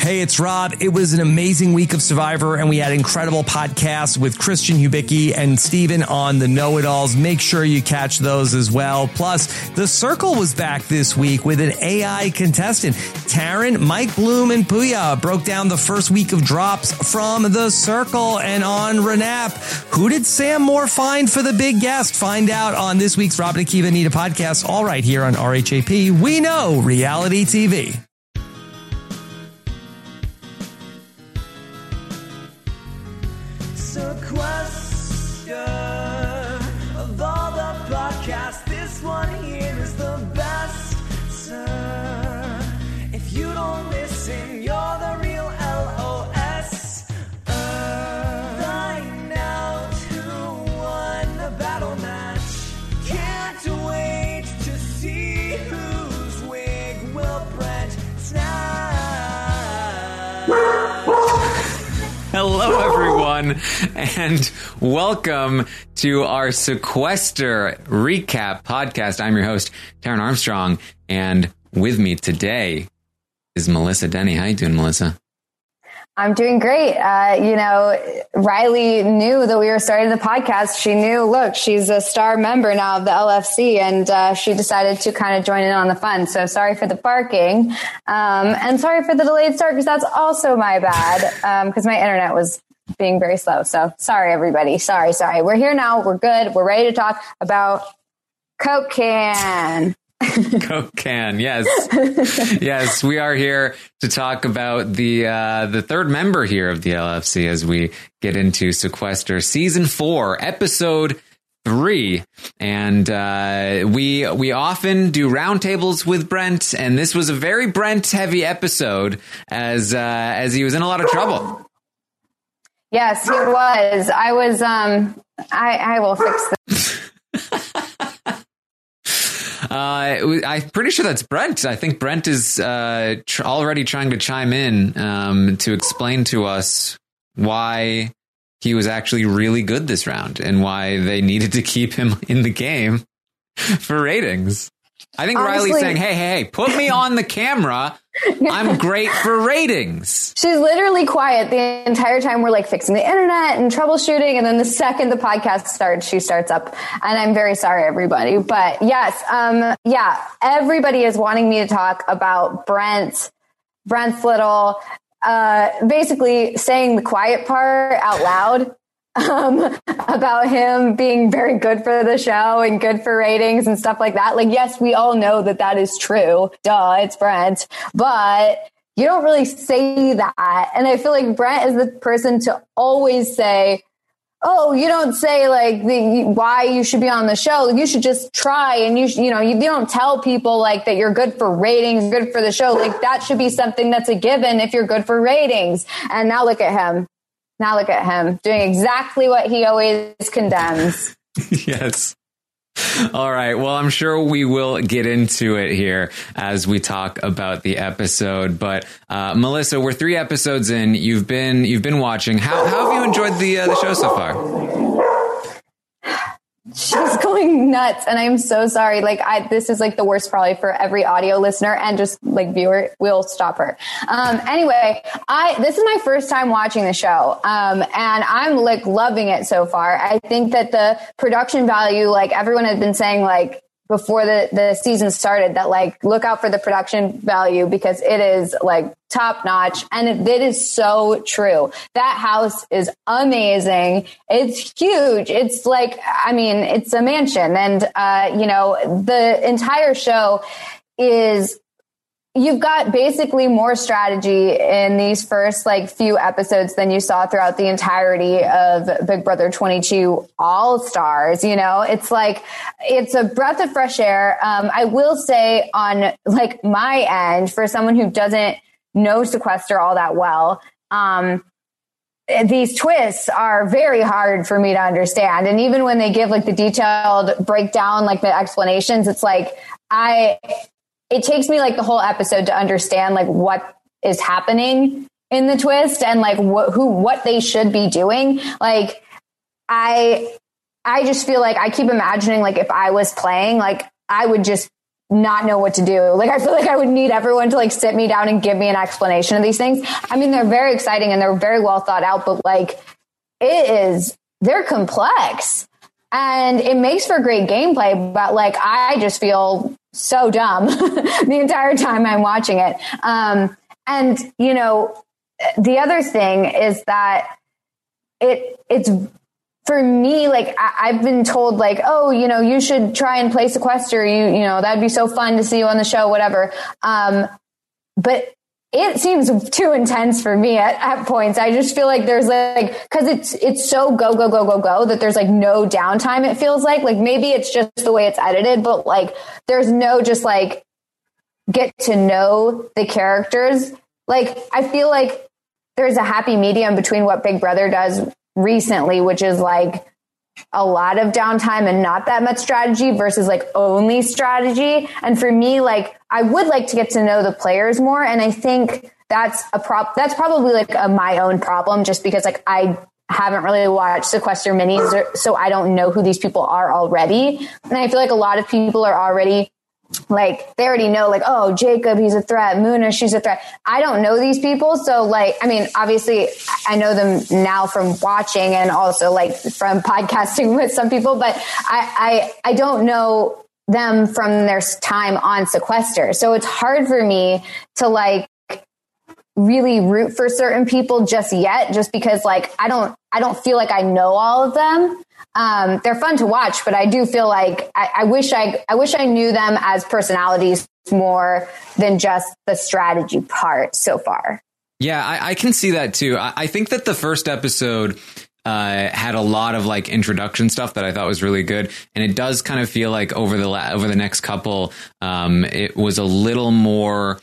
Hey, it's Rob. It was an amazing week of Survivor, and we had incredible podcasts with Christian Hubicki and Steven on the Know-It-Alls. Make sure you catch those as well. Plus, The Circle was back this week with an AI contestant. Taryn, Mike Bloom, and Puya broke down the first week of drops from The Circle. And on Renap, who did Sam Moore find for the big guest? Find out on this week's Rob and Akiva Anita podcast, all right here on RHAP. We know reality TV. Sequester of all the podcasts, this one here is the best, sir. If you don't listen, you're the real LOS. Find out who won the battle match. Can't wait to see whose wig will Brent snatch. Hello, everyone, and welcome to our Sequester Recap podcast. I'm your host, Taryn Armstrong, and with me today is Melissa Denny. How you doing, Melissa? I'm doing great. Riley knew that we were starting the podcast. She knew, look, she's a star member now of the LFC, and she decided to kind of join in on the fun. So sorry for the barking, and sorry for the delayed start, because that's also my bad, because my internet was being very slow. So sorry, everybody. Sorry. We're here now. We're good. We're ready to talk about Coke Can. Coke Can, yes. Yes, we are here to talk about the third member here of the LFC as we get into Sequester Season 4, Episode 3. And we often do roundtables with Brent, and this was a very Brent-heavy episode as he was in a lot of trouble. Yes, he was. I was, I will fix this. I'm pretty sure that's Brent. I think Brent is already trying to chime in to explain to us why he was actually really good this round and why they needed to keep him in the game for ratings. I think honestly, Riley's saying, hey, put me on the camera. I'm great for ratings. She's literally quiet the entire time we're like fixing the internet and troubleshooting. And then the second the podcast starts, she starts up. And I'm very sorry, everybody. But yes, everybody is wanting me to talk about Brent's little, basically saying the quiet part out loud. About him being very good for the show and good for ratings and stuff like that. Like, yes, we all know that is true. Duh, it's Brent. But you don't really say that. And I feel like Brent is the person to always say, oh, you don't say like why you should be on the show. You should just try. And you don't tell people like that you're good for ratings, good for the show. Like that should be something that's a given if you're good for ratings. And now look at him. Doing exactly what he always condemns. Yes. All right. Well, I'm sure we will get into it here as we talk about the episode. But Melissa, we're 3 episodes in. You've been watching. How have you enjoyed the show so far? She's going nuts, and I'm so sorry. Like, this is like the worst probably for every audio listener and just like viewer. We'll stop her. Anyway, this is my first time watching the show, and I'm like loving it so far. I think that the production value, like everyone had been saying, like before the season started, that like look out for the production value because it is like top notch, and it is so true. That house is amazing. It's huge. It's like, I mean, it's a mansion, and the entire show is. You've got basically more strategy in these first like few episodes than you saw throughout the entirety of Big Brother 22 All Stars. It's like, it's a breath of fresh air. I will say on like my end, for someone who doesn't know Sequester all that well, these twists are very hard for me to understand. And even when they give like the detailed breakdown, like the explanations, it's like, it takes me like the whole episode to understand like what is happening in the twist and like what they should be doing. Like, I just feel like I keep imagining like if I was playing, like I would just not know what to do. Like, I feel like I would need everyone to like sit me down and give me an explanation of these things. I mean, they're very exciting and they're very well thought out, but like they're complex and it makes for great gameplay, but like, I just feel so dumb the entire time I'm watching it. And you know, the other thing is that it's for me, like I've been told like, oh, you know, you should try and play Sequester. You know, that'd be so fun to see you on the show, whatever. But it seems too intense for me at points. I just feel like there's like, cause it's so go that there's like no downtime. It feels like maybe it's just the way it's edited, but like there's no just like get to know the characters. Like, I feel like there's a happy medium between what Big Brother does recently, which is like a lot of downtime and not that much strategy versus like only strategy. And for me, like I would like to get to know the players more. And I think that's that's probably like my own problem, just because like I haven't really watched Sequester minis, so I don't know who these people are already. And I feel like a lot of people are already like, they already know like, oh, Jacob, he's a threat. Muna, she's a threat. I don't know these people. So like, I mean, obviously I know them now from watching and also like from podcasting with some people, but I don't know them from their time on Sequester. So it's hard for me to like really root for certain people just yet, just because like, I don't feel like I know all of them. They're fun to watch, but I do feel like I wish I knew them as personalities more than just the strategy part so far. Yeah, I can see that too. I think that the first episode had a lot of like introduction stuff that I thought was really good, and it does kind of feel like over the next couple, it was a little more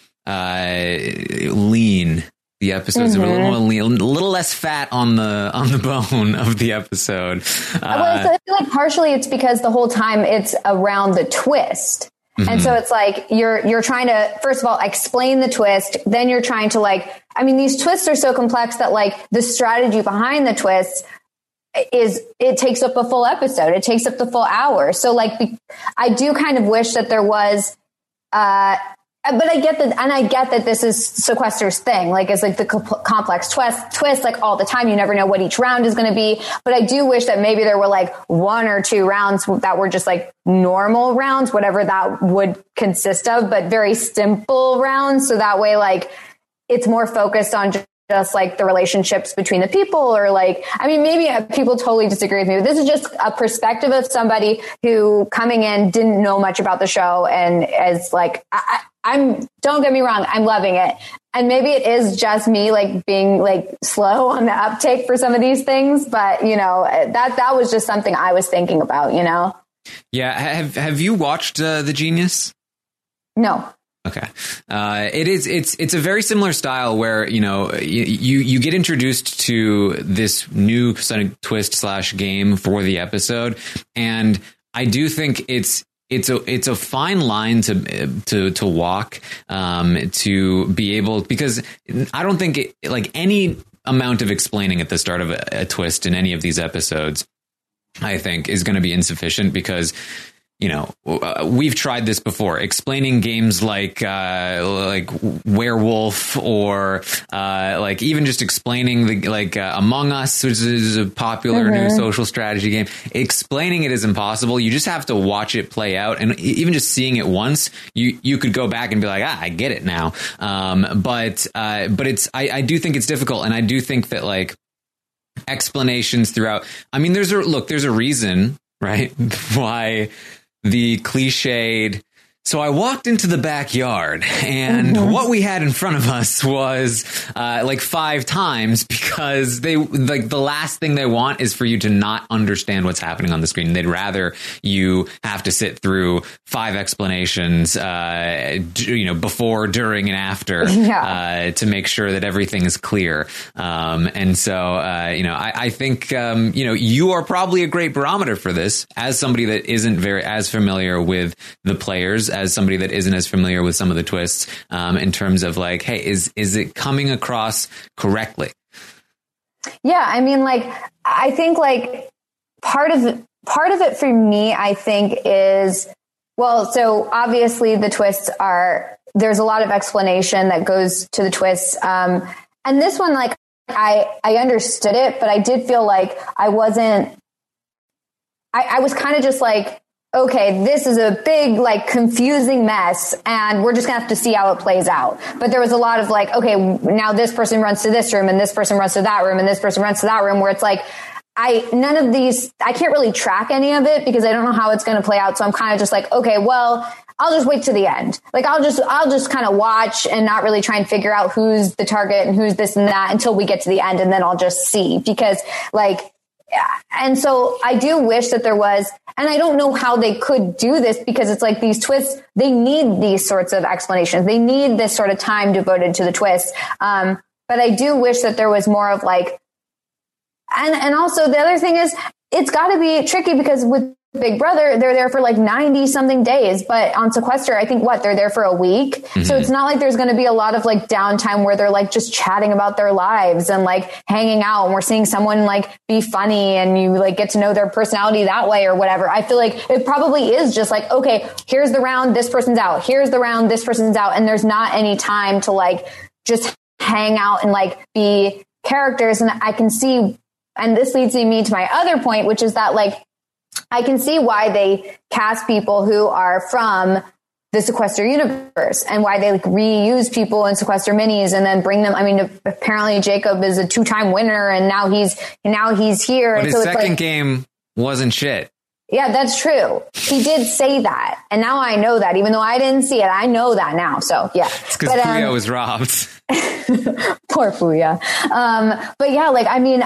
lean. The episodes were a little more lean, a little less fat on the bone of the episode. Well, so I feel like partially it's because the whole time it's around the twist. And so it's like you're trying to, first of all, explain the twist. Then you're trying to like, I mean, these twists are so complex that like the strategy behind the twist it takes up a full episode. It takes up the full hour. So like, I do kind of wish that there was, but I get that, and I get that this is Sequester's thing. Like, it's like the complex twist, like all the time. You never know what each round is going to be. But I do wish that maybe there were like 1 or 2 rounds that were just like normal rounds, whatever that would consist of, but very simple rounds. So that way, like, it's more focused on just like the relationships between the people, or like, I mean, maybe people totally disagree with me, but this is just a perspective of somebody who coming in didn't know much about the show and is like, don't get me wrong, I'm loving it. And maybe it is just me like being like slow on the uptake for some of these things, but you know, that was just something I was thinking about, you know? Yeah. Have you watched The Genius? No. Okay. It's a very similar style where, you know, you get introduced to this new kind of twist / game for the episode. And I do think it's a fine line to walk, to be able, because I don't think like any amount of explaining at the start of a twist in any of these episodes, I think is going to be insufficient, because you know, we've tried this before, explaining games like Werewolf, or like even just explaining Among Us, which is a popular new social strategy game. Explaining it is impossible. You just have to watch it play out, and even just seeing it once, you could go back and be like, I get it now. But I do think it's difficult, and I do think that like explanations throughout. I mean, there's a reason, right, why the cliched, so I walked into the backyard and what we had in front of us was like 5 times, because they like the last thing they want is for you to not understand what's happening on the screen. They'd rather you have to sit through 5 explanations, before, during, and after, to make sure that everything is clear. And so, I think, you are probably a great barometer for this, as somebody that isn't as familiar with the players, as somebody that isn't as familiar with some of the twists, in terms of like, hey, is it coming across correctly? Yeah, I mean, like, I think like part of it for me, I think is, Well, so obviously the twists there's a lot of explanation that goes to the twists. And this one, like, I understood it, but I did feel like I was kind of just like, okay, this is a big, like, confusing mess, and we're just gonna have to see how it plays out. But there was a lot of like, okay, now this person runs to this room, and this person runs to that room, and this person runs to that room, where it's like, none of these, I can't really track any of it because I don't know how it's going to play out. So I'm kind of just like, okay, well, I'll just wait to the end. Like, I'll just kind of watch and not really try and figure out who's the target and who's this and that until we get to the end. And then I'll just see, because like, and so I do wish that there was, and I don't know how they could do this, because it's like these twists, they need these sorts of explanations. They need this sort of time devoted to the twists. But I do wish that there was more of like, and also the other thing is, it's got to be tricky because with Big Brother, they're there for like 90 something days, but on Sequester, I think they're there for a week. Mm-hmm. So it's not like there's going to be a lot of like downtime where they're like just chatting about their lives and like hanging out, and we're seeing someone like be funny and you like get to know their personality that way or whatever. I feel like it probably is just like, okay, here's the round, this person's out. Here's the round, this person's out. And there's not any time to like just hang out and like be characters. And I can see, and this leads me to my other point, which is that like, I can see why they cast people who are from the Sequester universe and why they like reuse people in Sequester minis and then bring them. I mean, apparently Jacob is a 2-time winner and now he's here. But and his second game wasn't shit. Yeah, that's true. He did say that. And now I know that, even though I didn't see it, I know that now. So yeah. It's because Puya was robbed. Poor Puya. But yeah, like, I mean,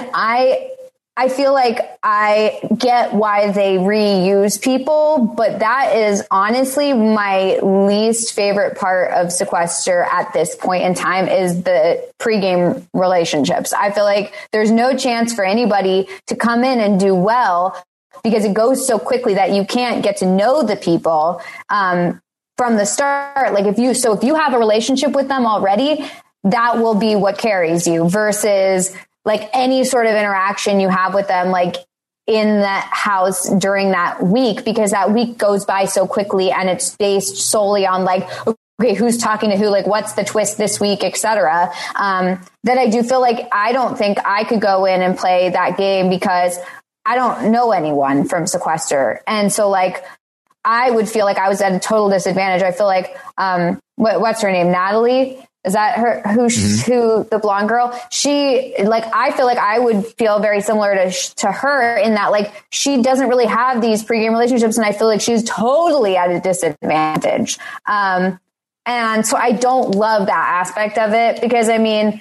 I feel like I get why they reuse people, but that is honestly my least favorite part of Sequester at this point in time is the pregame relationships. I feel like there's no chance for anybody to come in and do well because it goes so quickly that you can't get to know the people from the start. Like if you have a relationship with them already, that will be what carries you versus like any sort of interaction you have with them, like in that house during that week, because that week goes by so quickly and it's based solely on like, okay, who's talking to who, like what's the twist this week, etc. That I do feel like I don't think I could go in and play that game because I don't know anyone from Sequester. And so like, I would feel like I was at a total disadvantage. I feel like, what's her name? Natalie? Is that her, who the blonde girl? She, like, I feel like I would feel very similar to her in that, like, she doesn't really have these pregame relationships. And I feel like she's totally at a disadvantage. And so I don't love that aspect of it because, I mean,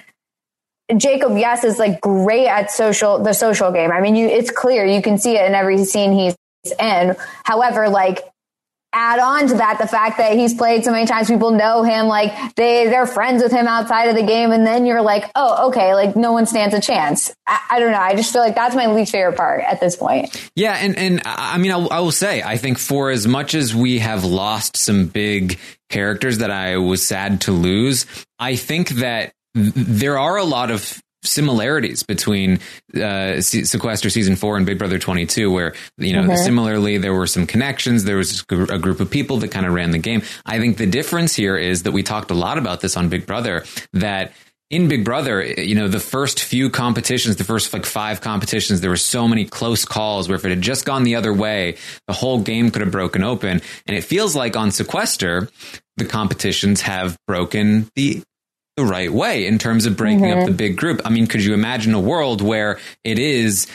Jacob, yes, is like great at the social game. I mean, it's clear. You can see it in every scene he's in. However, like, add on to that the fact that he's played so many times, people know him, like they're friends with him outside of the game, and then you're like, oh, okay, like no one stands a chance. I don't know. I just feel like that's my least favorite part at this point. Yeah, and I mean, I will say, I think for as much as we have lost some big characters that I was sad to lose, I think that there are a lot of similarities between Sequester season 4 and Big Brother 22, where, you know, similarly, there were some connections. There was a group of people that kind of ran the game. I think the difference here is that we talked a lot about this on Big Brother, that in Big Brother, you know, the first few competitions, the first like 5 competitions, there were so many close calls where if it had just gone the other way, the whole game could have broken open. And it feels like on Sequester, the competitions have broken the right way in terms of breaking up the big group. I mean, could you imagine a world where it is,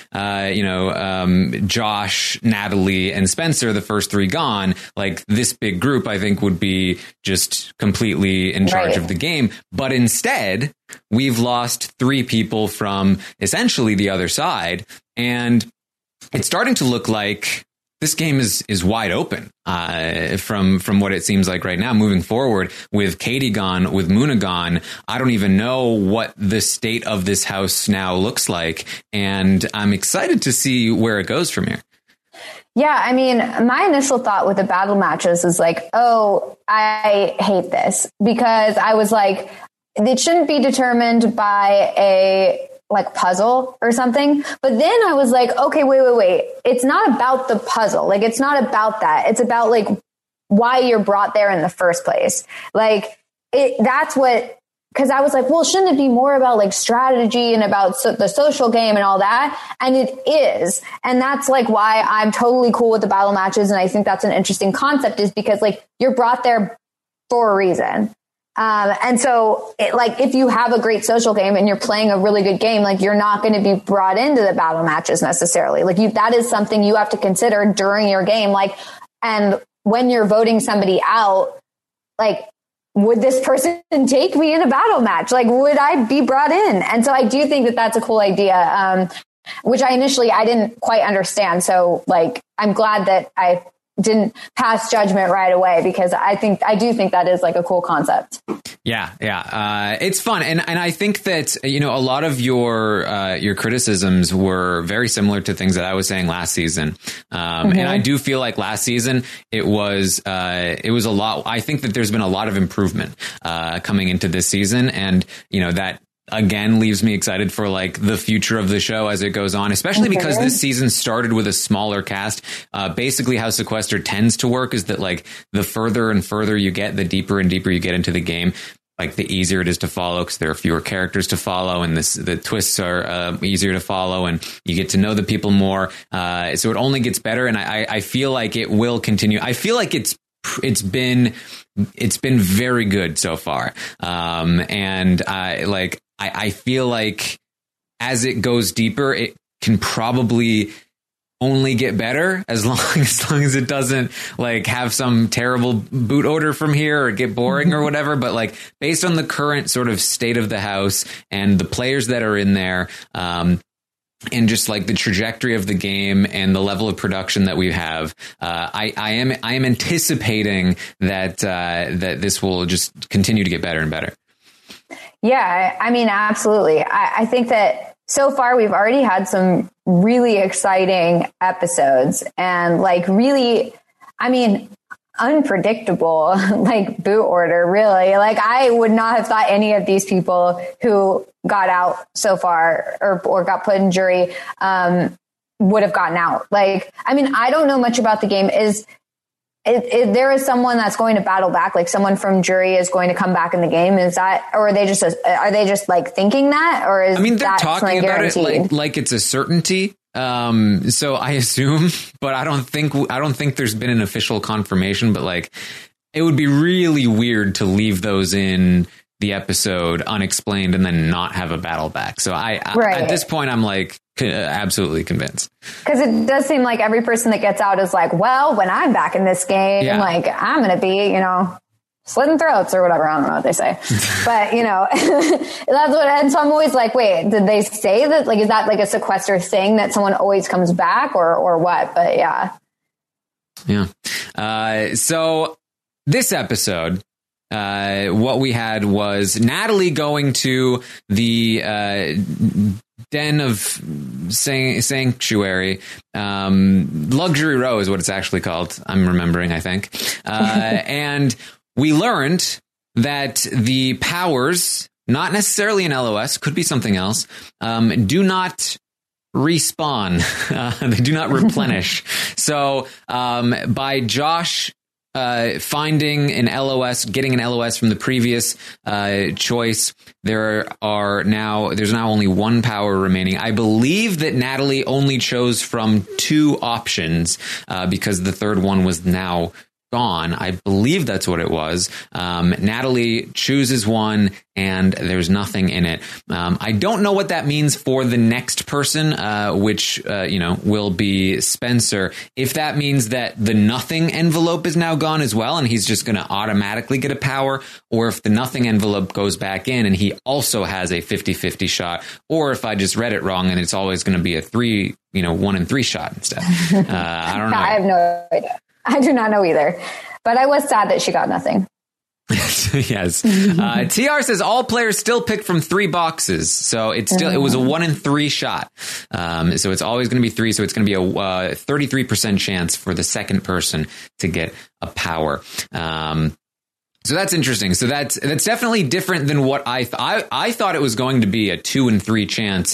Josh, Natalie, and Spencer, the first 3 gone? Like this big group, I think would be just completely in charge of the game. But instead, we've lost 3 people from essentially the other side. And it's starting to look like this game is wide open from what it seems like right now. Moving forward with Katie gone, with Muna gone, I don't even know what the state of this house now looks like. And I'm excited to see where it goes from here. Yeah, I mean, my initial thought with the battle matches is like, oh, I hate this, because I was like, it shouldn't be determined by a like puzzle or something. But then I was like, okay, wait. It's not about the puzzle. Like, it's not about that. It's about like why you're brought there in the first place. Like that's what, because I was like, well, shouldn't it be more about like strategy and about the social game and all that? And it is. And that's like why I'm totally cool with the battle matches. And I think that's an interesting concept, is because like you're brought there for a reason. And so if you have a great social game and you're playing a really good game, like you're not going to be brought into the battle matches necessarily. Like that is something you have to consider during your game. Like, and when you're voting somebody out, like, would this person take me in a battle match? Like, would I be brought in? And so I do think that that's a cool idea, which I didn't quite understand. So like, I'm glad that I didn't pass judgment right away, because I do think that is like a cool concept. Yeah. It's fun. And I think that, a lot of your criticisms were very similar to things that I was saying last season. And I do feel like last season it was a lot. I think that there's been a lot of improvement, coming into this season. And, that again leaves me excited for like the future of the show as it goes on, especially because this season started with a smaller cast. Basically how Sequester tends to work is that like the further and further you get, the deeper and deeper you get into the game, like the easier it is to follow, because there are fewer characters to follow, and the twists are easier to follow, and you get to know the people more. So it only gets better. And I feel like it will continue. I feel like it's been very good so far. And I feel like as it goes deeper, it can probably only get better as long as it doesn't like have some terrible boot odor from here or get boring or whatever. But like based on the current sort of state of the house and the players that are in there, and just like the trajectory of the game and the level of production that we have, I am anticipating that this will just continue to get better and better. Yeah, I mean, absolutely. I think that so far we've already had some really exciting episodes, and like really, I mean, unpredictable, like boot order, really. Like I would not have thought any of these people who got out so far or got put in jury would have gotten out. Like, I mean, I don't know much about the game. There is someone that's going to battle back, like someone from jury is going to come back in the game. Is that, or are they just like thinking that, or is, I mean, they're talking about it like it's a certainty. So I assume, but I don't think there's been an official confirmation, but like it would be really weird to leave those in the episode unexplained and then not have a battle back. So at this point, I'm like absolutely convinced. Because it does seem like every person that gets out is like, well, when I'm back in this game, like I'm going to be, slitting throats or whatever. I don't know what they say, but that's what, and so I'm always like, wait, did they say that? Like, is that like a Sequester thing that someone always comes back or what? But yeah. So this episode, what we had was Natalie going to the Den of Sanctuary. Luxury Row is what it's actually called. I'm remembering, I think. And we learned that the powers, not necessarily an LOS, could be something else, do not respawn. They do not replenish. So by Josh finding an LOS, getting an LOS from the previous choice, there's now only one power remaining. I believe that Natalie only chose from two options because the third one was now gone. I believe that's what it was. Natalie chooses one and there's nothing in it. I don't know what that means for the next person, which, will be Spencer. If that means that the nothing envelope is now gone as well, and he's just going to automatically get a power, or if the nothing envelope goes back in and he also has a 50-50 shot, or if I just read it wrong and it's always going to be a 1 in 3 shot instead. I don't know. I have no idea. I do not know either, but I was sad that she got nothing. Yes. TR says all players still pick from 3 boxes. So it was a 1 in 3 shot. So it's always going to be 3. So it's going to be a 33% chance for the second person to get a power. So that's interesting. So that's definitely different than what I thought it was going to be a 2 in 3 chance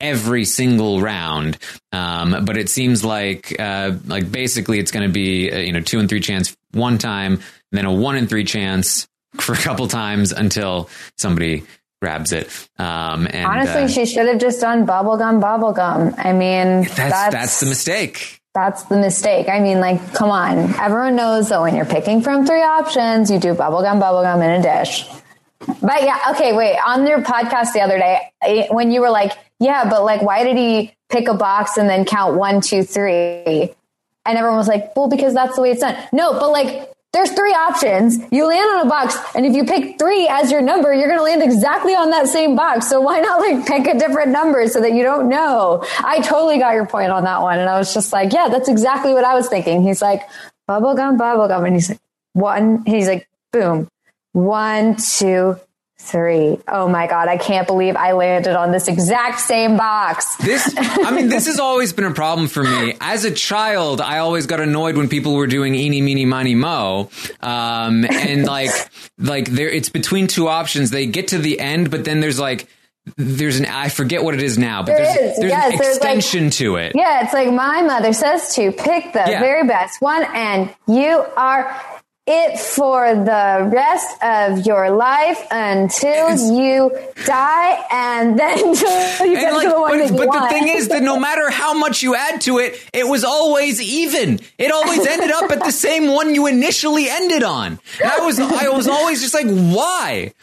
every single round. But it seems like basically it's going to be 2 and 3 chance one time, then a 1 in 3 chance for a couple times until somebody grabs it. And honestly, she should have just done bubblegum. I mean, that's the mistake. That's the mistake. I mean, like, come on. Everyone knows that when you're picking from 3 options, you do bubblegum in a dish. But yeah, okay, wait. On your podcast the other day, when you were like, yeah, but like, why did he pick a box and then count 1, 2, 3? And everyone was like, well, because that's the way it's done. No, but like, there's 3 options. You land on a box, and if you pick 3 as your number, you're going to land exactly on that same box. So why not like pick a different number so that you don't know? I totally got your point on that one. And I was just like, yeah, that's exactly what I was thinking. He's like, bubblegum. And he's like, 1. He's like, boom. 1, 2, 3. Oh my God. I can't believe I landed on this exact same box. This has always been a problem for me. As a child, I always got annoyed when people were doing eeny, meeny, miny, mo. And like there, it's between 2 options. They get to the end, but then there's I forget what it is now, but there's an extension to it. Yeah. It's like my mother says to pick the very best one, and you are it for the rest of your life until you die, and then until you get to the one that you want. But the thing is that no matter how much you add to it, it was always even. It always ended up at the same one you initially ended on. I was always just like, why?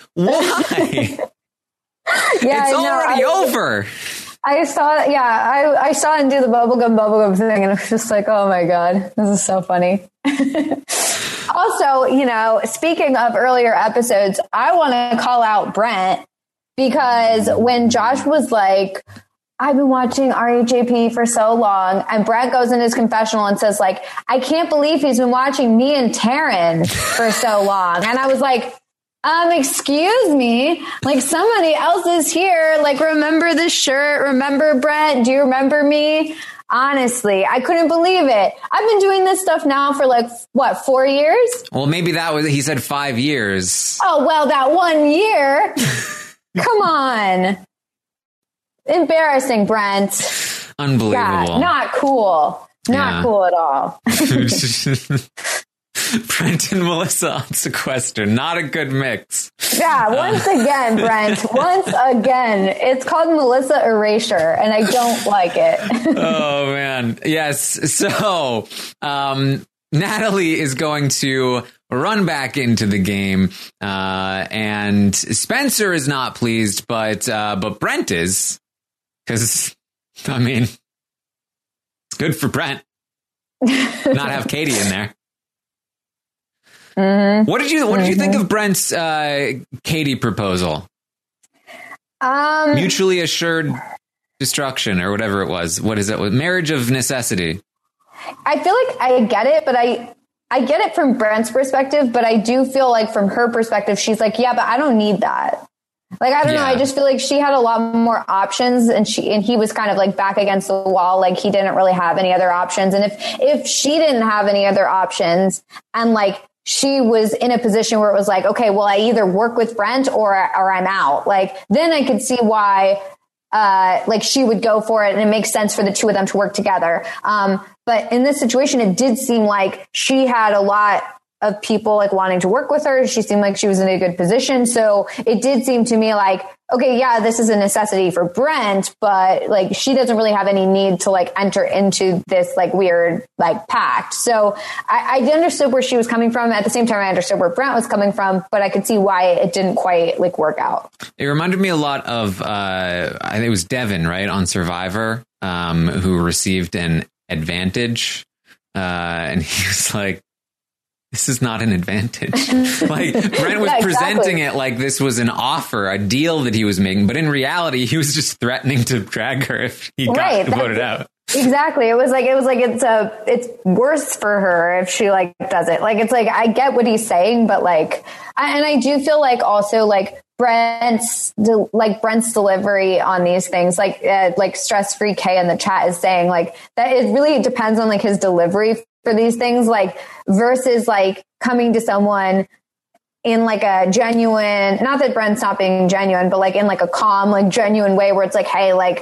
It's already over. I saw him do the bubblegum thing, and I was just like, oh my God, this is so funny. Also, speaking of earlier episodes, I want to call out Brent, because when Josh was like, I've been watching RHAP for so long, and Brent goes in his confessional and says like, I can't believe he's been watching me and Taryn for so long. And I was like, excuse me, like somebody else is here. Like, remember this shirt? Remember Brent? Do you remember me? Honestly, I couldn't believe it. I've been doing this stuff now for 4 years? Well, maybe he said 5 years. Oh, well, that 1 year. Come on. Embarrassing, Brent. Unbelievable. Yeah, not cool. Not cool at all. Brent and Melissa on Sequester. Not a good mix. Yeah, once again, Brent. Once again. It's called Melissa Erasure, and I don't like it. Oh, man. Yes. So, Natalie is going to run back into the game, and Spencer is not pleased, but Brent is, because, it's good for Brent. Not have Katie in there. Mm-hmm. What did you think of Brent's Katie proposal? Mutually assured destruction, or whatever it was. What is it? Marriage of necessity. I feel like I get it, but I get it from Brent's perspective, but I do feel like from her perspective, she's like, yeah, but I don't need that. Like, I don't know. I just feel like she had a lot more options, and he was kind of like back against the wall. Like, he didn't really have any other options. And if she didn't have any other options, and like, she was in a position where it was like, okay, well, I either work with Brent or I'm out. Like, then I could see why, she would go for it, and it makes sense for the two of them to work together. But in this situation, it did seem like she had a lot of people like wanting to work with her. She seemed like she was in a good position. So it did seem to me like, okay, yeah, this is a necessity for Brent, but like, she doesn't really have any need to like enter into this like weird like pact. So I understood where she was coming from. At the same time, I understood where Brent was coming from, but I could see why it didn't quite like work out. It reminded me a lot of, I think it was Devin, right, on Survivor, who received an advantage. And he was like, this is not an advantage. Like, Brent was presenting it like this was an offer, a deal that he was making. But in reality, he was just threatening to drag her if he got voted out. Exactly. It was like it's worse for her if she like does it. Like, it's like, I get what he's saying, but like, and I do feel like also like Brent's delivery on these things, like Stress Free K in the chat is saying like that it really depends on like his delivery for these things, like versus like coming to someone in like a genuine, not that Brent's not being genuine, but like in like a calm, like genuine way where it's like, hey, like,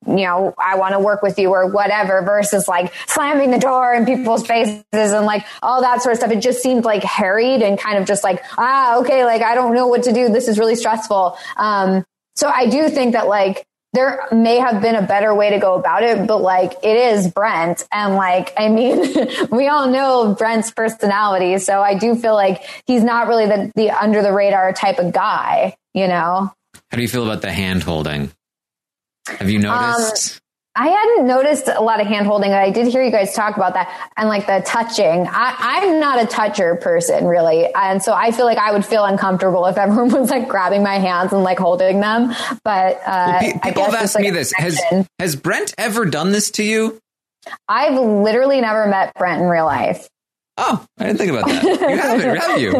I want to work with you or whatever, versus like slamming the door in people's faces and like all that sort of stuff. It just seemed like harried and kind of just like, okay, like I don't know what to do. This is really stressful. So I do think that like there may have been a better way to go about it, but like it is Brent. And like, I mean, we all know Brent's personality. So I do feel like he's not really the under the radar type of guy, How do you feel about the hand holding? Have you noticed? I hadn't noticed a lot of hand holding. I did hear you guys talk about that and like the touching. I'm not a toucher person really. And so I feel like I would feel uncomfortable if everyone was like grabbing my hands and like holding them. But people have asked me this. Has Brent ever done this to you? I've literally never met Brent in real life. Oh, I didn't think about that. You haven't, have you?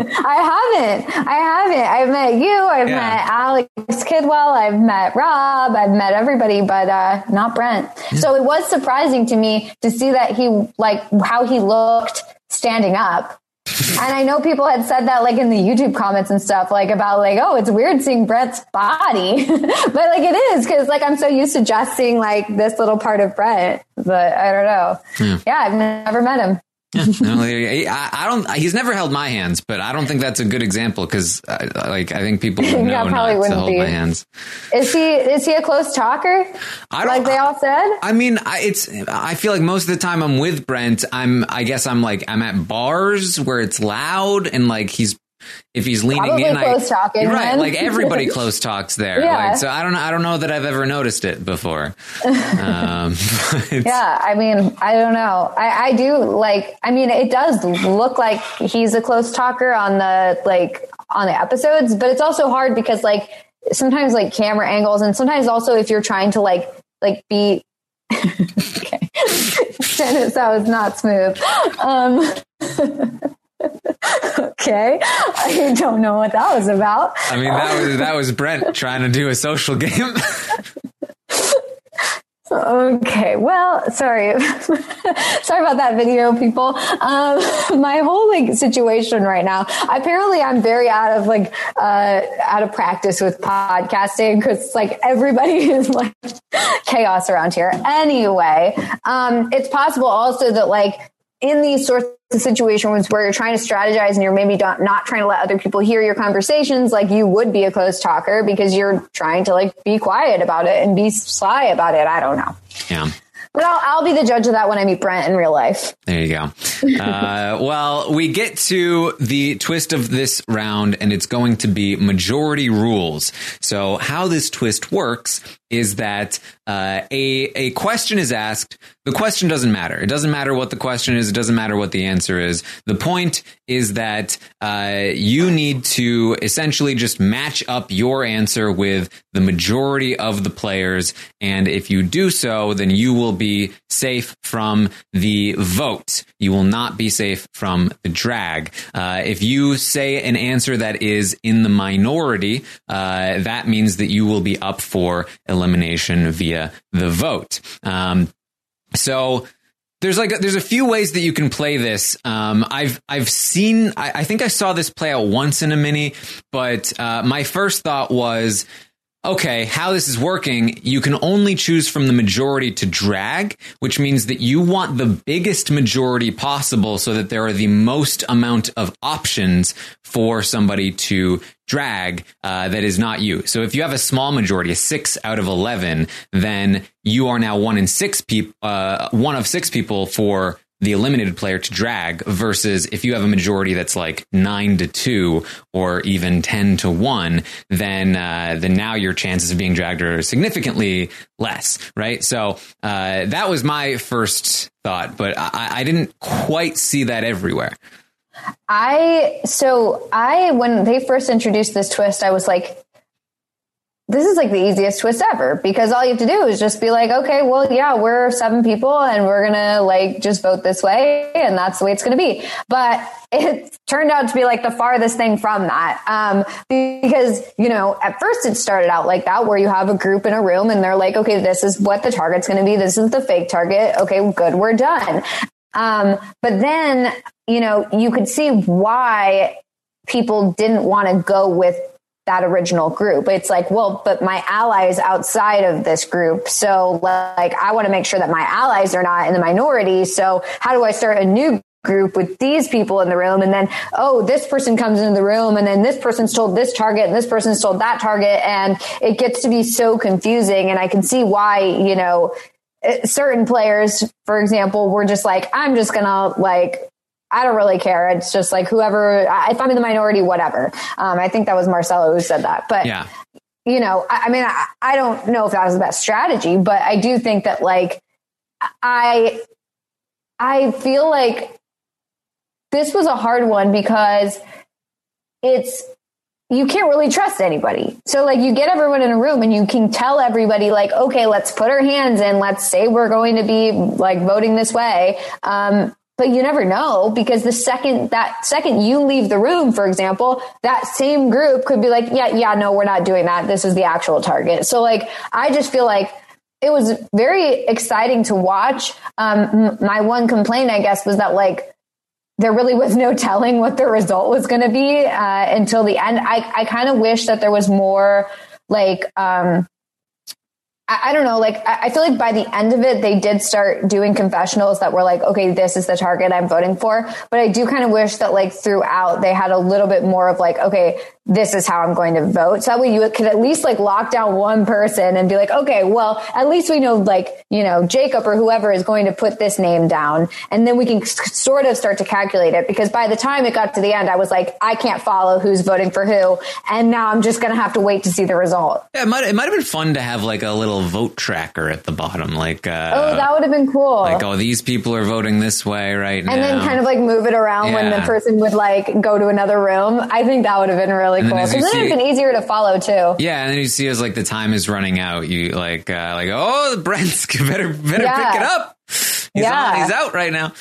I haven't. I've met you. I've met Alex Kidwell. I've met Rob. I've met everybody, but not Brent. Yeah. So it was surprising to me to see that how he looked standing up. And I know people had said that like in the YouTube comments and stuff, like about like, oh, it's weird seeing Brent's body, but like it is because like I'm so used to just seeing like this little part of Brent, but I don't know. Yeah, I've never met him. Yeah, no, I don't. He's never held my hands, but I don't think that's a good example because, I think people would know not to hold my hands. Is he a close talker? Like they all said. I mean, I feel like most of the time I'm with Brent. I'm at bars where it's loud and like if he's leaning probably in, close talking, right? Like everybody close talks there. Yeah. Like, so I don't know that I've ever noticed it before. Yeah, I mean, I don't know. I do like. I mean, it does look like he's a close talker on the episodes, but it's also hard because like sometimes like camera angles, and sometimes also if you're trying to like be. Okay, that was not smooth. Okay, I don't know what that was about. I mean, that was Brent trying to do a social game. Okay, well, sorry about that video, people. My whole situation right now. Apparently, I'm very out of practice with podcasting because like everybody is like chaos around here. Anyway, it's possible also that like in these sorts of situations where you're trying to strategize and you're maybe not trying to let other people hear your conversations, like you would be a close talker because you're trying to like be quiet about it and be sly about it. I don't know. Yeah. But I'll be the judge of that when I meet Brent in real life. There you go. Well, we get to the twist of this round, and it's going to be majority rules. So how this twist works is that a question is asked. The question doesn't matter. It doesn't matter what the question is. It doesn't matter what the answer is. The point is that you need to essentially just match up your answer with the majority of the players. And if you do so, then you will be safe from the vote. You will not be safe from the drag. If you say an answer that is in the minority, that means that you will be up for elimination via the vote. So there's a few ways that you can play this. I've seen, I think I saw this play out once in a mini, but my first thought was, okay, how this is working, you can only choose from the majority to drag, which means that you want the biggest majority possible so that there are the most amount of options for somebody to drag that is not you. So if you have a small majority, a 6 out of 11, then you are now one of 6 people for the eliminated player to drag, versus if you have a majority that's like 9-2 or even 10-1, then now your chances of being dragged are significantly less, right? So that was my first thought, but I didn't quite see that everywhere. When they first introduced this twist, I was like, this is like the easiest twist ever, because all you have to do is just be like, okay, well, yeah, we're 7 people and we're going to like just vote this way. And that's the way it's going to be. But it turned out to be like the farthest thing from that. Because, at first it started out like that, where you have a group in a room and they're like, okay, this is what the target's going to be. This is the fake target. Okay, good. We're done. But then, you could see why people didn't want to go with that original group. It's like, well, but my allies outside of this group. So like, I want to make sure that my allies are not in the minority. So how do I start a new group with these people in the room? And then, oh, this person comes into the room and then this person's told this target and this person's told that target. And it gets to be so confusing. And I can see why, you know, certain players, for example, were just like, I'm just going to like, I don't really care. It's just like whoever, if I'm in the minority, whatever. I think that was Marcelo who said that. But, Yeah. you know, I mean, I don't know if that was the best strategy, but I do think that like, I feel like this was a hard one because you can't really trust anybody. So like you get everyone in a room and you can tell everybody like, okay, let's put our hands in. Let's say we're going to be like voting this way. But you never know, because the second you leave the room, for example, that same group could be like, yeah, no, we're not doing that. This is the actual target. So like, I just feel like it was very exciting to watch. My one complaint, I guess, was that like, there really was no telling what the result was going to be until the end. I kind of wish that there was more like, I don't know, like, I feel like by the end of it, they did start doing confessionals that were like, okay, this is the target I'm voting for. But I do kind of wish that like throughout they had a little bit more of like, okay, this is how I'm going to vote. So that way you could at least like lock down one person and be like, okay, well, at least we know like, you know, Jacob or whoever is going to put this name down. And then we can sort of start to calculate it, because by the time it got to the end, I was like, I can't follow who's voting for who. And now I'm just going to have to wait to see the result. Yeah, it might have been fun to have like a little vote tracker at the bottom. Like, oh, that would have been cool. Like, oh, these people are voting this way right now. And then kind of like move it around when the person would like go to another room. I think that would have been really cool. Because then it would have been easier to follow too. Yeah, and then you see as like the time is running out, you like oh, Brent's better pick it up. He's out right now.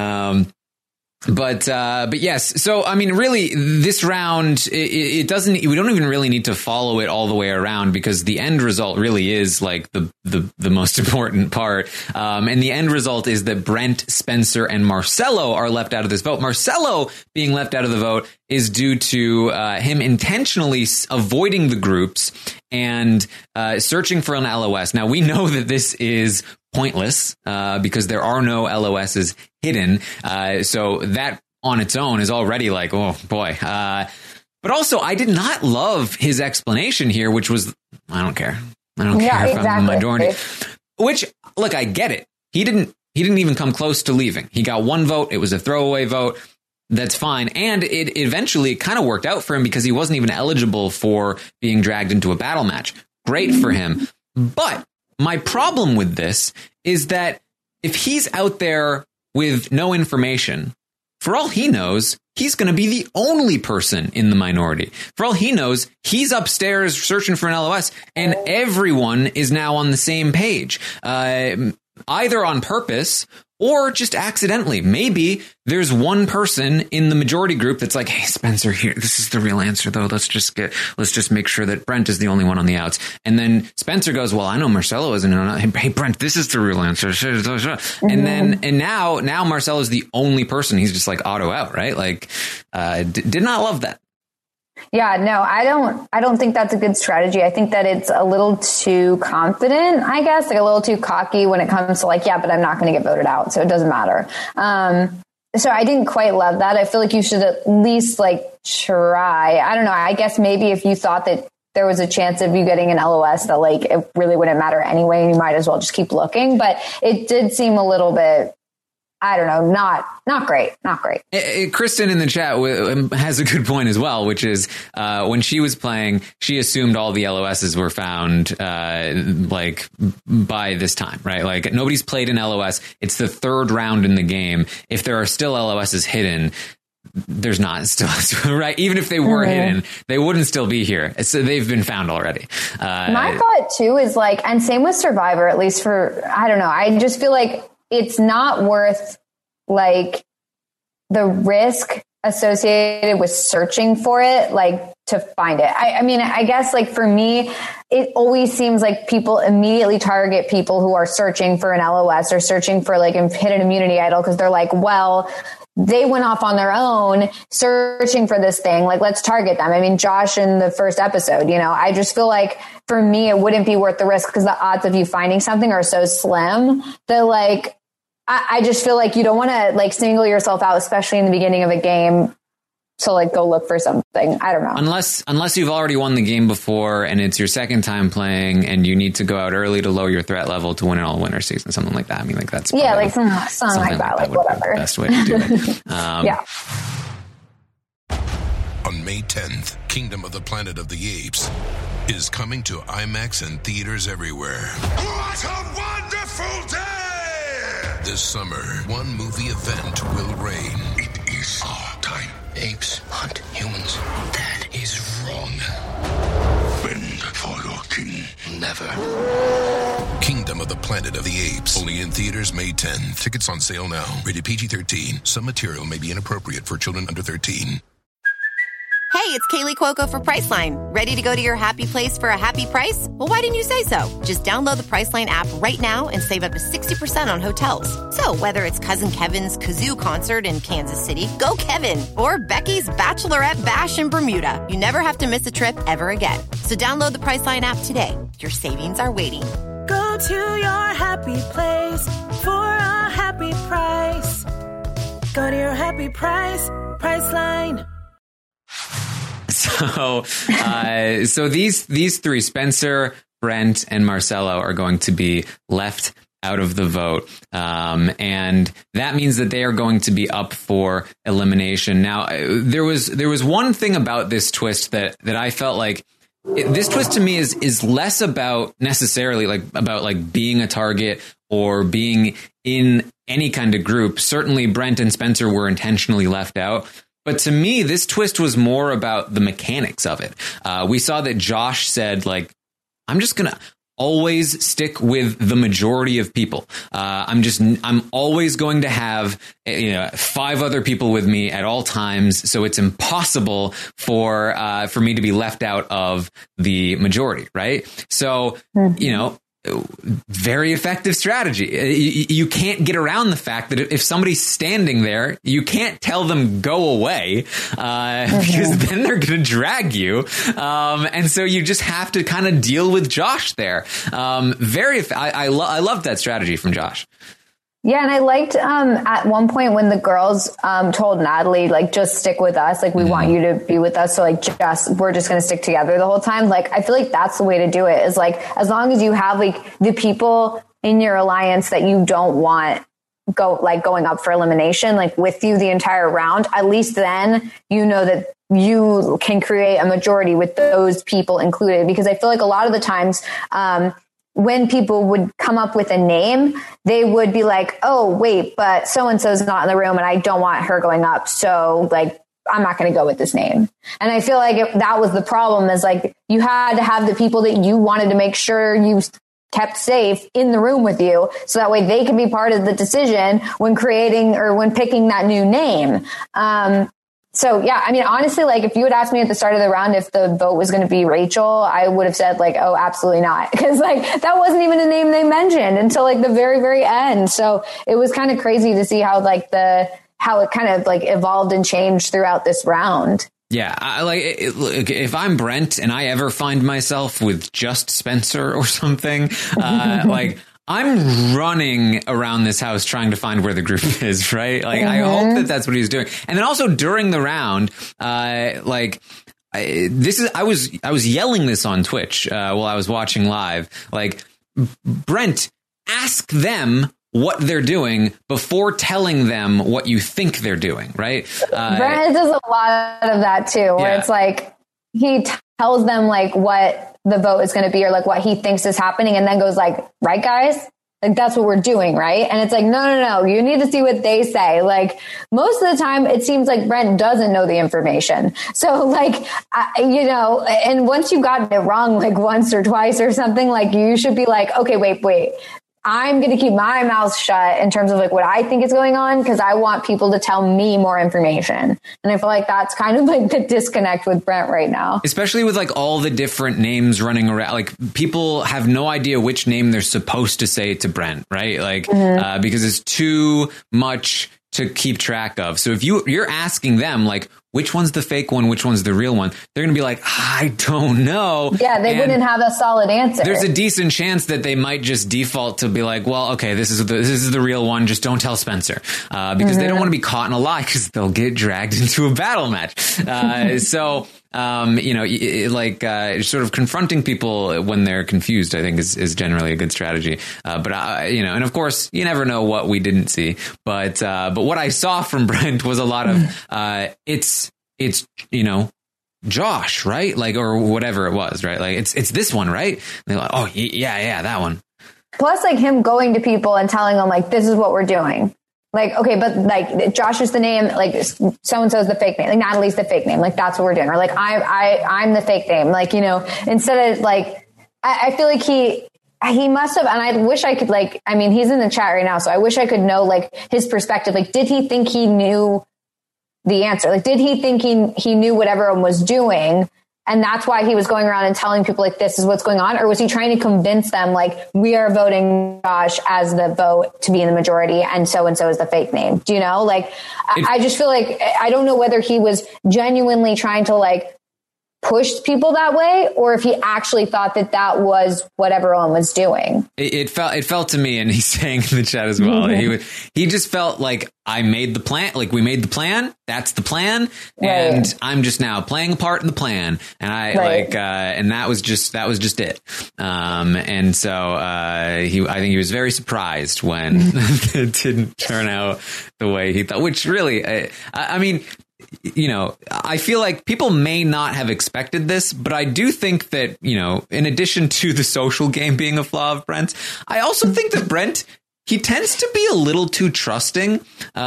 But yes. So, I mean, really, this round, it doesn't, we don't even really need to follow it all the way around, because the end result really is like the most important part. And the end result is that Brent, Spencer, and Marcelo are left out of this vote. Marcelo being left out of the vote is due to him intentionally avoiding the groups and searching for an LOS. Now, we know that this is pointless because there are no LOSs hidden. So that on its own is already like, oh boy. But also, I did not love his explanation here, which was, I don't care. I don't care if I'm the minority. Which, look, I get it. He didn't even come close to leaving. He got one vote. It was a throwaway vote. That's fine. And it eventually kind of worked out for him because he wasn't even eligible for being dragged into a battle match. Great for him. But my problem with this is that if he's out there with no information, for all he knows, he's going to be the only person in the minority. For all he knows, he's upstairs searching for an LOS, and everyone is now on the same page, either on purpose or just accidentally. Maybe there's one person in the majority group that's like, hey, Spencer, here, this is the real answer, though. Let's just make sure that Brent is the only one on the outs. And then Spencer goes, well, I know Marcelo isn't. Hey, Brent, this is the real answer. And now Marcelo is the only person. He's just like auto out, right? Like, did not love that. Yeah, no, I don't think that's a good strategy. I think that it's a little too confident, I guess, like a little too cocky when it comes to like, yeah, but I'm not going to get voted out, so it doesn't matter. So I didn't quite love that. I feel like you should at least like try. I don't know. I guess maybe if you thought that there was a chance of you getting an LOS, that like it really wouldn't matter anyway, and you might as well just keep looking. But it did seem a little bit, I don't know, not great. Kristen in the chat has a good point as well, which is when she was playing, she assumed all the LOSs were found like by this time, right? Like nobody's played an LOS. It's the third round in the game. If there are still LOSs hidden, there's not still, right? Even if they were hidden, they wouldn't still be here. So they've been found already. My thought too is like, and same with Survivor, at least for, I don't know. I just feel like it's not worth like the risk associated with searching for it, like to find it. I mean, I guess like for me, it always seems like people immediately target people who are searching for an LOS or searching for like a hidden immunity idol, because they're like, well, they went off on their own searching for this thing. Like, let's target them. I mean, Josh in the first episode, you know, I just feel like for me, it wouldn't be worth the risk because the odds of you finding something are so slim that like, I just feel like you don't want to like single yourself out, especially in the beginning of a game, to like go look for something. I don't know. Unless you've already won the game before and it's your second time playing and you need to go out early to lower your threat level to win an all winner season, something like that. I mean, like that's something like that, like whatever. The best way to do it. Yeah. On May 10th, Kingdom of the Planet of the Apes is coming to IMAX and theaters everywhere. What a wonderful day! This summer, one movie event will reign. It is our time. Apes hunt humans. That is wrong. Bend for your king. Never. Kingdom of the Planet of the Apes. Only in theaters May 10th. Tickets on sale now. Rated PG-13. Some material may be inappropriate for children under 13. Hey, it's Kaylee Cuoco for Priceline. Ready to go to your happy place for a happy price? Well, why didn't you say so? Just download the Priceline app right now and save up to 60% on hotels. So whether it's Cousin Kevin's Kazoo Concert in Kansas City, go Kevin, or Becky's Bachelorette Bash in Bermuda, you never have to miss a trip ever again. So download the Priceline app today. Your savings are waiting. Go to your happy place for a happy price. Go to your happy price, Priceline. So these three, Spencer, Brent, and Marcelo, are going to be left out of the vote. And that means that they are going to be up for elimination. Now, there was one thing about this twist that I felt like this twist to me is less about necessarily about being a target or being in any kind of group. Certainly Brent and Spencer were intentionally left out. But to me, this twist was more about the mechanics of it. We saw that Josh said, like, I'm just going to always stick with the majority of people. I'm always going to have 5 other people with me at all times. So it's impossible for me to be left out of the majority. Right. So, very effective strategy. You can't get around the fact that if somebody's standing there, you can't tell them go away because then they're going to drag you. And so you just have to kind of deal with Josh there. I loved that strategy from Josh. Yeah, and I liked at one point when the girls told Natalie, like, just stick with us. Like, we want you to be with us. So, like, we're just going to stick together the whole time. Like, I feel like that's the way to do it is, like, as long as you have, like, the people in your alliance that you don't want going up for elimination, like, with you the entire round, at least then you know that you can create a majority with those people included. Because I feel like a lot of the times, when people would come up with a name, they would be like, oh, wait, but so-and-so's not in the room and I don't want her going up. So, like, I'm not going to go with this name. And I feel like that was the problem is, like, you had to have the people that you wanted to make sure you kept safe in the room with you. So that way they can be part of the decision when creating or when picking that new name. So, yeah, I mean, honestly, like, if you had asked me at the start of the round if the vote was going to be Rachel, I would have said, like, oh, absolutely not. Because, like, that wasn't even a name they mentioned until, like, the very, very end. So it was kind of crazy to see how, like, how it kind of, like, evolved and changed throughout this round. Yeah, if I'm Brent and I ever find myself with just Spencer or something, like, I'm running around this house trying to find where the group is, right? Like, I hope that that's what he's doing. And then also during the round, I was yelling this on Twitch while I was watching live. Like, Brent, ask them what they're doing before telling them what you think they're doing, right? Brent does a lot of that too, where it's like he tells them like what the vote is going to be or like what he thinks is happening and then goes like, right, guys? Like, that's what we're doing, right? And it's like, no. You need to see what they say. Like, most of the time, it seems like Brent doesn't know the information. So, like, and once you've gotten it wrong, like once or twice or something, like, you should be like, okay, wait. I'm going to keep my mouth shut in terms of like what I think is going on because I want people to tell me more information. And I feel like that's kind of like the disconnect with Brent right now. Especially with like all the different names running around. Like, people have no idea which name they're supposed to say to Brent, right? Like, because it's too much to keep track of. So if you're asking them, like, which one's the fake one, which one's the real one, they're going to be like, I don't know. Yeah, they wouldn't have a solid answer. There's a decent chance that they might just default to be like, well, okay, this is the real one. Just don't tell Spencer, because they don't want to be caught in a lie, because they'll get dragged into a battle match. So sort of confronting people when they're confused, I think is generally a good strategy. And of course, you never know what we didn't see. But what I saw from Brent was a lot of it's Josh, right? Like, or whatever it was, right? Like, it's this one, right? And they're like, oh yeah, that one. Plus, like, him going to people and telling them, like, this is what we're doing. Like, okay, but like, Josh is the name, like, so-and-so is the fake name, like, Natalie's the fake name, like, that's what we're doing. Or like, I'm the fake name, like, instead of like, I feel like he must have, and I wish I could, like, I mean, he's in the chat right now, so I wish I could know, like, his perspective. Like, did he think he knew the answer? Like, did he think he knew what everyone was doing, and that's why he was going around and telling people, like, this is what's going on? Or was he trying to convince them, like, we are voting Josh as the vote to be in the majority, and so is the fake name? Do you know? Like, I just feel like, I don't know whether he was genuinely trying to, like, push people that way, or if he actually thought that was what everyone was doing. It felt to me, and he's saying in the chat as well, he just felt like, I made the plan, like, we made the plan, that's the plan, and I'm just now playing a part in the plan, and and that was just it. And so I think he was very surprised when it didn't turn out the way he thought, which really, I mean, I feel like people may not have expected this, but I do think that, in addition to the social game being a flaw of Brent, I also think that Brent, he tends to be a little too trusting.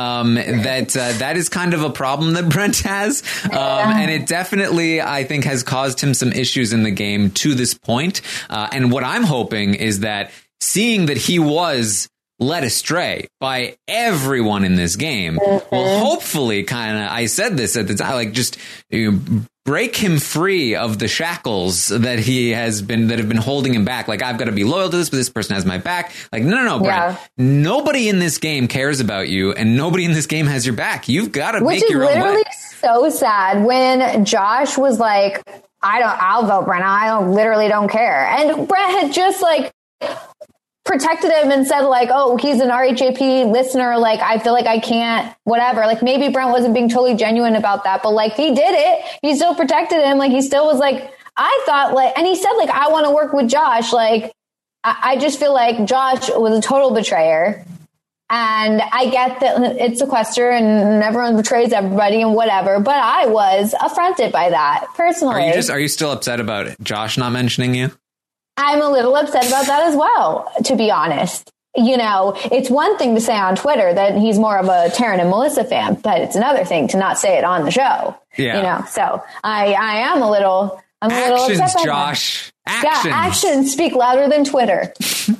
That is kind of a problem that Brent has. And it definitely, I think, has caused him some issues in the game to this point. And what I'm hoping is that, seeing that he was led astray by everyone in this game, will hopefully I said this at the time, like, just break him free of the shackles that have been holding him back. Like, I've got to be loyal to this, but this person has my back. Like, no, Brent. Nobody in this game cares about you, and nobody in this game has your back. You've got to make your own way. Which is literally so sad when Josh was like, I'll vote Brent. I literally don't care. And Brent had just, like, protected him and said, like, oh, he's an RHAP listener, like, I feel like I can't, whatever. Like, maybe Brent wasn't being totally genuine about that, but, like, he did it. He still protected him. Like, he still was like, I thought, like, and he said, like, I want to work with Josh. Like, I just feel like Josh was a total betrayer. And I get that it's sequester and everyone betrays everybody and whatever, but I was affronted by that personally. Are you still upset about Josh not mentioning you? I'm a little upset about that as well, to be honest. It's one thing to say on Twitter that he's more of a Taryn and Melissa fan, but it's another thing to not say it on the show. Yeah. So I am a little upset by Josh. That. Actions. Yeah, actions speak louder than Twitter.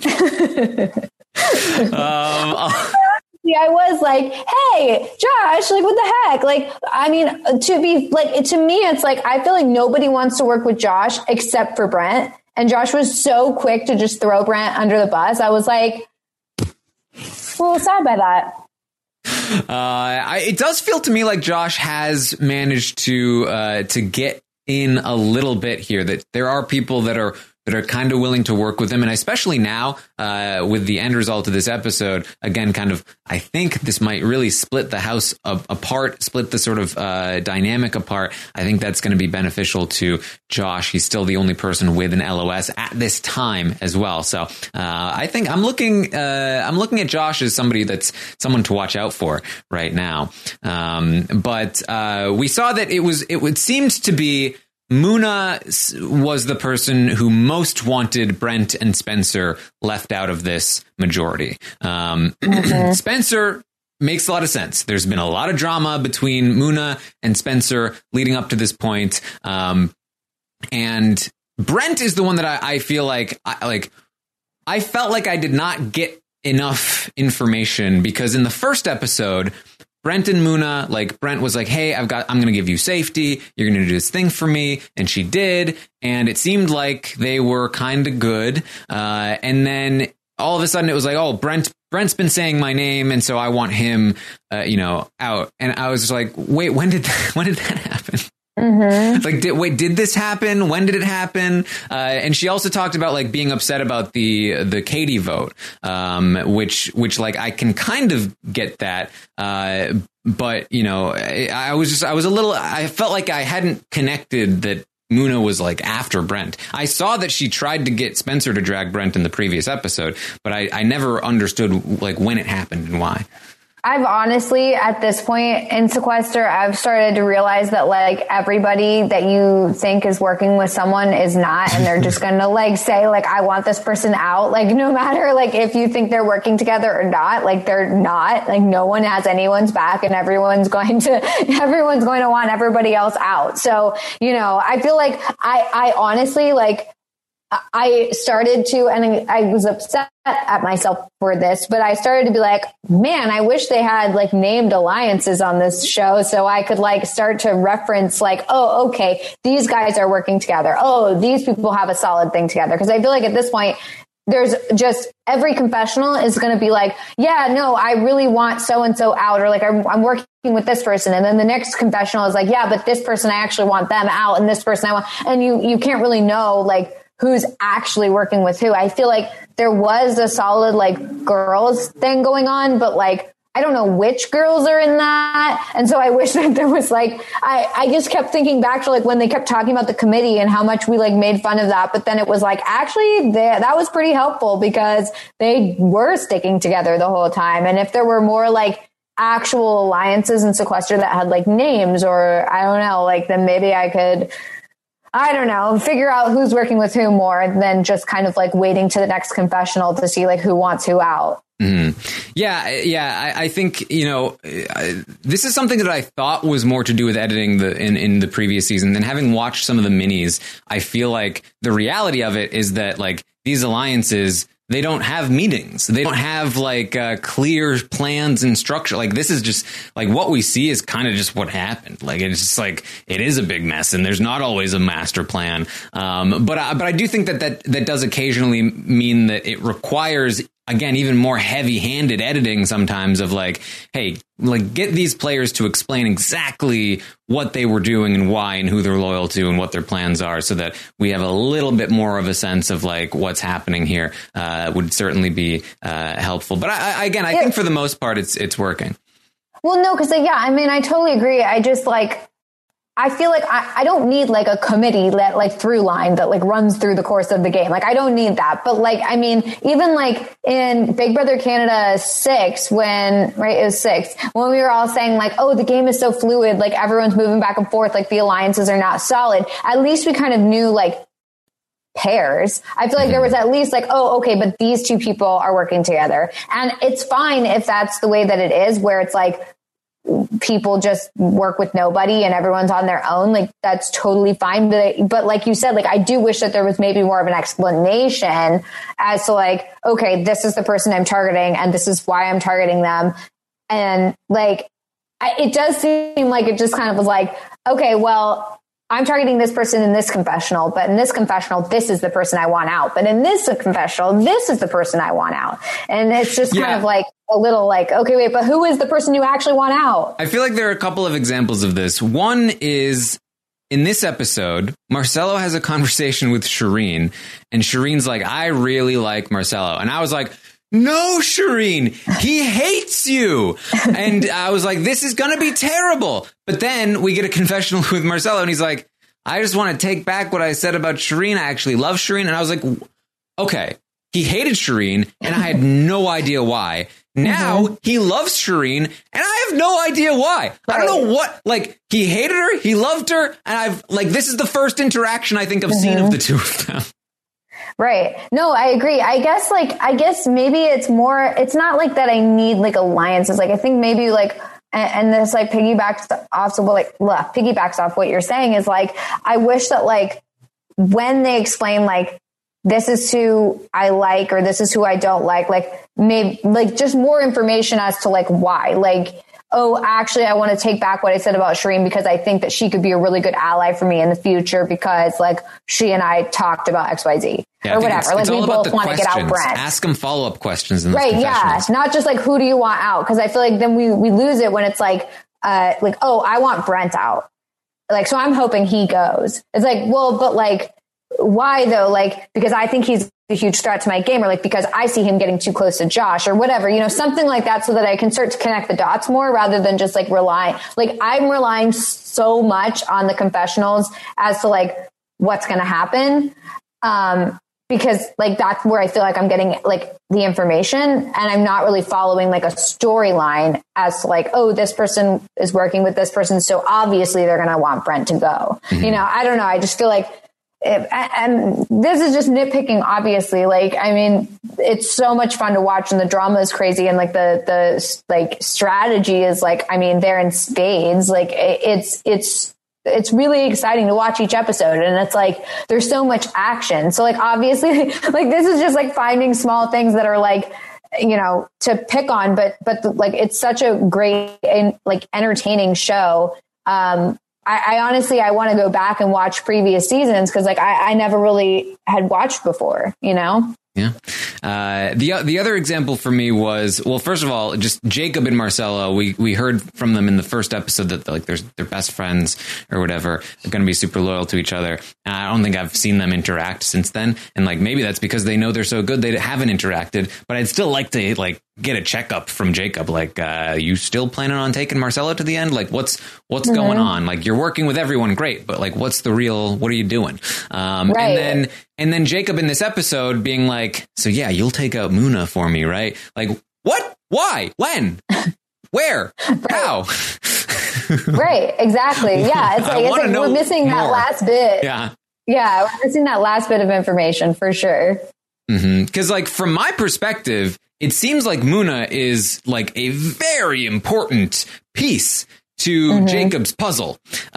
I was like, hey, Josh, like, what the heck? Like, I mean, to me, it's like, I feel like nobody wants to work with Josh except for Brent. And Josh was so quick to just throw Brent under the bus. I was like, a little sad by that. It does feel to me like Josh has managed to get in a little bit here, that there are people that are kind of willing to work with him. And especially now, with the end result of this episode, again, kind of, I think this might really split the house apart, split the sort of dynamic apart. I think that's going to be beneficial to Josh. He's still the only person with an LOS at this time as well. So I think I'm looking at Josh as someone to watch out for right now. But we saw that it seemed to be Muna was the person who most wanted Brent and Spencer left out of this majority. Spencer makes a lot of sense. There's been a lot of drama between Muna and Spencer leading up to this point. And Brent is the one that I feel like, I felt like I did not get enough information, because in the first episode, Brent and Muna, like, Brent was like, hey, I'm going to give you safety. You're going to do this thing for me. And she did. And it seemed like they were kind of good. And then all of a sudden it was like, oh, Brent Brent's been saying my name, and so I want him, out. And I was just like, wait, when did that happen? Mm-hmm. Like, did this happen? When did it happen? And she also talked about like being upset about the Katie vote, which like I can kind of get that. But I felt like I hadn't connected that Muna was like after Brent. I saw that she tried to get Spencer to drag Brent in the previous episode, but I never understood like when it happened and why. I've honestly, at this point in Sequester, I've started to realize that like everybody that you think is working with someone is not, and they're just going to like say like, I want this person out. Like no matter like if you think they're working together or not, like they're not, like no one has anyone's back, and everyone's going to want everybody else out. So, I feel like I honestly like, I started to, and I was upset at myself for this, but I started to be like, man, I wish they had like named alliances on this show so I could like start to reference like, oh, okay, these guys are working together. Oh, these people have a solid thing together. Because I feel like at this point, there's just every confessional is going to be like, yeah, no, I really want so-and-so out, or like I'm working with this person. And then the next confessional is like, yeah, but this person, I actually want them out, and this person I want, and you can't really know like who's actually working with who. I feel like there was a solid like girls thing going on, but like, I don't know which girls are in that. And so I wish that there was like, I just kept thinking back to like when they kept talking about the committee and how much we like made fun of that. But then it was like, actually that was pretty helpful because they were sticking together the whole time. And if there were more like actual alliances in Sequester that had like names, or I don't know, like then maybe I could, I don't know, figure out who's working with who more than just kind of like waiting to the next confessional to see like who wants who out. Mm-hmm. Yeah. I think, this is something that I thought was more to do with editing in the previous season. And having watched some of the minis, I feel like the reality of it is that like these alliances, they don't have meetings. They don't have like clear plans and structure. Like this is just like what we see is kind of just what happened. Like it's just like it is a big mess, and there's not always a master plan. But I do think that does occasionally mean that it requires, again, even more heavy-handed editing sometimes of like, hey, like get these players to explain exactly what they were doing and why and who they're loyal to and what their plans are, so that we have a little bit more of a sense of like what's happening here. Would certainly be helpful. But I think for the most part, it's working. Well, no, because I totally agree. I just like, I feel like I don't need like a committee that like through line that like runs through the course of the game. Like I don't need that. But like, I mean, even like in Big Brother Canada 6, it was 6, when we were all saying like, oh, the game is so fluid, like everyone's moving back and forth, like the alliances are not solid. At least we kind of knew like pairs. I feel like there was at least like, oh, okay, but these two people are working together. And it's fine if that's the way that it is, where it's like, people just work with nobody and everyone's on their own. Like that's totally fine. But like you said, like I do wish that there was maybe more of an explanation as to like, okay, this is the person I'm targeting and this is why I'm targeting them. And like, it does seem like it just kind of was like, okay, well, I'm targeting this person in this confessional, but in this confessional, this is the person I want out. But in this confessional, this is the person I want out. And it's just kind of like a little like, okay, wait, but who is the person you actually want out? I feel like there are a couple of examples of this. One is in this episode, Marcelo has a conversation with Shireen, and Shireen's like, I really like Marcelo. And I was like, no, Shireen, he hates you. And I was like, this is going to be terrible. But then we get a confessional with Marcelo, and he's like, I just want to take back what I said about Shireen. I actually love Shireen. And I was like, okay, he hated Shireen, and I had no idea why. Now he loves Shireen, and I have no idea why. Right. I don't know what, like, he hated her, he loved her, and I've, like, this is the first interaction I think I've seen of the two of them. Right. No, I agree. I guess maybe it's not like that I need like alliances. Like I think maybe like, and this like piggybacks off what you're saying is like, I wish that like when they explain like, this is who I like, or this is who I don't like maybe like just more information as to like why, like, oh, actually, I want to take back what I said about Shireen because I think that she could be a really good ally for me in the future because like she and I talked about XYZ. Yeah, or whatever. Like we both want to get out Brent. Ask him follow-up questions. In right. Yeah. Not just like, who do you want out? Cause I feel like then we lose it when it's like, oh, I want Brent out. Like, so I'm hoping he goes. It's like, well, but like, why though? Like, because I think he's a huge threat to my game, or like, because I see him getting too close to Josh or whatever, you know, something like that, so that I can start to connect the dots more rather than just like I'm relying so much on the confessionals as to like what's going to happen. Because like, that's where I feel like I'm getting like the information, and I'm not really following like a storyline as to like, oh, this person is working with this person, so obviously they're going to want Brent to go. Mm-hmm. You know, I don't know. I just feel like, and this is just nitpicking, obviously. Like, I mean, it's so much fun to watch, and the drama is crazy, and like the like strategy is like, I mean, they're in spades. Like it's really exciting to watch each episode, and it's like there's so much action. So like, obviously, like this is just like finding small things that are like, you know, to pick on, but like it's such a great and like entertaining show. I honestly, I want to go back and watch previous seasons, because like I never really had watched before, you know? Yeah. The other example for me was, well, first of all, just Jacob and Marcella. We heard from them in the first episode that like they're best friends or whatever. They're going to be super loyal to each other. And I don't think I've seen them interact since then. And like, maybe that's because they know they're so good they haven't interacted. But I'd still like to like get a checkup from Jacob. Like, you still planning on taking Marcella to the end? Like, what's mm-hmm. going on? Like, you're working with everyone, great, but like, what are you doing? Right. And then Jacob in this episode being like, so yeah, you'll take out Muna for me, right? Like, what? Why? When? Where? How? Right, exactly. Yeah, it's like we're missing more. That last bit. Yeah, we're missing that last bit of information for sure. Because like, from my perspective, it seems like Muna is like a very important piece to mm-hmm. Jacob's puzzle.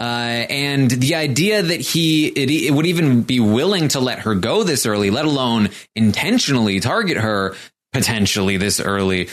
And the idea that it would even be willing to let her go this early, let alone intentionally target her potentially this early,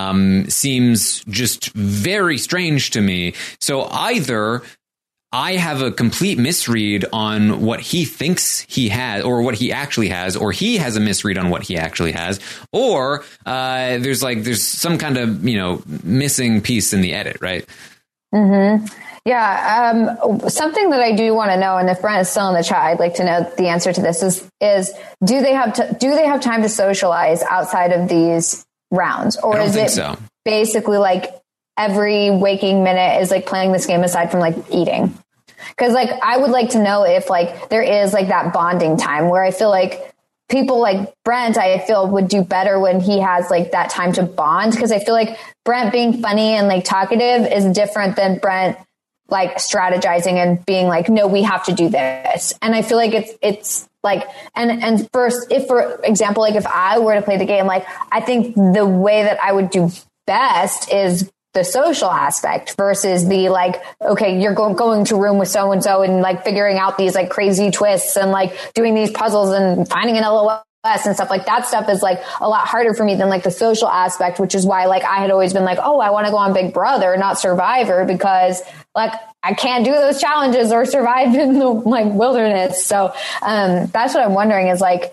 seems just very strange to me. So either I have a complete misread on what he thinks he has, or what he actually has, or he has a misread on what he actually has, or there's some kind of, you know, missing piece in the edit, right? Mm-hmm. Yeah. Something that I do want to know, and if Brent is still in the chat, I'd like to know the answer to this is do they have time to socialize outside of these rounds, or is it basically like every waking minute is like playing this game aside from like eating? Because like, I would like to know if like there is like that bonding time where I feel like people like Brent, I feel would do better when he has like that time to bond. Because I feel like Brent being funny and like talkative is different than Brent like strategizing and being like, no, we have to do this. And I feel like it's like, and first, if for example, like if I were to play the game, like I think the way that I would do best is the social aspect versus the like, okay, you're going to room with so-and-so and like figuring out these like crazy twists and like doing these puzzles and finding an LOS and stuff like that. Stuff is like a lot harder for me than like the social aspect, which is why like I had always been like, oh, I want to go on Big Brother, not Survivor, because like I can't do those challenges or survive in the like wilderness. So that's what I'm wondering is like,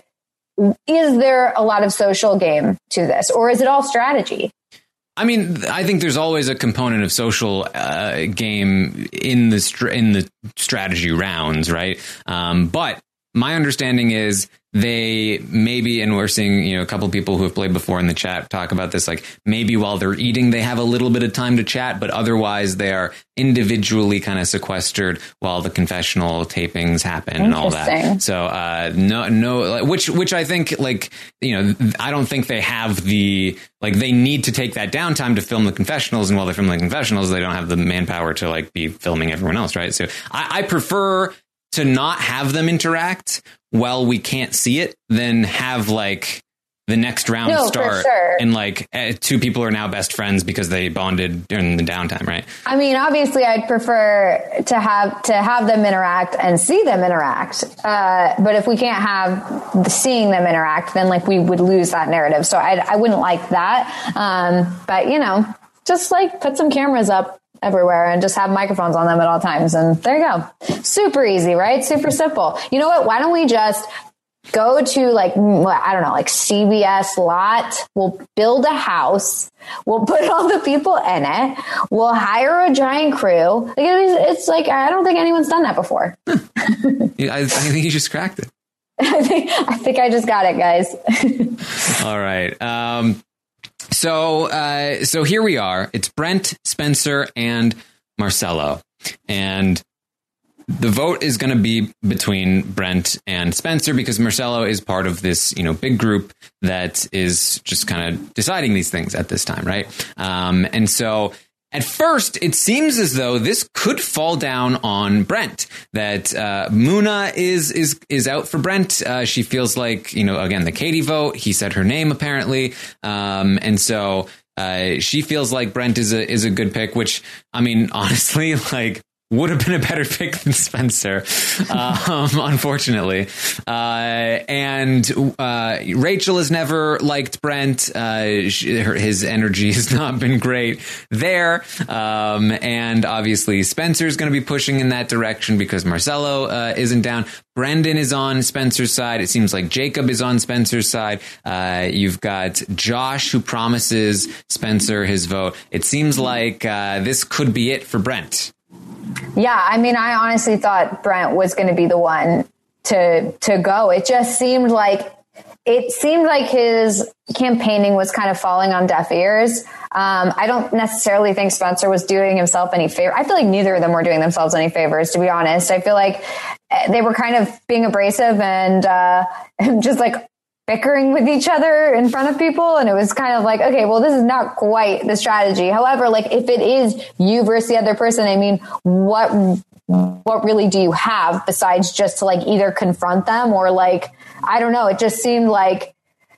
is there a lot of social game to this, or is it all strategy? I mean, I think there's always a component of social game in the strategy rounds, right? But my understanding is they maybe, and we're seeing, you know, a couple of people who have played before in the chat talk about this, like maybe while they're eating, they have a little bit of time to chat, but otherwise they are individually kind of sequestered while the confessional tapings happen and all that. So, no, which I think, like, you know, I don't think they have they need to take that downtime to film the confessionals. And while they're filming the confessionals, they don't have the manpower to like be filming everyone else. Right. So I prefer to not have them interact while we can't see it than have like the next round start and like two people are now best friends because they bonded during the downtime, right? I mean, obviously I'd prefer to have them interact and see them interact. But if we can't have seeing them interact, then like we would lose that narrative. So I wouldn't like that. But you know, just like put some cameras up everywhere and just have microphones on them at all times. And there you go. Super easy, right? Super simple. You know what? Why don't we just go to like, I don't know, like CBS lot. We'll build a house. We'll put all the people in it. We'll hire a giant crew. Like it's like, I don't think anyone's done that before. I think you just cracked it. I think I just got it, guys. All right. So here we are. It's Brent, Spencer, and Marcelo. And the vote is going to be between Brent and Spencer because Marcelo is part of this, big group that is just kind of deciding these things at this time, right? And so at first, it seems as though this could fall down on Brent, that Muna is out for Brent. She feels like, again, the Katie vote. He said her name, apparently. And so she feels like Brent is a good pick, which, I mean, honestly, like, would have been a better pick than Spencer, unfortunately. And Rachel has never liked Brent. His energy has not been great there. And obviously Spencer's going to be pushing in that direction because Marcelo isn't down. Brendan is on Spencer's side. It seems like Jacob is on Spencer's side. You've got Josh, who promises Spencer his vote. It seems like this could be it for Brent. Yeah, I mean, I honestly thought Brent was going to be the one to go. It just seemed like his campaigning was kind of falling on deaf ears. I don't necessarily think Spencer was doing himself any favor. I feel like neither of them were doing themselves any favors, to be honest. I feel like they were kind of being abrasive and just like bickering with each other in front of people. And it was kind of like, okay, well, this is not quite the strategy. However, like if it is you versus the other person, I mean, what really do you have besides just to like either confront them or like, I don't know. It just seemed like,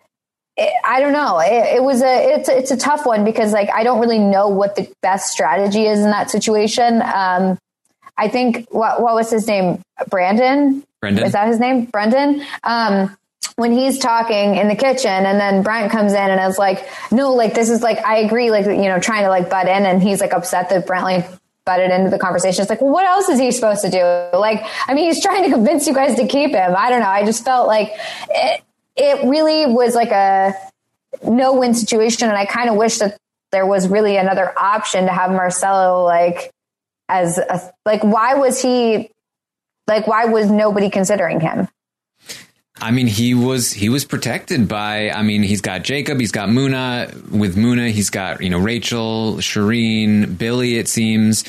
I don't know. It's a tough one because like, I don't really know what the best strategy is in that situation. I think what was his name? Brendan. Is that his name? Brendan. When he's talking in the kitchen and then Brent comes in and is like, no, like, this is like, I agree, like, trying to like butt in. And he's like upset that Brent like butted into the conversation. It's like, well, what else is he supposed to do? Like, I mean, he's trying to convince you guys to keep him. I don't know. I just felt like it really was like a no-win situation. And I kind of wish that there was really another option to have Marcelo like as a, like, why was nobody considering him? I mean, he was protected by, I mean, he's got Jacob, he's got Muna. With Muna, he's got, Rachel, Shireen, Billy, it seems.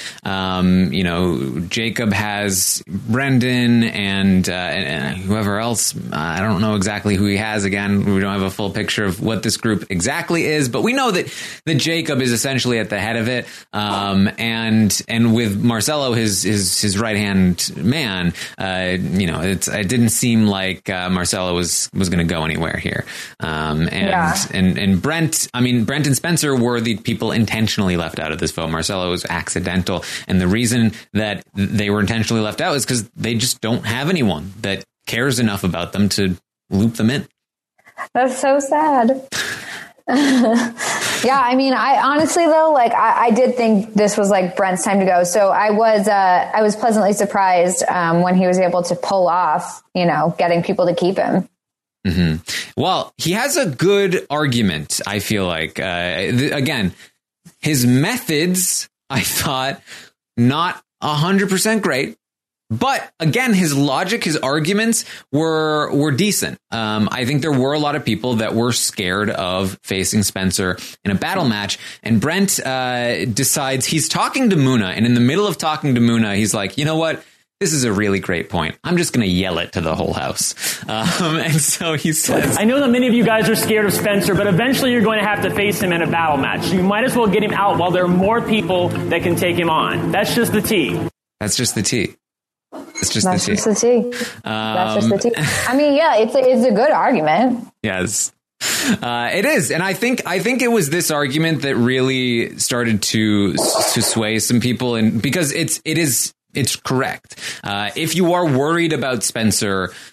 Jacob has Brendan and whoever else. I don't know exactly who he has. Again, we don't have a full picture of what this group exactly is, but we know that Jacob is essentially at the head of it. And with Marcelo, his right-hand man, it didn't seem like, Marcelo was going to go anywhere here. And Brent, I mean, Brent and Spencer were the people intentionally left out of this vote. Marcelo was accidental. And the reason that they were intentionally left out is because they just don't have anyone that cares enough about them to loop them in. That's so sad. Yeah, I mean, I honestly though, like I did think this was like Brent's time to go. So I was pleasantly surprised when he was able to pull off, getting people to keep him. Mm-hmm. Well, he has a good argument. I feel like again, his methods, I thought, not 100% great. But again, his logic, his arguments were decent. I think there were a lot of people that were scared of facing Spencer in a battle match. And Brent decides he's talking to Muna. And in the middle of talking to Muna, he's like, you know what? This is a really great point. I'm just going to yell it to the whole house. And so he says, I know that many of you guys are scared of Spencer, but eventually you're going to have to face him in a battle match. You might as well get him out while there are more people that can take him on. That's just the tea. That's just the tea. It's just That's the tea. just the tea. That's just the tea. I mean, yeah, it's a good argument. Yes. It is. And I think it was this argument that really started to sway some people, and because it's correct. If you are worried about Spencer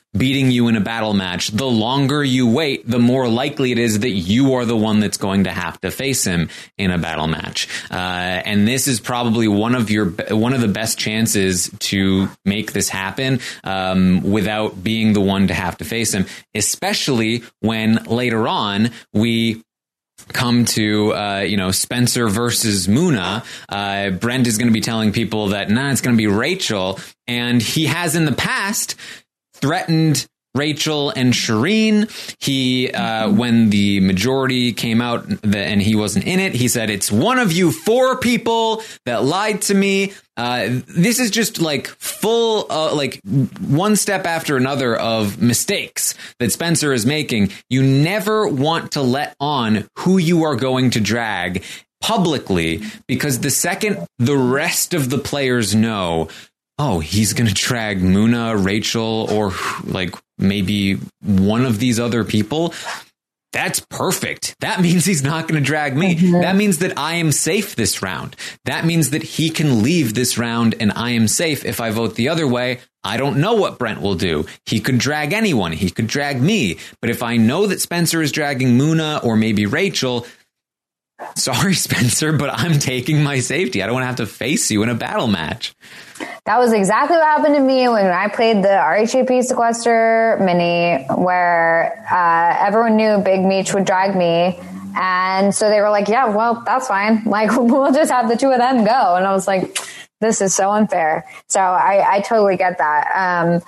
beating you in a battle match, the longer you wait, the more likely it is that you are the one that's going to have to face him in a battle match. And this is probably one of the best chances to make this happen without being the one to have to face him, especially when later on we come to, Spencer versus Muna. Brent is going to be telling people that, it's going to be Rachel. And he has in the past threatened Rachel and Shireen. He, when the majority came out and he wasn't in it, he said, it's one of you 4 people that lied to me. This is just like full, one step after another of mistakes that Spencer is making. You never want to let on who you are going to drag publicly, because the second the rest of the players know, oh, he's going to drag Muna, Rachel, or like maybe one of these other people, that's perfect. That means he's not going to drag me. Mm-hmm. That means that I am safe this round. That means that he can leave this round and I am safe. If I vote the other way, I don't know what Brent will do. He could drag anyone. He could drag me. But if I know that Spencer is dragging Muna or maybe Rachel, sorry, Spencer, but I'm taking my safety. I don't want to have to face you in a battle match. That was exactly what happened to me when I played the RHAP Sequester mini, where everyone knew Big Meech would drag me. And so they were like, yeah, well, that's fine. Like, we'll just have the 2 of them go. And I was like, this is so unfair. So I totally get that.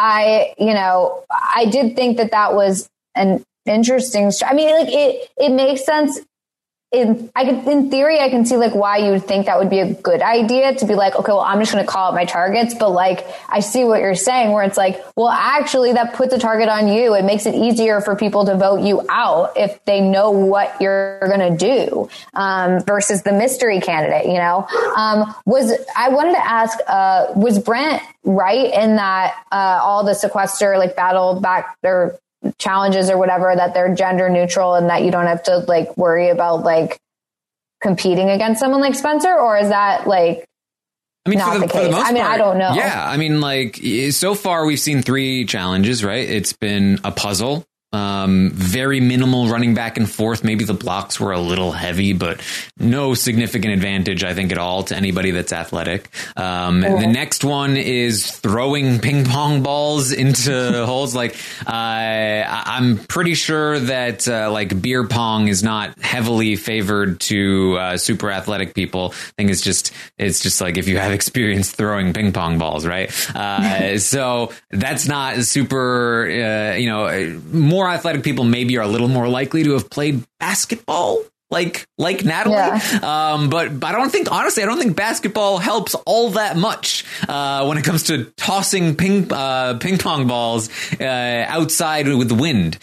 I did think that was an interesting, it makes sense. In theory, I can see like why you would think that would be a good idea to be like, okay, well, I'm just going to call out my targets. But like, I see what you're saying where it's like, well, actually that puts a target on you. It makes it easier for people to vote you out if they know what you're going to do, versus the mystery candidate, I wanted to ask, was Brent right in that, all the sequester, like battle back or challenges or whatever, that they're gender neutral and that you don't have to like worry about like competing against someone like Spencer? Or is that like not the case? I don't know. Yeah. So far we've seen 3 challenges, right? It's been a puzzle, very minimal running back and forth. Maybe the blocks were a little heavy, but no significant advantage, I think, at all to anybody that's athletic. The next one is throwing ping pong balls into holes. Like, I'm pretty sure that, like beer pong is not heavily favored to, super athletic people. I think it's just like if you have experience throwing ping pong balls, right? So that's not super, more athletic people maybe are a little more likely to have played basketball like Natalie. Yeah. But I don't think basketball helps all that much when it comes to tossing ping pong balls outside with the wind.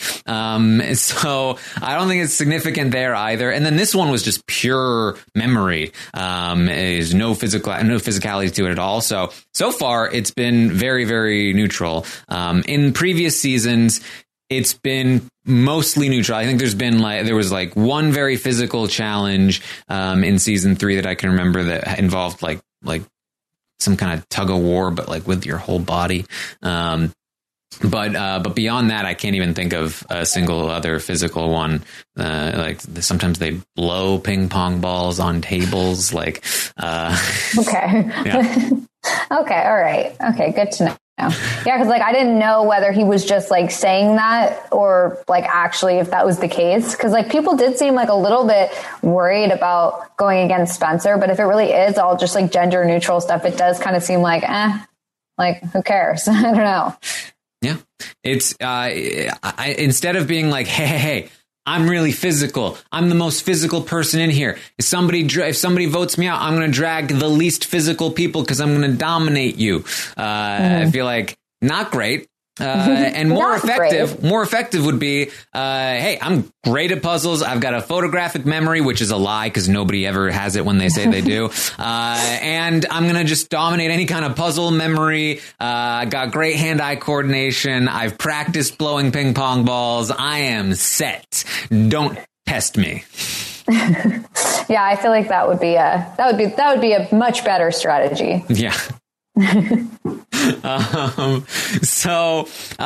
So I don't think it's significant there either. And then this one was just pure memory. Is no physicality to it at all. So far it's been very, very neutral. In previous seasons, it's been mostly neutral. I think there was one very physical challenge in season 3 that I can remember that involved like some kind of tug of war, but like with your whole body. But beyond that, I can't even think of a single other physical one. Like sometimes they blow ping pong balls on tables. Okay. Yeah. Okay. All right. Okay. Good to know. Yeah, because I didn't know whether he was just saying that or actually if that was the case. Because people did seem a little bit worried about going against Spencer. But if it really is all just gender neutral stuff, it does kind of seem who cares? I don't know. Yeah, it's instead of being hey, I'm really physical. I'm the most physical person in here. If somebody votes me out, I'm going to drag the least physical people because I'm going to dominate you. I feel not great. And more effective would be, hey, I'm great at puzzles. I've got a photographic memory, which is a lie because nobody ever has it when they say they do. And I'm going to just dominate any kind of puzzle memory. I got great hand-eye coordination. I've practiced blowing ping pong balls. I am set. Don't test me. Yeah, I feel that would be a much better strategy. Yeah. So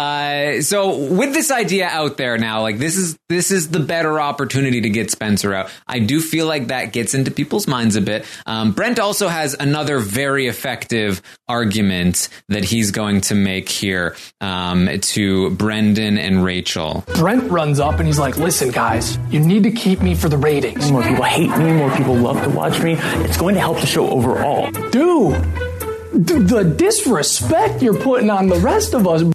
with this idea out there now, like this is the better opportunity to get Spencer out. I do feel like that gets into people's minds a bit. Brent also has another very effective argument that he's going to make here to Brendan and Rachel. Brent runs up and he's like, listen, guys, you need to keep me for the ratings. More people hate me, more people love to watch me. It's going to help the show overall. Dude, the disrespect you're putting on the rest of us.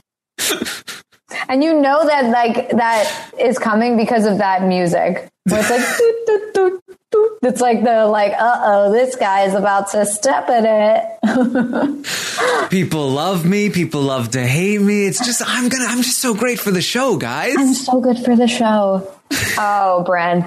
And you know that like that is coming because of that music. Where it's like doot, doot, doot, doot. It's like the like, this guy is about to step in it. People love me, people love to hate me. It's just I'm just so great for the show, guys. I'm so good for the show. Oh, Brent.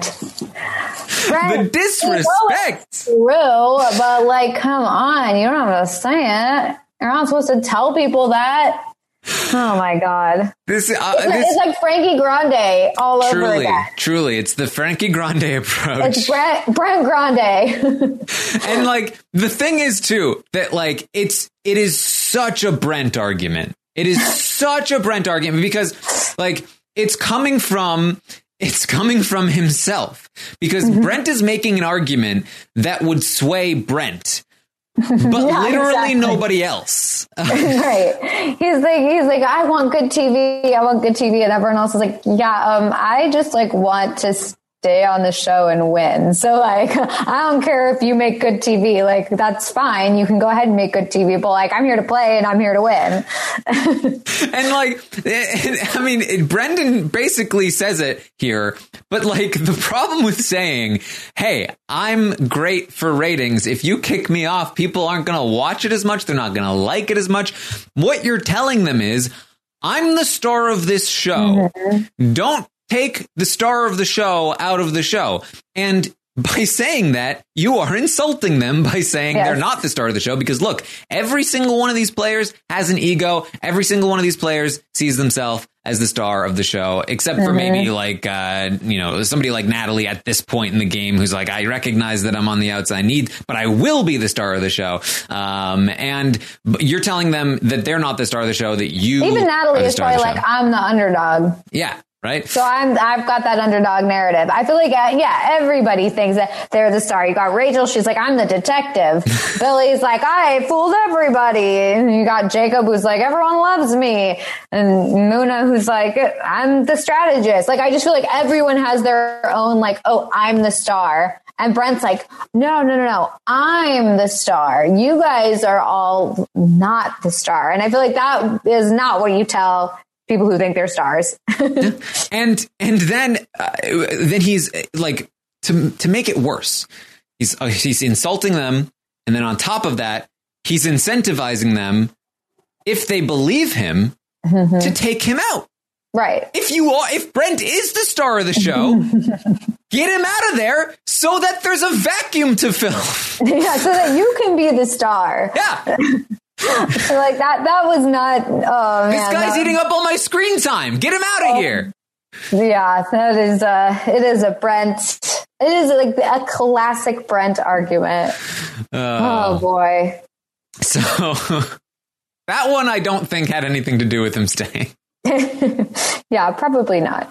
The disrespect. You know it's true, but like, come on, you don't have to say it. You're not supposed to tell people that. Oh my God! It's like Frankie Grande all over again. Truly, it's the Frankie Grande approach. It's Brent Grande. And like the thing is too that like it is such a Brent argument. It is such a Brent argument because like it's coming from himself because Brent is making an argument that would sway Brent. But literally nobody else. Right. He's like, I want good TV. And everyone else is like, I just like want to stay on the show and win. So like, I don't care if you make good TV. Like, that's fine. You can go ahead and make good TV. But like, I'm here to play and I'm here to win. And like, I mean, Brendan basically says it here. But like the problem with saying, hey, I'm great for ratings. If you kick me off, people aren't going to watch it as much. They're not going to like it as much. What you're telling them is I'm the star of this show. Mm-hmm. Don't take the star of the show out of the show. And by saying that, you are insulting them by saying they're not the star of the show. Because look, every single one of these players has an ego. Every single one of these players sees themselves as the star of the show, except for maybe like, somebody like Natalie at this point in the game who's like, I recognize that I'm on the outside but I will be the star of the show. And you're telling them that they're not the star of the show, that you even Natalie is probably like, I'm the underdog. Yeah. Right. So I've got that underdog narrative. I feel like, everybody thinks that they're the star. You got Rachel. She's like, I'm the detective. Billy's like, I fooled everybody. And you got Jacob, who's like, everyone loves me. And Muna, who's like, I'm the strategist. Like, I just feel like everyone has their own, like, oh, I'm the star. And Brent's like, no. I'm the star. You guys are all not the star. And I feel like that is not what you tell people who think they're stars. and then he's like, to make it worse, he's insulting them. And then on top of that, he's incentivizing them, if they believe him, to take him out. Right. If Brent is the star of the show, get him out of there so that there's a vacuum to fill. Yeah, so that you can be the star. Yeah. So like that was not. Oh man, this guy's eating up all my screen time. Get him out of here. Yeah, that is. It is a Brent. It is like a classic Brent argument. Oh boy. So that one I don't think had anything to do with him staying. Yeah, probably not.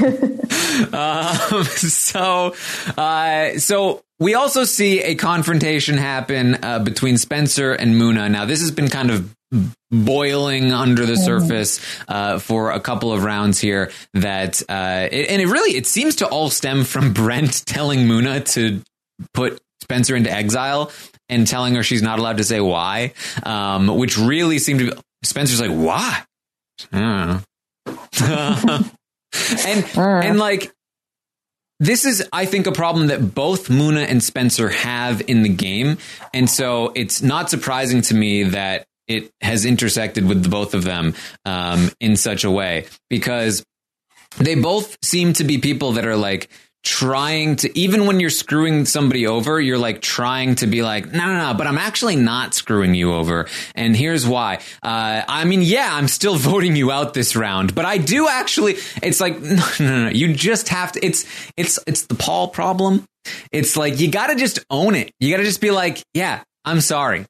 So we also see a confrontation happen between Spencer and Muna. Now, this has been kind of boiling under the surface for a couple of rounds here. It seems to all stem from Brent telling Muna to put Spencer into exile and telling her she's not allowed to say why, which really seemed to be, Spencer's like, why? I don't know. and like, this is, I think, a problem that both Muna and Spencer have in the game. And so it's not surprising to me that it has intersected with the both of them in such a way, because they both seem to be people that are like trying to, even when you're screwing somebody over, you're like trying to be like, no, but I'm actually not screwing you over. And here's why. I'm still voting you out this round, but I do actually, it's like, no, you just have to, it's the Paul problem. It's like, you got to just own it. You got to just be like, yeah, I'm sorry.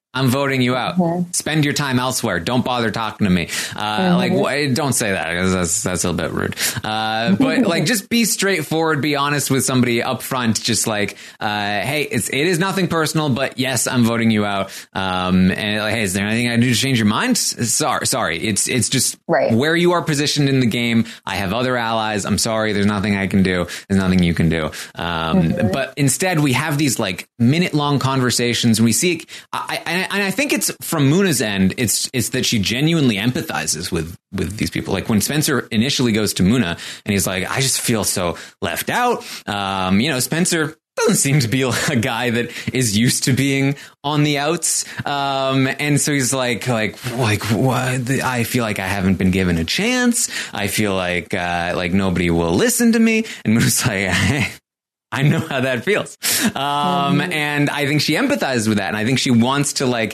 I'm voting you out. Spend your time elsewhere. Don't bother talking to me. Don't say that, because that's a little bit rude. But like, just be straightforward, be honest with somebody up front. Just like, hey, it is nothing personal, but yes, I'm voting you out. And like, hey, is there anything I can do to change your mind? Sorry. It's just where you are positioned in the game. I have other allies. I'm sorry. There's nothing I can do. There's nothing you can do. But instead we have these like minute long conversations. We see, I think it's from Muna's end. It's that she genuinely empathizes with these people. Like when Spencer initially goes to Muna and he's like, I just feel so left out. Spencer doesn't seem to be a guy that is used to being on the outs. And so he's like, what? I feel like I haven't been given a chance. I feel like nobody will listen to me. And Muna's like, I know how that feels. And I think she empathizes with that. And I think she wants to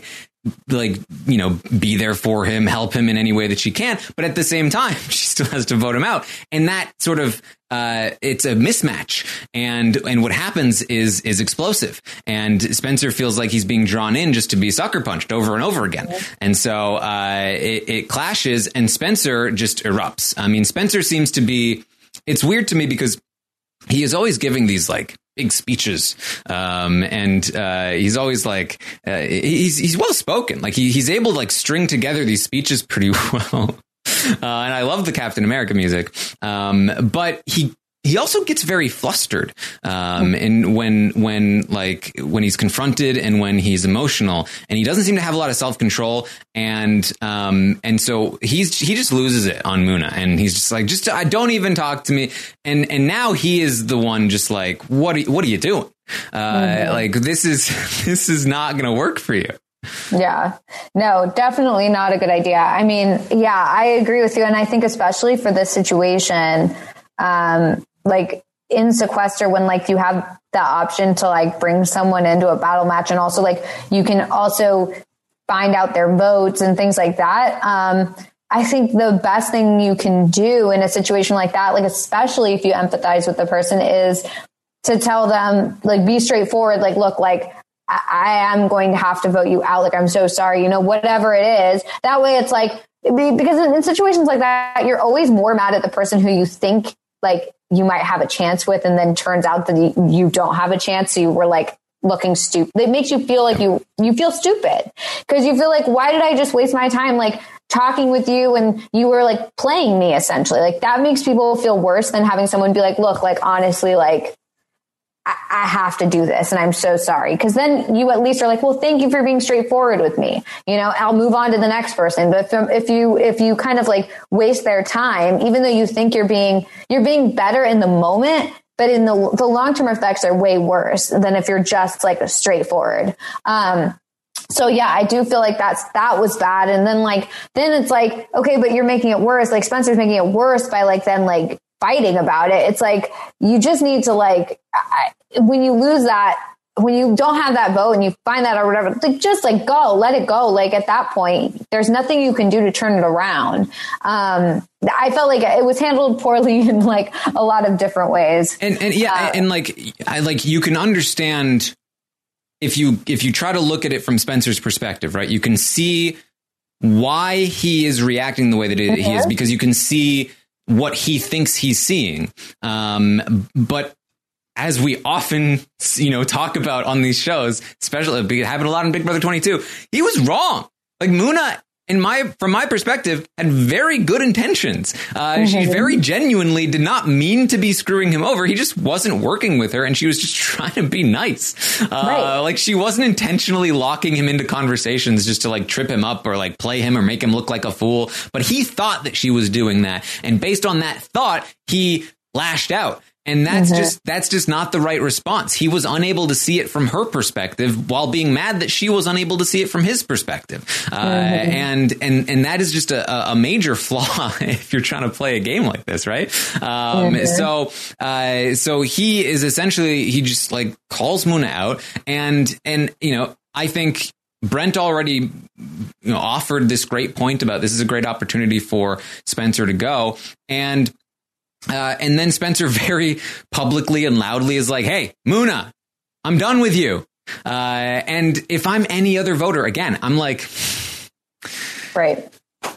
be there for him, help him in any way that she can. But at the same time, she still has to vote him out. And that sort of, it's a mismatch. And what happens is explosive. And Spencer feels like he's being drawn in just to be sucker punched over and over again. And so, it clashes and Spencer just erupts. I mean, Spencer seems to be, it's weird to me because he is always giving these like big speeches. And he's always like, he's well spoken. Like he's able to like string together these speeches pretty well. And I love the Captain America music. But he also gets very flustered. And when he's confronted and when he's emotional, and he doesn't seem to have a lot of self-control. And so he just loses it on Muna, and he's just like, don't even talk to me. And now he is the one just like, what are you doing? Like this is not going to work for you. Yeah, no, definitely not a good idea. I mean, yeah, I agree with you. And I think especially for this situation, like in Sequester, when like you have the option to like bring someone into a battle match, and also like you can also find out their votes and things like that. I think the best thing you can do in a situation like that, like especially if you empathize with the person, is to tell them, like, be straightforward, like, look, like, I am going to have to vote you out. Like, I'm so sorry, whatever it is. That way it's like, because in situations like that, you're always more mad at the person who you think like you might have a chance with. And then turns out that you don't have a chance. So you were like looking stupid. It makes you feel like you feel stupid, because you feel like, why did I just waste my time like talking with you and you were like playing me essentially? Like that makes people feel worse than having someone be like, look, like, honestly, like, I have to do this and I'm so sorry. Because then you at least are like, well, thank you for being straightforward with me. I'll move on to the next person. But if you kind of like waste their time, even though you think you're being better in the moment, but in the long-term effects are way worse than if you're just like straightforward. So yeah, I do feel like that was bad. And then it's like, okay, but you're making it worse. Like Spencer's making it worse by like, then like fighting about it. It's like, you just need to like, when you lose that, when you don't have that vote and you find that or whatever, like just like go, let it go. Like at that point, there's nothing you can do to turn it around. I felt like it was handled poorly in like a lot of different ways. And you can understand if you try to look at it from Spencer's perspective, right? You can see why he is reacting the way that he is, because you can see what he thinks he's seeing. But as we often, talk about on these shows, especially it happened a lot in Big Brother 22, he was wrong. Like Muna, from my perspective, had very good intentions. She very genuinely did not mean to be screwing him over. He just wasn't working with her, and she was just trying to be nice. Right. Like she wasn't intentionally locking him into conversations just to like trip him up or like play him or make him look like a fool. But he thought that she was doing that, and based on that thought, he lashed out. And that's just not the right response. He was unable to see it from her perspective while being mad that she was unable to see it from his perspective. And that is just a major flaw if you're trying to play a game like this, right? So he is essentially, he just like calls Muna out, and I think Brent already offered this great point about this is a great opportunity for Spencer to go. And then Spencer very publicly and loudly is like, hey, Muna, I'm done with you. And if I'm any other voter, again, I'm like, Right.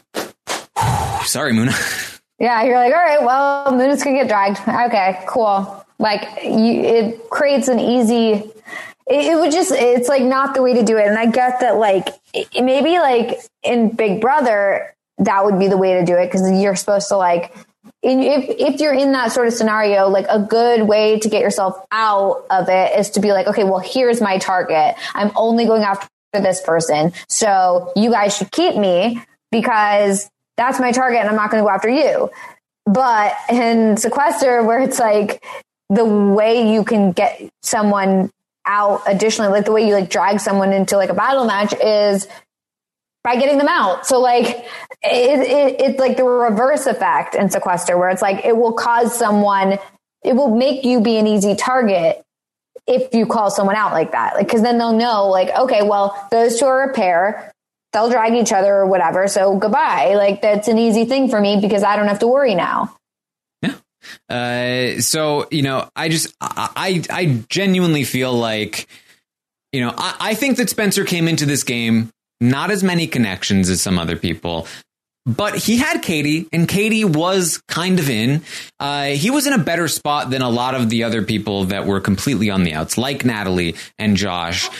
sorry, Muna. Yeah, you're like, all right, well, Muna's gonna get dragged. Okay, cool. Like, it creates an easy. It's like not the way to do it. And I get that, like, maybe like in Big Brother, that would be the way to do it, because you're supposed to, like, if you're in that sort of scenario, like, a good way to get yourself out of it is to be like, okay, well, here's my target. I'm only going after this person. So you guys should keep me because that's my target and I'm not going to go after you. But in Sequester, where it's like the way you can get someone out additionally, like the way you like drag someone into like a battle match is by getting them out. So like it's like the reverse effect in Sequester, where it's like it will cause someone, it will make you be an easy target if you call someone out like that. Like, because then they'll know, like, okay, well, those two are a pair. They'll drag each other or whatever. So goodbye. Like, that's an easy thing for me because I don't have to worry now. Yeah. So, you know, I genuinely feel like, you know, I think that Spencer came into this game, not as many connections as some other people, but he had Katie, and Katie was kind of in. He was in a better spot than a lot of the other people that were completely on the outs, like Natalie and Josh,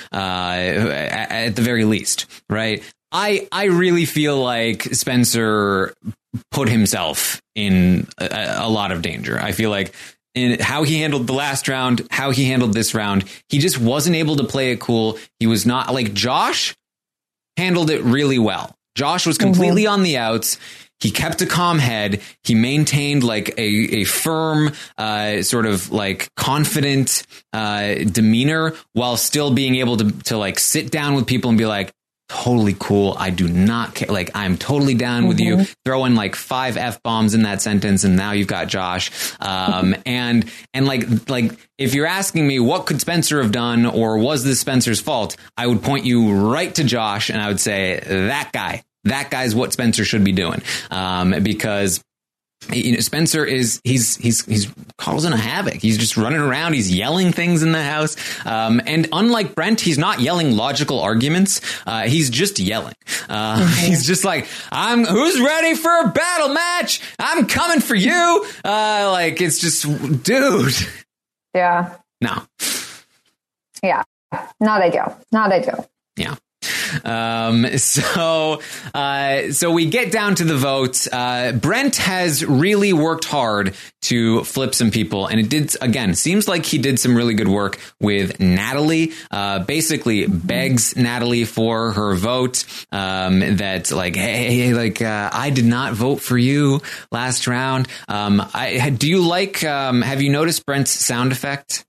at the very least, right? I really feel like Spencer put himself in a lot of danger. I feel like in how he handled the last round, how he handled this round, he just wasn't able to play it cool. He was not like Josh handled it really well. Josh was completely on the outs. He kept a calm head. He maintained like a firm, sort of like confident demeanor while still being able to like sit down with people and be like, totally cool. I do not care. Like, I'm totally down with you. Throw in like 5 F-bombs in that sentence, and now you've got Josh. And like, if you're asking me what could Spencer have done, or was this Spencer's fault, I would point you right to Josh, and I would say that guy's what Spencer should be doing. Because, you know, Spencer is he's causing a havoc. He's just running around. He's yelling things in the house. And unlike Brent, he's not yelling logical arguments. He's just yelling. He's just like, who's ready for a battle match? I'm coming for you. Like, it's just, dude. Yeah. No. Yeah. Not ideal. Yeah. So we get down to the votes. Brent has really worked hard to flip some people, and it did, again, seems like he did some really good work with Natalie, basically begs Natalie for her vote, that like, hey, like, I did not vote for you last round. Do you like, have you noticed Brent's sound effect?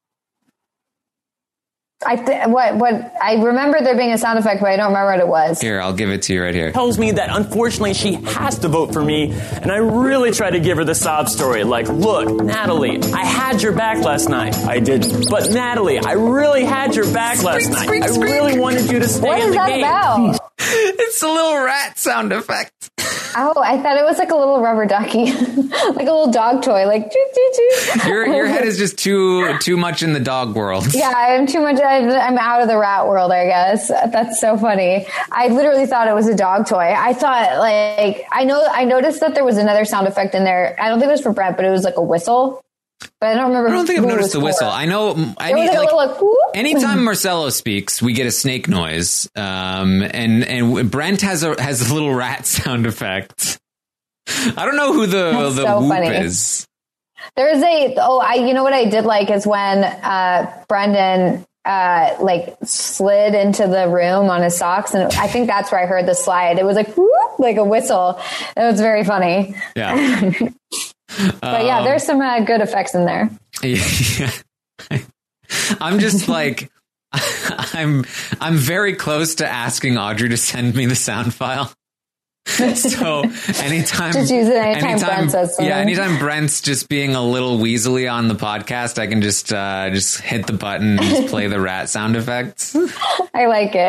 What I remember there being a sound effect, but I don't remember what it was. Here, I'll give it to you right here. Tells me that unfortunately she has to vote for me, and I really try to give her the sob story. Like, look, Natalie, I had your back last night. I didn't. But Natalie, I really had your back last night. I really wanted you to stay in the game. What is that about? It's a little rat sound effect. Oh, I thought it was like a little rubber ducky, like a little dog toy, like choo choo choo. Your head is just too much in the dog world. Yeah, I'm too much. I'm out of the rat world, I guess. That's so funny. I literally thought it was a dog toy. I thought, like, I noticed that there was another sound effect in there. I don't think it was for Brent, but it was like a whistle. But I don't remember. I don't think I've noticed the whistle. I know. I mean, like, anytime Marcelo speaks, we get a snake noise. And Brent has a little rat sound effect. I don't know who the whoop funny. Is. There's you know what I did like is when Brendan like slid into the room on his socks, and I think that's where I heard the slide. It was like whoop, like a whistle. It was very funny. Yeah. But yeah, there's some good effects in there. Yeah. I'm just like, I'm very close to asking Audrey to send me the sound file. So anytime, just use it anytime Brent says something. Yeah, anytime Brent's just being a little weaselly on the podcast, I can just hit the button and just play the rat sound effects. I like it.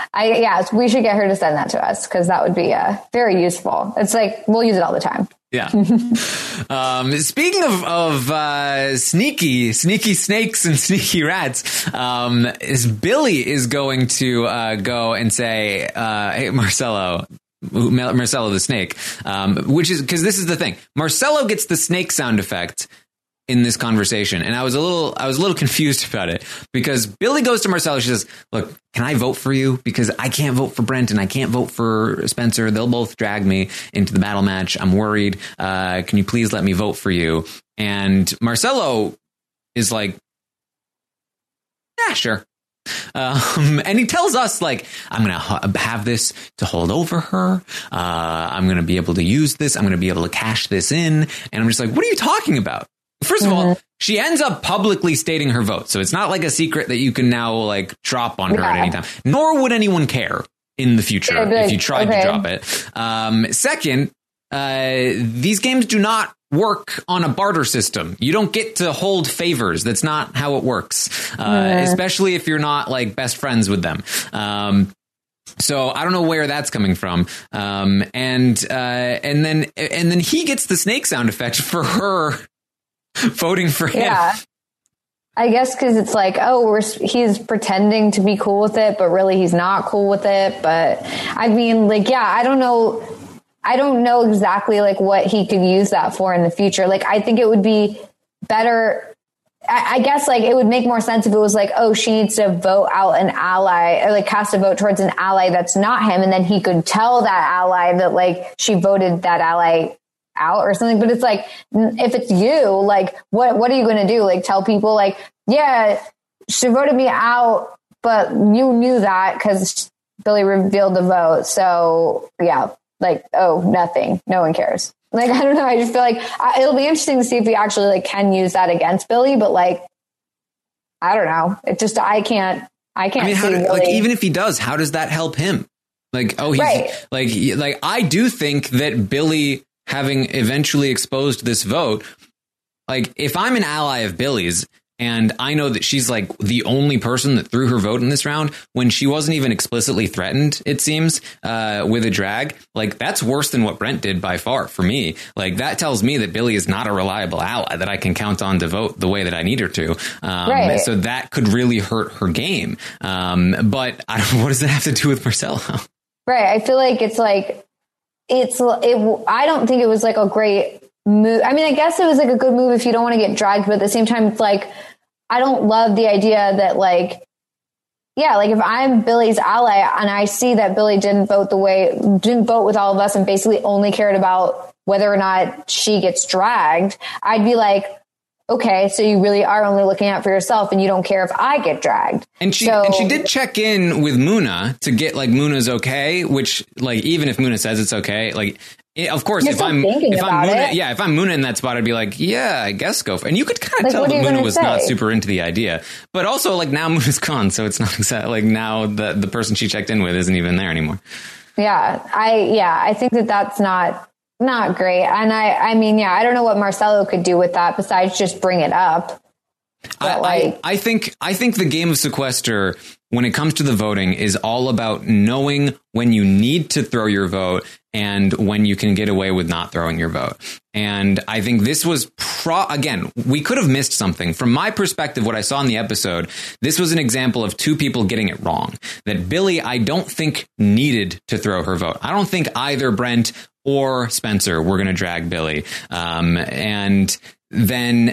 We should get her to send that to us because that would be very useful. It's like, we'll use it all the time. Yeah. Speaking of sneaky snakes and sneaky rats, is Billy is going to go and say, hey, Marcelo the snake, which is because this is the thing. Marcelo gets the snake sound effect in this conversation, and I was a little confused about it because Billy goes to Marcelo. She says, "Look, can I vote for you? Because I can't vote for Brent and I can't vote for Spencer. They'll both drag me into the battle match. I'm worried. Can you please let me vote for you?" And Marcelo is like, "Yeah, sure." And he tells us, like, I'm going to have this to hold over her. I'm going to be able to use this. I'm going to be able to cash this in. And I'm just like, what are you talking about? First of all, she ends up publicly stating her vote. So it's not like a secret that you can now like drop on her at any time, nor would anyone care in the future if you tried to drop it. Second, these games do not work on a barter system. You don't get to hold favors. That's not how it works, especially if you're not like best friends with them. So I don't know where that's coming from. And then he gets the snake sound effect for her voting for him. Yeah. I guess because it's like, he's pretending to be cool with it, but really he's not cool with it. But I mean, like, yeah, I don't know exactly like what he could use that for in the future. Like, I think it would be better. I guess like it would make more sense if it was like, she needs to vote out an ally or like cast a vote towards an ally that's not him. And then he could tell that ally that like she voted that ally out or something. But it's like, if it's you, like, what are you going to do? Like, tell people like, yeah, she voted me out, but you knew that because Billy revealed the vote. So yeah, like, nothing. No one cares. Like, I don't know. I just feel like it'll be interesting to see if he actually like can use that against Billy. But like, I don't know. It just, I can't. I mean, like, even if he does, how does that help him? Like, he's like, I do think that Billy, having eventually exposed this vote, like if I'm an ally of Billy's and I know that she's like the only person that threw her vote in this round when she wasn't even explicitly threatened, it seems, with a drag, like that's worse than what Brent did by far for me. Like that tells me that Billy is not a reliable ally that I can count on to vote the way that I need her to. So that could really hurt her game. But what does that have to do with Marcelo? Right. I feel like it's like, I don't think it was like a great move. I mean, I guess it was like a good move if you don't want to get dragged, but at the same time, it's like, I don't love the idea that like, yeah, like if I'm Billy's ally and I see that Billy didn't vote with all of us and basically only cared about whether or not she gets dragged, I'd be like, okay, so you really are only looking out for yourself and you don't care if I get dragged. And she did check in with Muna to get like Muna's okay, which like, even if Muna says it's okay, like, of course, if I'm Muna in that spot, I'd be like, yeah, I guess go for it. And you could kind of tell that Muna was not super into the idea, but also like now Muna's gone. So it's not exactly like now the person she checked in with isn't even there anymore. Yeah. I think that's not great. And I mean, I don't know what Marcelo could do with that besides just bring it up. I think the game of Sequester, when it comes to the voting, is all about knowing when you need to throw your vote and when you can get away with not throwing your vote. And I think this was again, we could have missed something. From my perspective, what I saw in the episode, this was an example of two people getting it wrong. That Billy, I don't think, needed to throw her vote. I don't think either Brent or Spencer were going to drag Billy. And then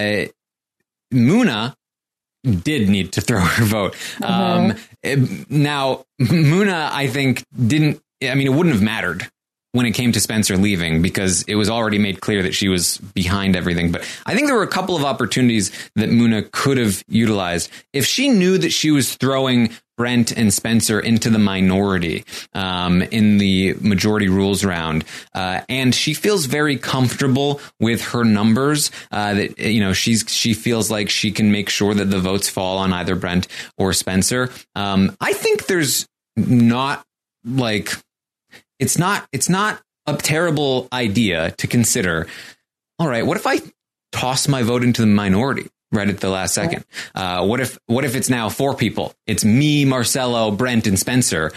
Muna did need to throw her vote. Now, Muna, I think, it wouldn't have mattered when it came to Spencer leaving because it was already made clear that she was behind everything. But I think there were a couple of opportunities that Muna could have utilized. If she knew that she was throwing Brent and Spencer into the minority in the majority rules round, and she feels very comfortable with her numbers, that she feels like she can make sure that the votes fall on either Brent or Spencer. I think there's not like it's not a terrible idea to consider. All right, what if I toss my vote into the minority? right at the last second. What if it's now 4 people? It's me, Marcelo, Brent, and Spencer.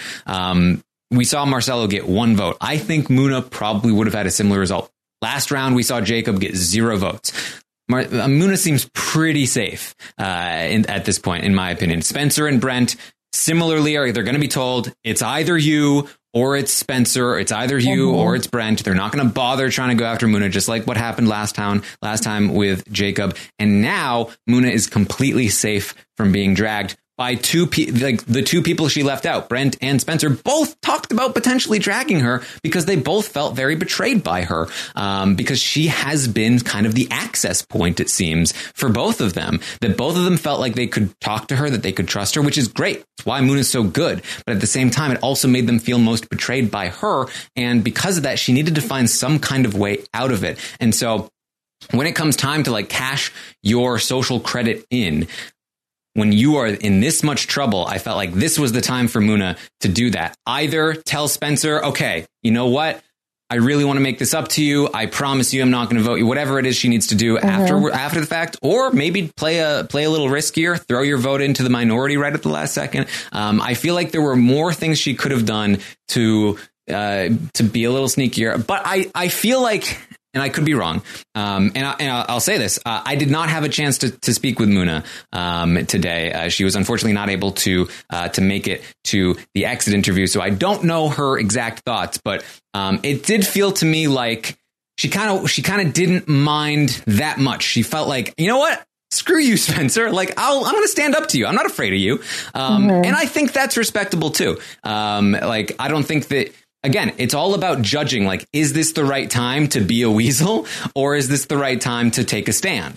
We saw Marcelo get 1 vote. I think Muna probably would have had a similar result. Last round, we saw Jacob get 0 votes. Muna seems pretty safe at this point, in my opinion. Spencer and Brent similarly are either going to be told it's either you or it's Spencer. It's either you or it's Brent. They're not going to bother trying to go after Muna, just like what happened last time with Jacob. And now Muna is completely safe from being dragged by the 2 people she left out. Brent and Spencer both talked about potentially dragging her because they both felt very betrayed by her, because she has been kind of the access point, it seems, for both of them, that both of them felt like they could talk to her, that they could trust her, which is great. It's why Moon is so good. But at the same time, it also made them feel most betrayed by her. And because of that, she needed to find some kind of way out of it. And so when it comes time to like cash your social credit in, when you are in this much trouble, I felt like this was the time for Muna to do that. Either tell Spencer, okay, you know what? I really want to make this up to you. I promise you I'm not going to vote you. Whatever it is she needs to do after the fact, or maybe play a little riskier, throw your vote into the minority right at the last second. I feel like there were more things she could have done to be a little sneakier. But I feel like, and I could be wrong, and I'll say this, I did not have a chance to speak with Muna today. She was unfortunately not able to make it to the exit interview, so I don't know her exact thoughts, but it did feel to me like she kind of didn't mind that much. She felt like, you know what? Screw you, Spencer. Like, I'm going to stand up to you. I'm not afraid of you. And I think that's respectable too. Like, I don't think that, again, it's all about judging, like, is this the right time to be a weasel, or is this the right time to take a stand?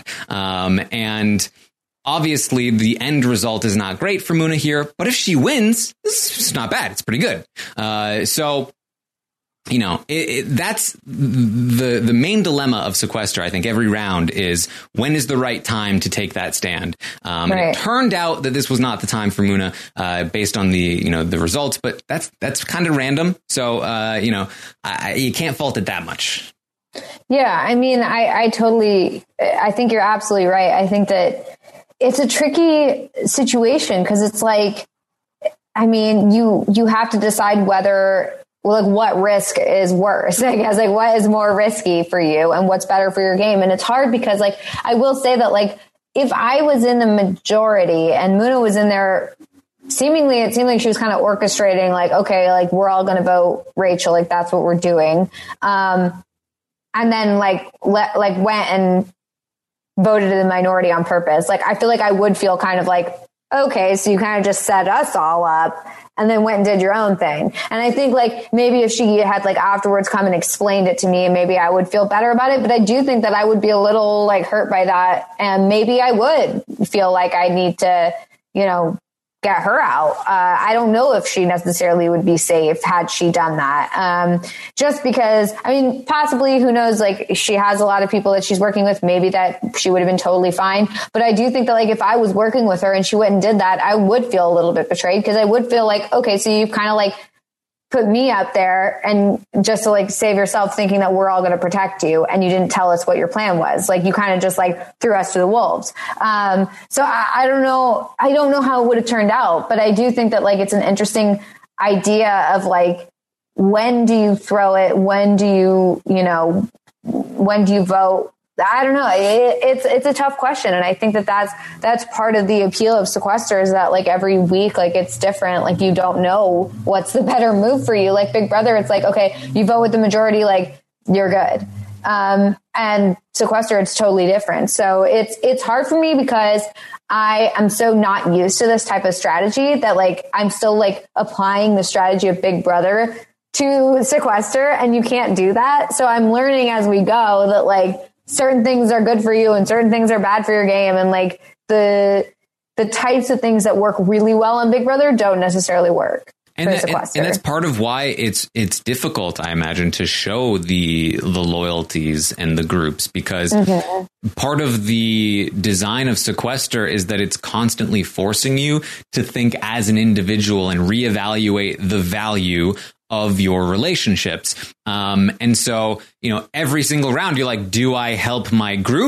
And obviously the end result is not great for Muna here, but if she wins, it's not bad. It's pretty good. So, you know, that's the main dilemma of Sequester. I think every round is, when is the right time to take that stand? And it turned out that this was not the time for Muna, based on the results, but that's kind of random. So, you can't fault it that much. Yeah. I mean, I think you're absolutely right. I think that it's a tricky situation because it's like, I mean, you have to decide whether, like, what risk is worse, I guess, like, what is more risky for you and what's better for your game. And it's hard because, like, I will say that, like, if I was in the majority and Muna was in there, seemingly, it seemed like she was kind of orchestrating, like, okay, like, we're all going to vote Rachel. Like, that's what we're doing. And then went and voted in the minority on purpose. Like, I feel like I would feel kind of like, okay, so you kind of just set us all up and then went and did your own thing. And I think, like, maybe if she had, like, afterwards come and explained it to me, maybe I would feel better about it. But I do think that I would be a little, like, hurt by that. And maybe I would feel like I need to, get her out. I don't know if she necessarily would be safe had she done that. Just because, I mean, possibly, who knows, like, she has a lot of people that she's working with, maybe that she would have been totally fine. But I do think that, like, if I was working with her and she went and did that, I would feel a little bit betrayed, because I would feel like, okay, so you've kind of, like, put me up there and just to, like, save yourself, thinking that we're all going to protect you, and you didn't tell us what your plan was. Like, you kind of just, like, threw us to the wolves. So I don't know. I don't know how it would have turned out, but I do think that, like, it's an interesting idea of, like, when do you throw it? When do you vote? I don't know. It's a tough question. And I think that that's part of the appeal of Sequester, is that, like, every week, like, it's different. Like, you don't know what's the better move for you. Like Big Brother, it's like, okay, you vote with the majority, like, you're good. And Sequester, it's totally different. So it's hard for me because I am so not used to this type of strategy that, like, I'm still, like, applying the strategy of Big Brother to Sequester, and you can't do that. So I'm learning as we go that, like, certain things are good for you and certain things are bad for your game. And, like, the types of things that work really well on Big Brother don't necessarily work. And that's part of why it's difficult, I imagine, to show the loyalties and the groups, because part of the design of Sequester is that it's constantly forcing you to think as an individual and reevaluate the value of your relationships. And so, every single round, you're like, do I help my group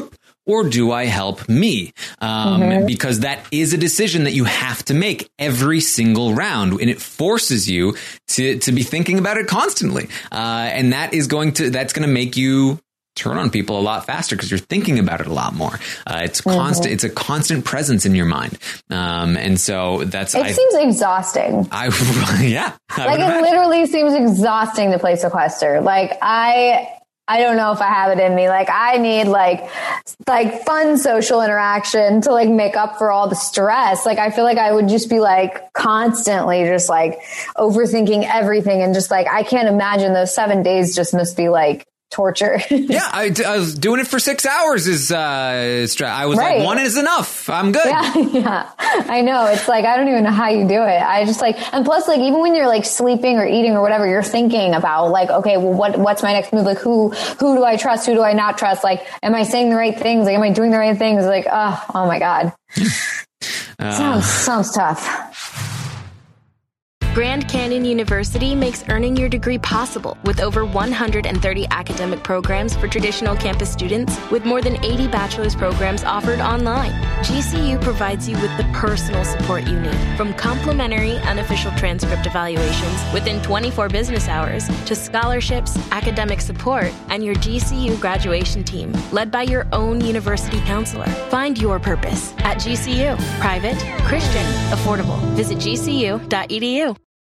or do I help me? Because that is a decision that you have to make every single round, and it forces you to be thinking about it constantly. And that's going to make you turn on people a lot faster because you're thinking about it a lot more. It's constant. It's a constant presence in your mind. And so it seems exhausting. Yeah. It literally seems exhausting to play sequester. Like I don't know if I have it in me. Like I need like fun social interaction to like make up for all the stress. Like I feel like I would just be like constantly just like overthinking everything. And just like, I can't imagine those 7 days just must be like torture. Yeah, I was doing it for 6 hours. I was like, one is enough. I'm good. Yeah, I know. It's like, I don't even know how you do it. I just like, and plus like, even when you're like sleeping or eating or whatever, you're thinking about like, okay, well, what's my next move? Like, who do I trust? Who do I not trust? Like, am I saying the right things? Like, am I doing the right things? Like, oh my God. Sounds tough. Grand Canyon University makes earning your degree possible with over 130 academic programs for traditional campus students, with more than 80 bachelor's programs offered online. GCU provides you with the personal support you need, from complimentary unofficial transcript evaluations within 24 business hours to scholarships, academic support, and your GCU graduation team, led by your own university counselor. Find your purpose at GCU. Private, Christian, affordable. Visit gcu.edu.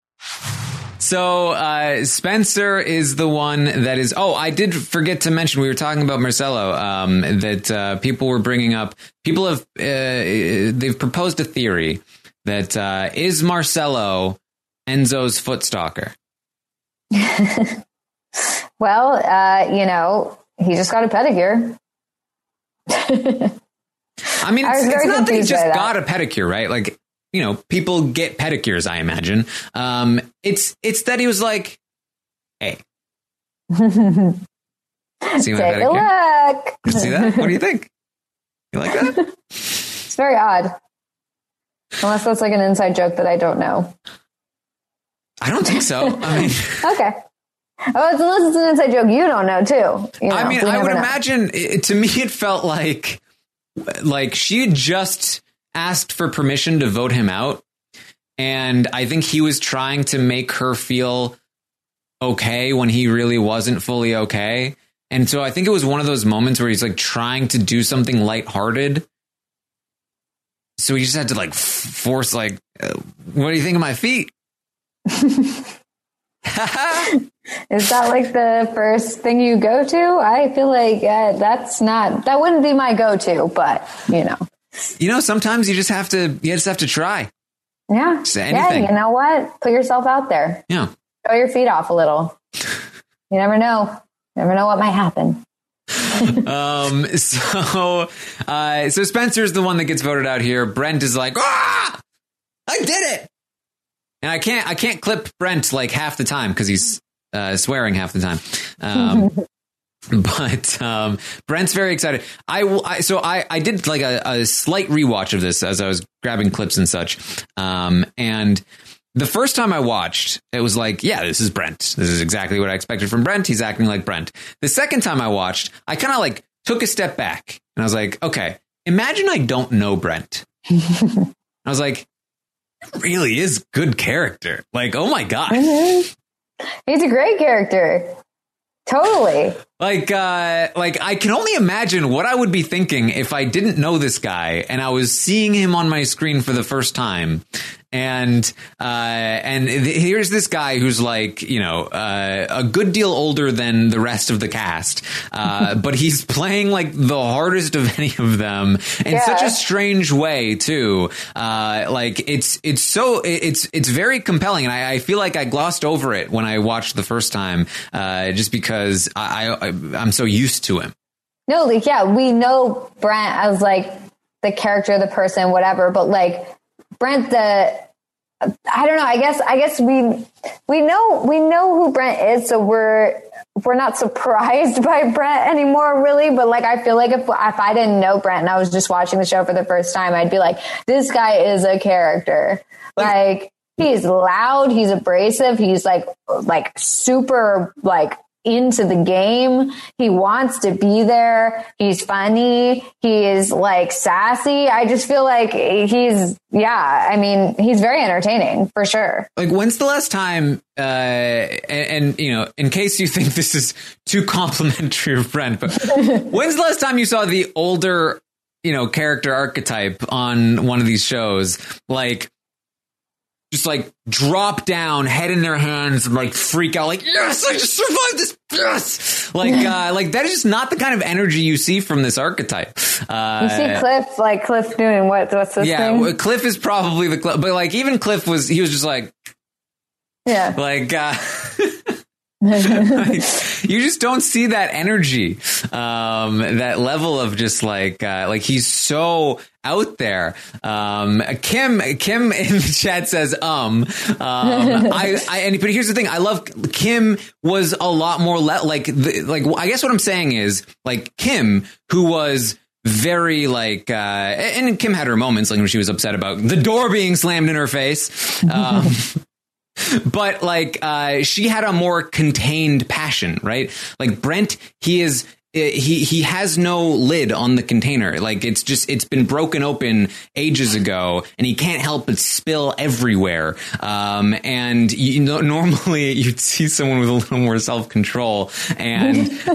So Spencer is the one that is. Oh, I did forget to mention, we were talking about Marcelo, that people were bringing up. People have they've proposed a theory that is Marcelo Enzo's foot stalker. Well, he just got a pedicure. I mean, it's not that he just got a pedicure, right? Like, people get pedicures, I imagine. It's that he was like, hey. See my pedicure? Look. See that? What do you think? You like that? It's very odd. Unless that's like an inside joke that I don't know. I don't think so. I mean, okay. Unless it's an inside joke you don't know too. I mean, I would imagine, to me, it felt like she had just asked for permission to vote him out. And I think he was trying to make her feel okay when he really wasn't fully okay. And so I think it was one of those moments where he's like trying to do something lighthearted. So he just had to like force like, what do you think of my feet? Is that like the first thing you go to? I feel like that wouldn't be my go-to, but sometimes you just have to try. Yeah. Yeah. You know what? Put yourself out there. Yeah. Show your feet off a little. You never know. Never know what might happen. So Spencer's the one that gets voted out here. Brent is like, I did it. And I can't clip Brent like half the time because he's swearing half the time. But Brent's very excited. I did like a slight rewatch of this as I was grabbing clips and such. And the first time I watched, it was like, yeah, this is Brent. This is exactly what I expected from Brent. He's acting like Brent. The second time I watched, I kind of like took a step back and I was like, okay, imagine I don't know Brent. I was like, it really is good character. Like, oh my God. Mm-hmm. He's a great character. Totally. Like I can only imagine what I would be thinking if I didn't know this guy and I was seeing him on my screen for the first time. And here's this guy who's like, a good deal older than the rest of the cast. But he's playing like the hardest of any of them in such a strange way too. Like it's very compelling. And I feel like I glossed over it when I watched the first time, just because I'm so used to him. No, like, yeah, we know Brent as like the character, the person, whatever, but like Brent, I don't know. I guess we know who Brent is, so we're not surprised by Brent anymore, really. But like, I feel like if I didn't know Brent and I was just watching the show for the first time, I'd be like, this guy is a character. Like, he's loud, he's abrasive, he's like super like into the game. He wants to be there. He's funny. He is like sassy. I just feel like he's very entertaining for sure. Like, when's the last time, and you know, in case you think this is too complimentary of Brent, but when's the last time you saw the older, you know, character archetype on one of these shows, like, just like drop down, head in their hands, and like freak out, like, yes, I just survived this. Yes, like that is just not the kind of energy you see from this archetype. You see Cliff doing what's this thing? Yeah, Cliff is probably the Cliff, but like even Cliff was just like, yeah, like. Like, you just don't see that energy, that level of just like he's so out there. Kim in the chat says, but here's the thing. I love Kim was a lot more I guess what I'm saying is like Kim, who was very like, and Kim had her moments like when she was upset about the door being slammed in her face. But like, she had a more contained passion, right? Like Brent, he has no lid on the container. Like it's been broken open ages ago and he can't help but spill everywhere. And you know, normally you'd see someone with a little more self-control and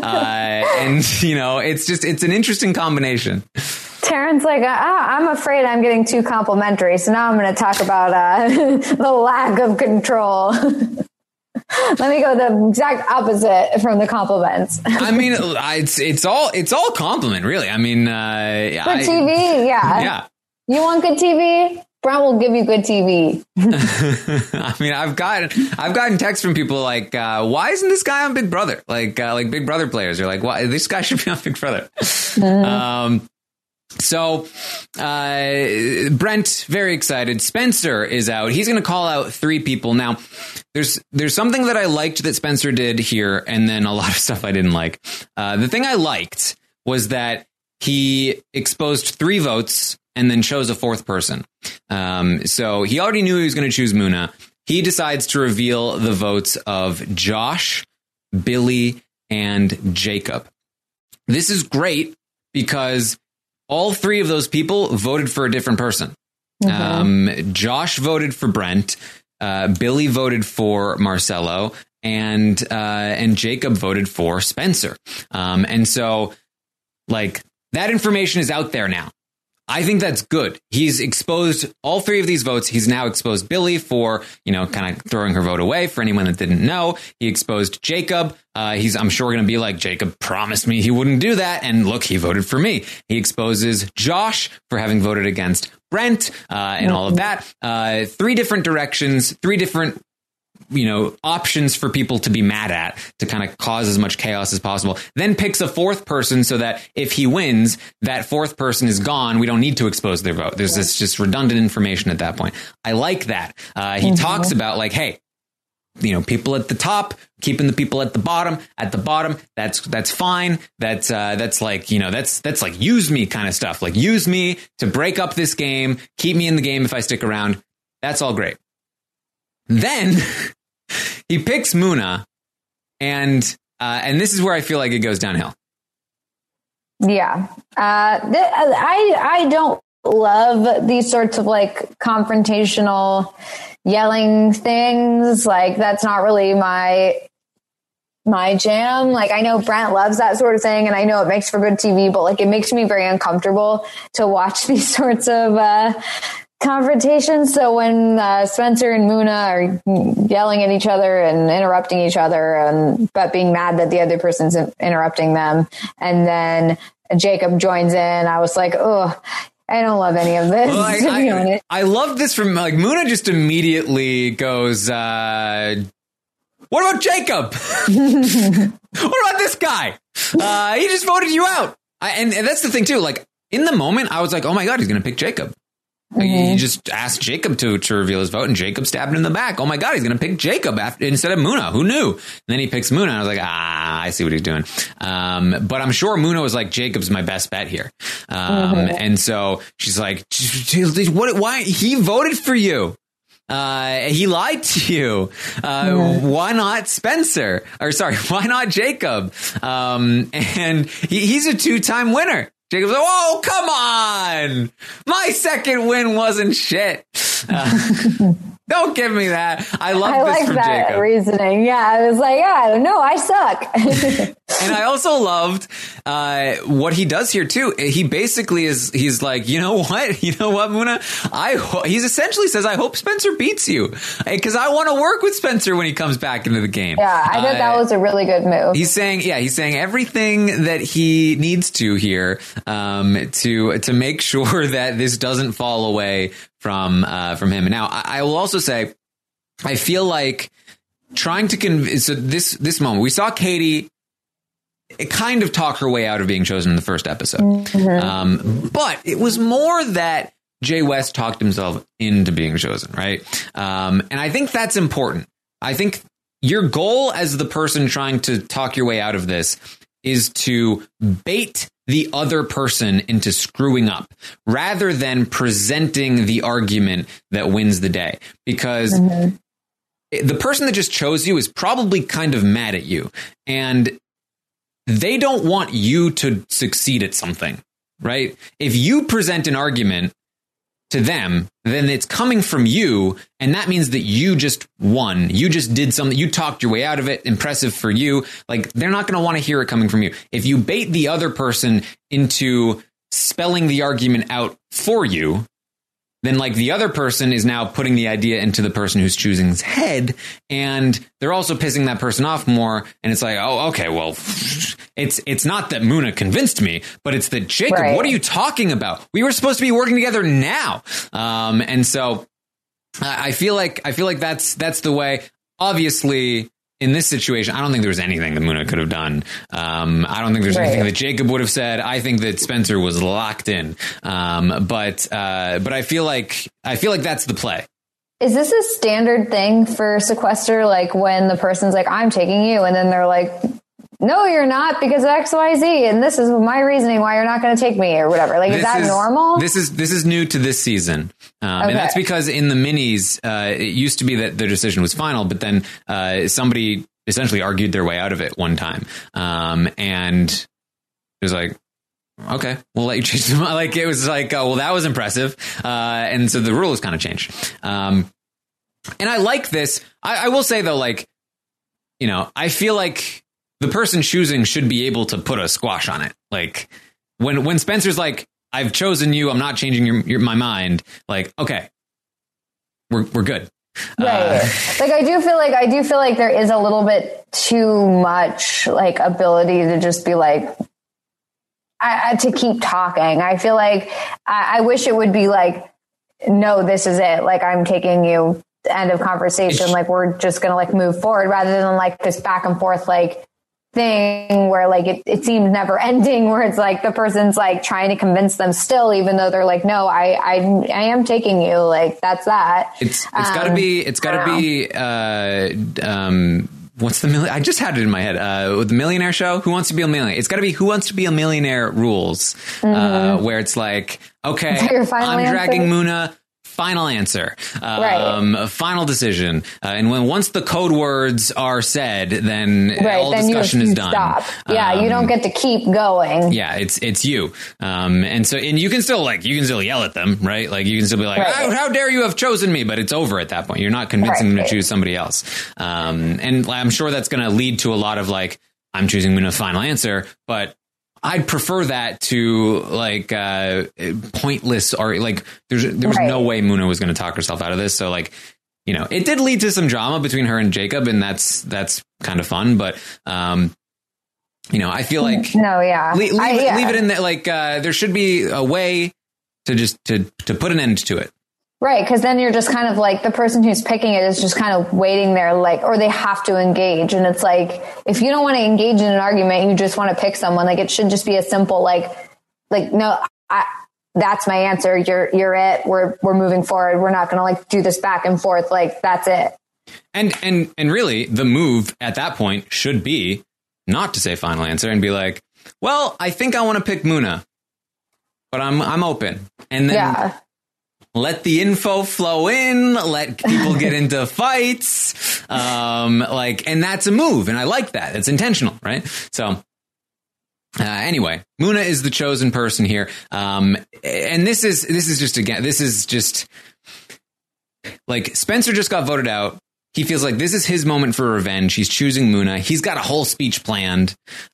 you know, it's an interesting combination. Taryn's like, I'm afraid I'm getting too complimentary. So now I'm going to talk about the lack of control. Let me go the exact opposite from the compliments. I mean, it's all compliment, really. I mean, for TV, yeah. Yeah. You want good TV? Brent will give you good TV. I mean, I've gotten texts from people like, why isn't this guy on Big Brother? Like Big Brother players are like, why this guy should be on Big Brother? So, Brent, very excited. Spencer is out. He's going to call out 3 people. Now, there's something that I liked that Spencer did here, and then a lot of stuff I didn't like. The thing I liked was that he exposed 3 votes and then chose a 4th person. So he already knew he was going to choose Muna. He decides to reveal the votes of Josh, Billy, and Jacob. This is great because all 3 of those people voted for a different person. Josh voted for Brent, Billy voted for Marcelo, and Jacob voted for Spencer. And so, like, that information is out there now. I think that's good. He's exposed all 3 of these votes. He's now exposed Billy for, you know, kind of throwing her vote away for anyone that didn't know. He exposed Jacob. I'm sure going to be like, Jacob promised me he wouldn't do that. And look, he voted for me. He exposes Josh for having voted against Brent, and all of that. 3 different directions, 3 different, you know, options for people to be mad at to kind of cause as much chaos as possible. Then picks a 4th person so that if he wins, that 4th person is gone. We don't need to expose their vote. There's this just redundant information at that point. I like that. He talks about like, hey, you know, people at the top, keeping the people at the bottom, that's fine. That's like, you know, that's like use me kind of stuff. Like use me to break up this game, keep me in the game if I stick around. That's all great. Then he picks Muna, and this is where I feel like it goes downhill. Yeah. I don't love these sorts of like confrontational yelling things. Like that's not really my jam. Like I know Brent loves that sort of thing and I know it makes for good TV, but like it makes me very uncomfortable to watch these sorts of confrontations. So when Spencer and Muna are yelling at each other and interrupting each other, but being mad that the other person's interrupting them, and then Jacob joins in, I was like, oh, I don't love any of this. Well, I love this from like Muna just immediately goes, what about Jacob? What about this guy? He just voted you out. And that's the thing too. Like in the moment, I was like, oh my God, he's going to pick Jacob. He just asked Jacob to reveal his vote, and Jacob stabbed him in the back. Oh my God, he's going to pick Jacob instead of Muna. Who knew? And then he picks Muna, and I was like, I see what he's doing. But I'm sure Muna was like, Jacob's my best bet here. And so she's like, what? Why? He voted for you. He lied to you. Why not Spencer? Or sorry, why not Jacob? And he's a 2-time winner. Jacob's like, oh, come on. My second win wasn't shit. Don't give me that. I love this from that Jacob. Reasoning. Yeah, I was like, I don't know. I suck. And I also loved what he does here, too. He basically he's like, you know what, Muna? He essentially says, I hope Spencer beats you because I want to work with Spencer when he comes back into the game. Yeah, I thought that was a really good move. He's saying everything that he needs to here to make sure that this doesn't fall away from him. Now, I will also say, I feel like trying to convince this moment, we saw Katie kind of talk her way out of being chosen in the first episode. Mm-hmm. But it was more that Jay West talked himself into being chosen, right? And I think that's important. I think your goal as the person trying to talk your way out of this is to bait the other person into screwing up rather than presenting the argument that wins the day. Because the person that just chose you is probably kind of mad at you, and they don't want you to succeed at something, right? If you present an argument to them, then it's coming from you, and that means that you just won. You just did something. You talked your way out of it. Impressive for you. Like, they're not going to want to hear it coming from you. If you bait the other person into spelling the argument out for you, then like the other person is now putting the idea into the person who's choosing's head, and they're also pissing that person off more. And it's like, oh, okay, well, it's not that Muna convinced me, but it's that Jacob, right. What are you talking about? We were supposed to be working together now. And so I feel like that's the way. Obviously, in this situation, I don't think there was anything that Muna could have done. I don't think there's anything that Jacob would have said. I think that Spencer was locked in. But I feel like that's the play. Is this a standard thing for Sequester? Like when the person's like, I'm taking you, and then they're like, no, you're not, because X, Y, Z, and this is my reasoning why you're not going to take me or whatever. Like, is that normal? This is new to this season. And that's because in the minis, it used to be that their decision was final, but then somebody essentially argued their way out of it one time. And it was like, okay, we'll let you change them. Like, it was like, oh, well, that was impressive. And so the rules kind of changed. And I like this. I will say, though, like, you know, I feel like the person choosing should be able to put a squash on it. Like when Spencer's like, I've chosen you, I'm not changing my mind. Like, okay, we're good. Right. Like I do feel like there is a little bit too much like ability to just be like, to keep talking. I feel like I wish it would be like, no, this is it. Like I'm taking you, end of conversation. Like we're just going to like move forward rather than like this back and forth, like thing where like it seems never ending, where it's like the person's like trying to convince them still, even though they're like, no, I am taking you. Like that's that. It's gotta be what's the I just had it in my head with the Millionaire Show, Who Wants to Be a Millionaire. It's got to be Who Wants to Be a Millionaire rules, where it's like, okay, I'm dragging Muna. Final answer, final decision. And once the code words are said, then all discussion is done. Stop. Yeah, you don't get to keep going. Yeah, it's you. And you can still yell at them, right? Like you can still be like, how dare you have chosen me? But it's over at that point. You're not convincing them to choose somebody else. And I'm sure that's going to lead to a lot of like, I'm choosing Muna's final answer, but I'd prefer that to like pointless or like there was no way Muna was going to talk herself out of this. So like, you know, it did lead to some drama between her and Jacob, and that's kind of fun. But you know, I feel like leave it in there. Like there should be a way to just to put an end to it. Right, because then you're just kind of like the person who's picking it is just kind of waiting there, like, or they have to engage. And it's like, if you don't want to engage in an argument, you just want to pick someone. Like, it should just be a simple, like no, that's my answer. You're it. We're moving forward. We're not going to like do this back and forth. Like, that's it. And really, the move at that point should be not to say final answer and be like, well, I think I want to pick Muna, but I'm open. And then. Yeah. let the info flow in, let people get into fights. And that's a move. And I like that. It's intentional, right? So anyway, Muna is the chosen person here. And this is just like Spencer just got voted out. He feels like this is his moment for revenge. He's choosing Muna. He's got a whole speech planned.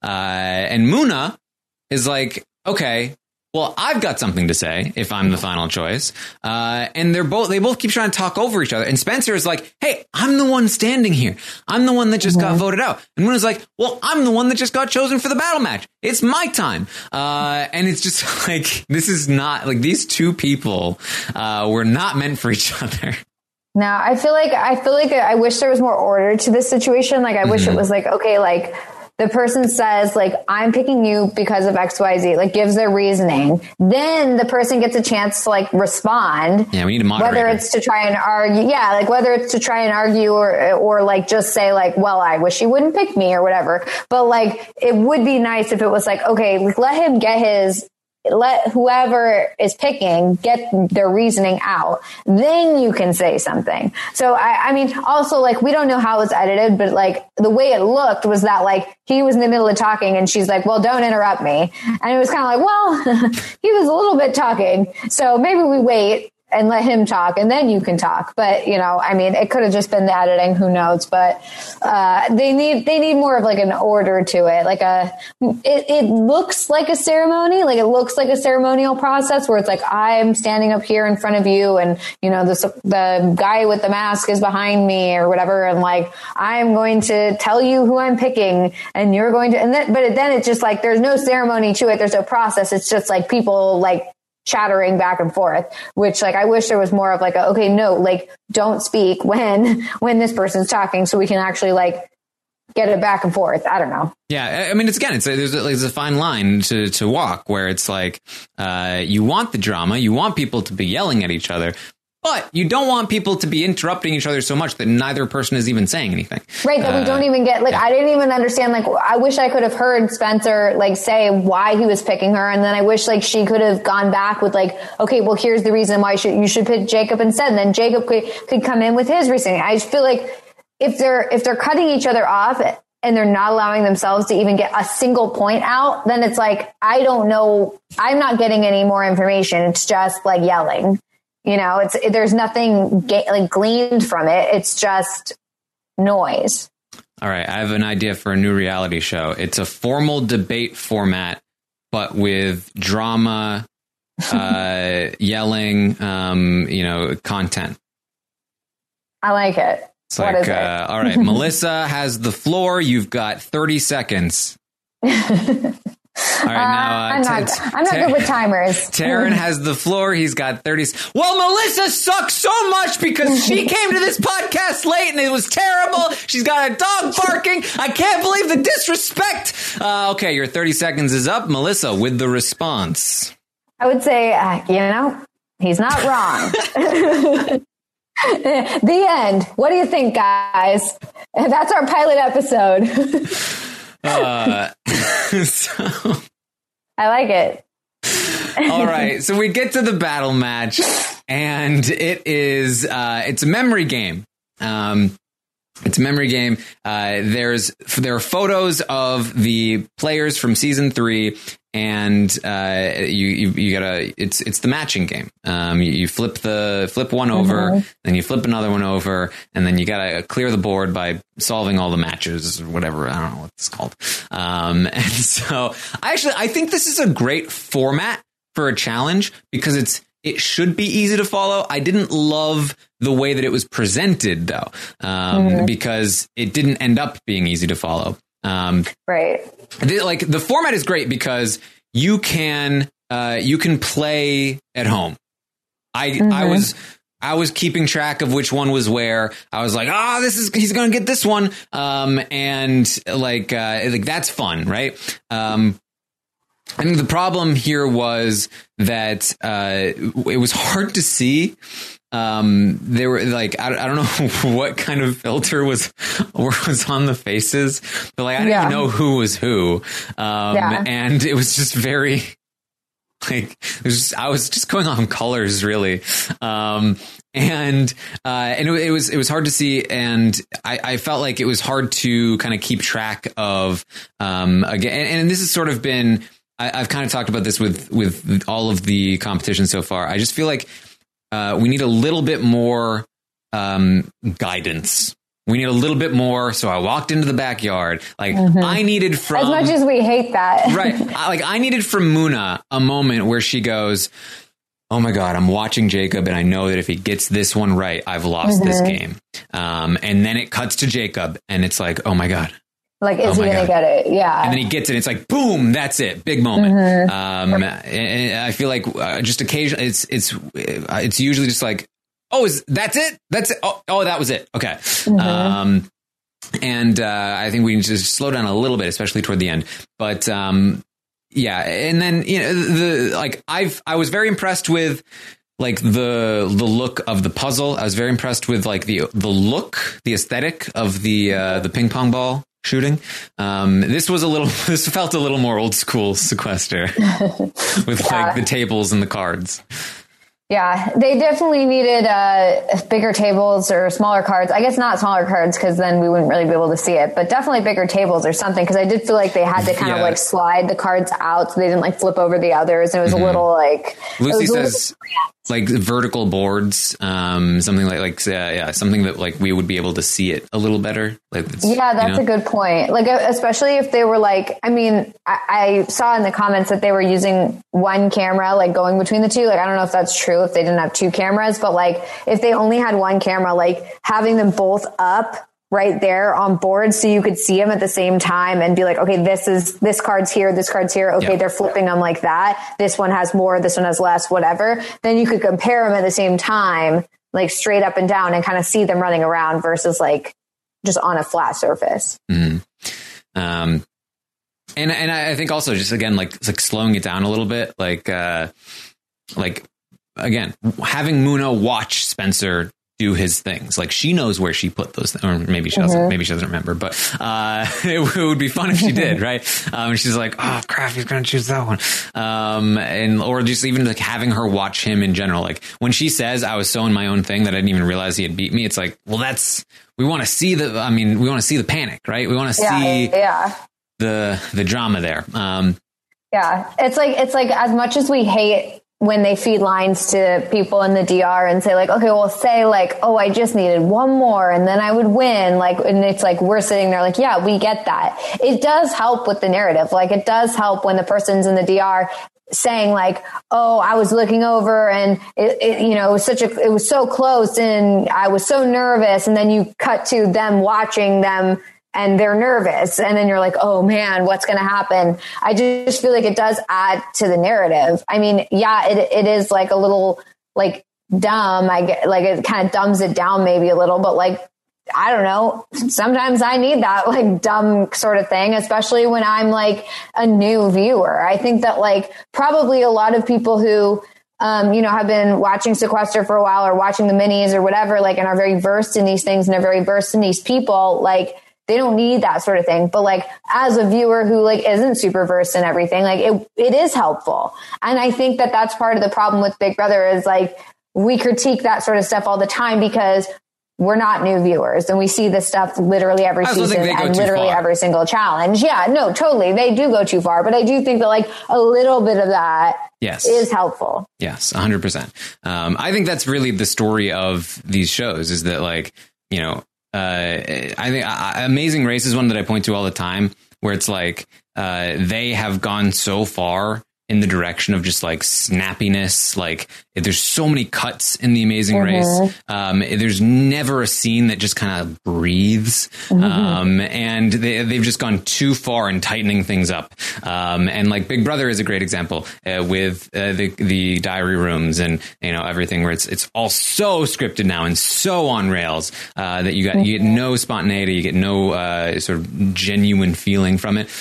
And Muna is like, okay, well, I've got something to say if I'm the final choice. And they both keep trying to talk over each other. And Spencer is like, hey, I'm the one standing here. I'm the one that just got voted out. And Muna's like, well, I'm the one that just got chosen for the battle match. It's my time. And it's just like, this is not like these two people were not meant for each other. No, I feel like I wish there was more order to this situation. Like, I wish it was like, okay, like the person says like, I'm picking you because of XYZ, like gives their reasoning. Then the person gets a chance to like respond. Yeah, we need a moderator. Whether it's to try and argue. Yeah. Like whether it's to try and argue or like just say like, well, I wish you wouldn't pick me or whatever. But like, it would be nice if it was like, okay, let him let whoever is picking get their reasoning out. Then you can say something. So I mean, also like, we don't know how it's edited, but like the way it looked was that like he was in the middle of talking and she's like, well, don't interrupt me. And it was kind of like, well, he was a little bit talking. So maybe we wait and let him talk and then you can talk. But, you know, I mean, it could have just been the editing, who knows, but, they need more of like an order to it. Like it looks like a ceremony, like it looks like a ceremonial process where it's like, I'm standing up here in front of you and, you know, the guy with the mask is behind me or whatever. And like, I'm going to tell you who I'm picking and you're going to, but then it's just like, there's no ceremony to it. There's no process. It's just like people like chattering back and forth, which like I wish there was more of like okay, no, like don't speak when this person's talking so we can actually like get it back and forth. I don't know. Yeah, I mean, there's a fine line to walk where it's like you want the drama, you want people to be yelling at each other, but you don't want people to be interrupting each other so much that neither person is even saying anything. Right, that we don't even get, like, I didn't even understand, like, I wish I could have heard Spencer, like, say why he was picking her, and then I wish, like, she could have gone back with, like, okay, well, here's the reason why you should pick Jacob instead, and then Jacob could come in with his reasoning. I just feel like if they're cutting each other off and they're not allowing themselves to even get a single point out, then it's like, I don't know, I'm not getting any more information. It's just, like, yelling. You know, there's nothing gleaned from it. It's just noise. All right. I have an idea for a new reality show. It's a formal debate format, but with drama, yelling, content. I like it. It's what like, is it? All right. Melissa has the floor. You've got 30 seconds. All right, now I'm not good with timers. Taryn has the floor. He's got 30. Well, Melissa sucks so much because she came to this podcast late and it was terrible. She's got a dog barking. I can't believe the disrespect. Okay, your 30 seconds is up. Melissa, with the response. I would say, he's not wrong. The end. What do you think, guys? That's our pilot episode. So I like it. All right, so we get to the battle match, and it's a memory game. It's a memory game. There are photos of the players from season 3, and you gotta. It's the matching game. You flip one over, then you flip another one over, and then you gotta clear the board by solving all the matches or whatever. I don't know what it's called. And so I think this is a great format for a challenge because it should be easy to follow. I didn't love the way that it was presented, though, because it didn't end up being easy to follow. Right. The format is great because you can play at home. I was keeping track of which one was where. I was like, he's going to get this one. And that's fun, right? I think the problem here was that it was hard to see. They were like, I don't know what kind of filter was on the faces, but like I didn't even know who was who. And it was just very Like I was just going on colors really. And it was hard to see. And I felt like it was hard to kind of keep track of, again, and this has sort of been, I've kind of talked about this with all of the competition so far. I just feel like, we need a little bit more, guidance. We need a little bit more. So I walked into the backyard. Like I needed from, as much as we hate that. Right. I needed from Muna a moment where she goes, oh my God, I'm watching Jacob and I know that if he gets this one right, I've lost this game. And then it cuts to Jacob and it's like, oh my God. Like, is he going to get it? Yeah. And then he gets it. It's like, boom, that's it. Big moment. And I feel like just occasionally it's usually just like, oh, that's it? That's it. Oh, that was it. Okay. And I think we need to just slow down a little bit, especially toward the end. But yeah. And then, I was very impressed with like the look of the puzzle. I was very impressed with like the look, the aesthetic of the ping pong ball shooting. This felt a little more old school Sequester with like the tables and the cards. Yeah, they definitely needed bigger tables or smaller cards. I guess not smaller cards because then we wouldn't really be able to see it, but definitely bigger tables or something because I did feel like they had to kind of like slide the cards out so they didn't like flip over the others. And it was a little like... Lucy says like vertical boards, something like something that like we would be able to see it a little better. Like that's a good point. Like especially if they were like, I mean, I saw in the comments that they were using one camera, like going between the two. Like I don't know if that's true if they didn't have two cameras, but like if they only had one camera, like having them both up right there on board so you could see them at the same time and be like, okay, this card's here. Okay, they're flipping them like that. This one has more, this one has less, whatever. Then you could compare them at the same time, like straight up and down and kind of see them running around versus like just on a flat surface. And I think also just again, like slowing it down a little bit, like again, having Muna watch Spencer do his things. Like she knows where she put those or maybe she doesn't, maybe she doesn't remember, but it would be fun if she did, right? And she's like, oh crap, he's gonna choose that one. Or just even like having her watch him in general. Like when she says I was so in my own thing that I didn't even realize he had beat me, it's like, well, we want to see the panic, right? We want to see the drama there. It's like as much as we hate when they feed lines to people in the DR and say like, okay, well say like, oh, I just needed one more and then I would win. Like, and it's like, we're sitting there like, yeah, we get that. It does help with the narrative. Like it does help when the person's in the DR saying like, oh, I was looking over and it was so close and I was so nervous. And then you cut to them watching them and they're nervous. And then you're like, oh man, what's going to happen? I just feel like it does add to the narrative. I mean, yeah, it is like a little like dumb. I get like it kind of dumbs it down maybe a little, but like, I don't know. Sometimes I need that like dumb sort of thing, especially when I'm like a new viewer. I think that like probably a lot of people who have been watching Sequester for a while or watching the minis or whatever, like, and are very versed in these things and are very versed in these people, like, they don't need that sort of thing. But like as a viewer who like isn't super versed in everything, like it is helpful. And I think that that's part of the problem with Big Brother is like we critique that sort of stuff all the time because we're not new viewers and we see this stuff literally every season and literally every single challenge. Yeah, no, totally. They do go too far, but I do think that like a little bit of that is helpful. Yes, 100%. I think that's really the story of these shows is that like, I think Amazing Race is one that I point to all the time where it's like they have gone so far in the direction of just like snappiness. Like there's so many cuts in the Amazing Race. There's never a scene that just kind of breathes. And they've just gone too far in tightening things up. And like Big Brother is a great example with the diary rooms and, everything where it's all so scripted now and so on rails that you get no spontaneity, you get no sort of genuine feeling from it.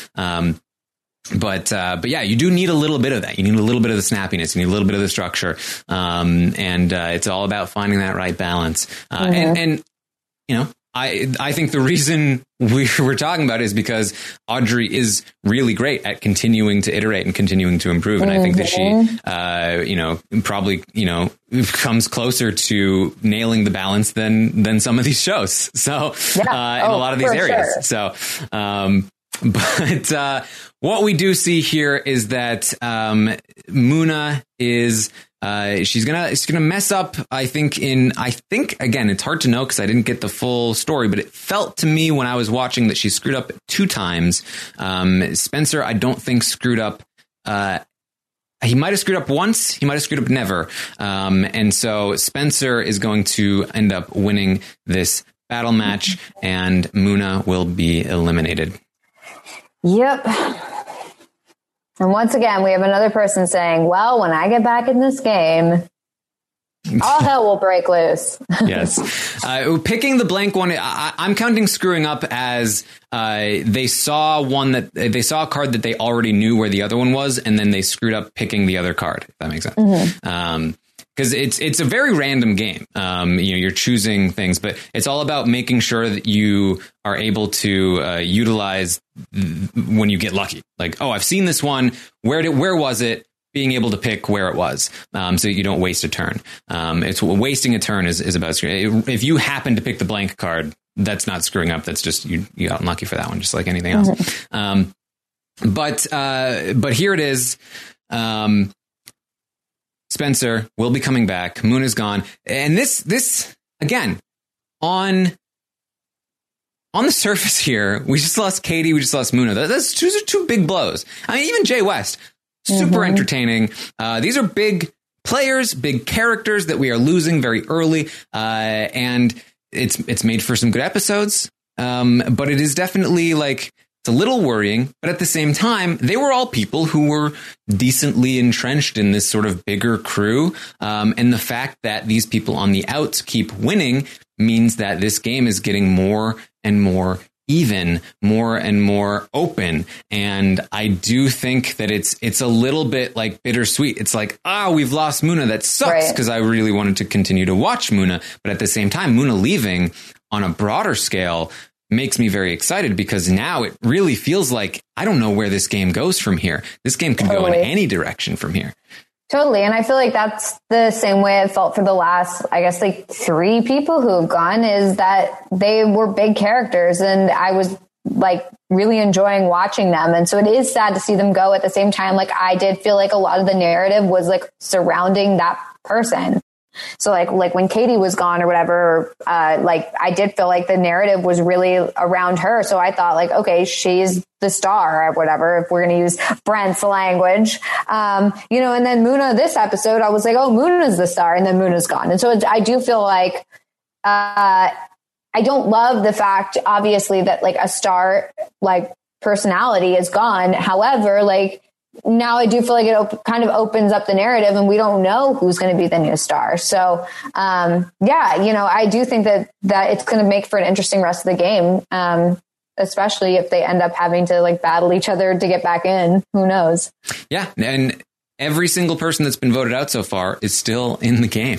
But yeah, you do need a little bit of that. You need a little bit of the snappiness. You need a little bit of the structure. And it's all about finding that right balance. And I think the reason we're talking about it is because Audrey is really great at continuing to iterate and continuing to improve. And I think that she, probably, comes closer to nailing the balance than some of these shows. So, in a lot of these areas. Sure. So, but what we do see here is that Muna is she's gonna mess up. I think again, it's hard to know because I didn't get the full story, but it felt to me when I was watching that she screwed up 2 times. Spencer, I don't think screwed up. He might have screwed up once. He might have screwed up never. And so Spencer is going to end up winning this battle match, and Muna will be eliminated. Yep. And once again, we have another person saying, well, when I get back in this game, all hell will break loose. Yes. Picking the blank one, I'm counting screwing up as they saw a card that they already knew where the other one was, and then they screwed up picking the other card, if that makes sense. Mm-hmm. Because it's a very random game. You're choosing things, but it's all about making sure that you are able to utilize when you get lucky. Like, oh, I've seen this one. Where was it? Being able to pick where it was, so you don't waste a turn. It's wasting a turn is about screwing. If you happen to pick the blank card, that's not screwing up. That's just you got unlucky for that one, just like anything else. Mm-hmm. But here it is. Spencer will be coming back. Muna's gone. And this again, on the surface here, we just lost Katie. We just lost Muna. Those are 2 big blows. I mean, even Jay West, super entertaining. These are big players, big characters that we are losing very early. And it's made for some good episodes. But it is definitely it's a little worrying, but at the same time, they were all people who were decently entrenched in this sort of bigger crew. And the fact that these people on the outs keep winning means that this game is getting more and more even, more and more open. And I do think that it's a little bit bittersweet. It's we've lost Muna. That sucks because I really wanted to continue to watch Muna. But at the same time, Muna leaving on a broader scale makes me very excited because now it really feels like I don't know where this game goes from here. This game could go in any direction from here. Totally. And I feel like that's the same way it felt for the last, I guess, 3 people who have gone, is that they were big characters and I was really enjoying watching them. And so it is sad to see them go. At the same time, I did feel like a lot of the narrative was surrounding that person. So like when Katie was gone or whatever, I did feel like the narrative was really around her. So I thought okay, she's the star or whatever, if we're going to use Brent's language, and then Muna, this episode, I was like, oh, Muna's the star, and then Muna's gone. And so I do feel like, I don't love the fact, obviously, that a star, personality is gone. However, now I do feel like it kind of opens up the narrative and we don't know who's going to be the new star. So, I do think that it's going to make for an interesting rest of the game. Especially if they end up having to battle each other to get back in. Who knows? Yeah. And every single person that's been voted out so far is still in the game.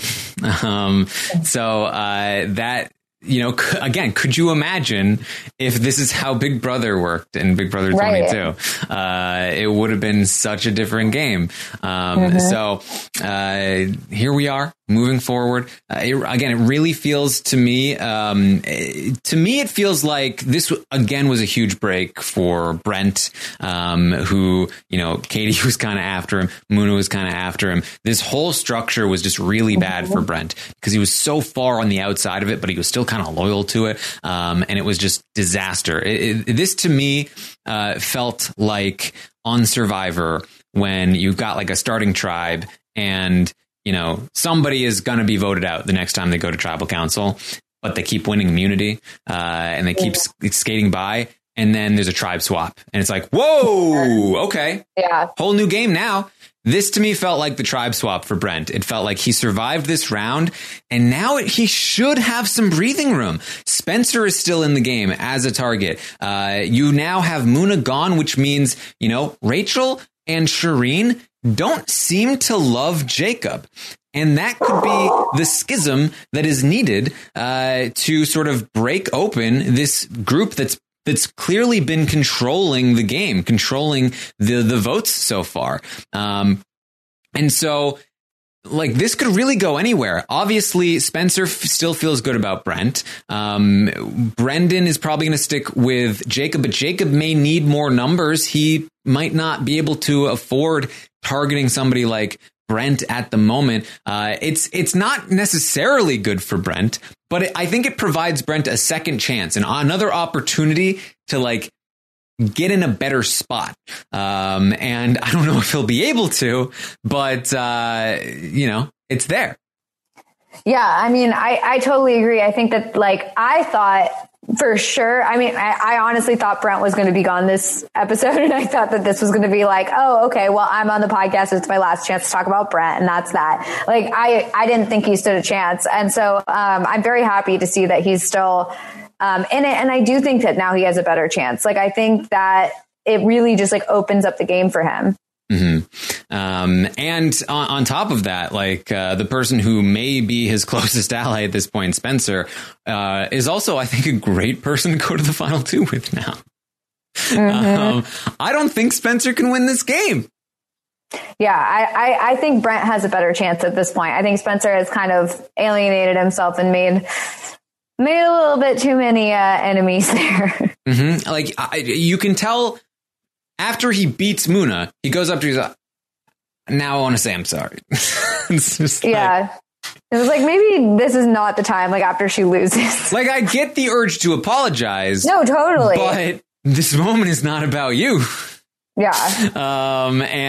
That, again, could you imagine if this is how Big Brother worked in Big Brother 22? It would have been such a different game. So here we are moving forward. It really feels to me, it feels like this again was a huge break for Brent, who, Katie was kind of after him. Muna was kind of after him. This whole structure was just really bad for Brent because he was so far on the outside of it, but he was still kind of loyal to it. And it was just disaster. This to me felt like on Survivor when you've got a starting tribe and somebody is going to be voted out the next time they go to tribal council, but they keep winning immunity and they keep skating by. And then there's a tribe swap and it's whoa, okay. Yeah. Whole new game now. This to me felt like the tribe swap for Brent. It felt like he survived this round and now he should have some breathing room. Spencer is still in the game as a target. You now have Muna gone, which means, Rachel and Shireen don't seem to love Jacob. And that could be the schism that is needed to sort of break open this group that's clearly been controlling the game, controlling the votes so far. And so, like, this could really go anywhere. Obviously, Spencer still feels good about Brent. Brendan is probably going to stick with Jacob, but Jacob may need more numbers. He might not be able to afford targeting somebody like Brent at the moment. It's not necessarily good for Brent, but I think it provides Brent a second chance and another opportunity to, like, get in a better spot. And I don't know if he'll be able to, but, it's there. Yeah, I mean, I totally agree. I think that, like, I thought for sure, I mean, I honestly thought Brent was going to be gone this episode, and I thought that this was going to be like, oh, okay, well, I'm on the podcast. It's my last chance to talk about Brent, and that's that. Like, I didn't think he stood a chance. And so I'm very happy to see that he's still in it. And I do think that now he has a better chance. Like, I think that it really just, like, opens up the game for him. Mm-hmm. And on top of that, like, the person who may be his closest ally at this point, Spencer, is also, I think, a great person to go to the final two with now. Mm-hmm. I don't think Spencer can win this game. Yeah, I think Brent has a better chance at this point. I think Spencer has kind of alienated himself and made a little bit too many enemies there. Mm-hmm. Like, you can tell after he beats Muna, he goes up to his, now I want to say I'm sorry. It's just yeah. It was like, maybe this is not the time, like, after she loses. Like, I get the urge to apologize. No, totally. But this moment is not about you. Yeah.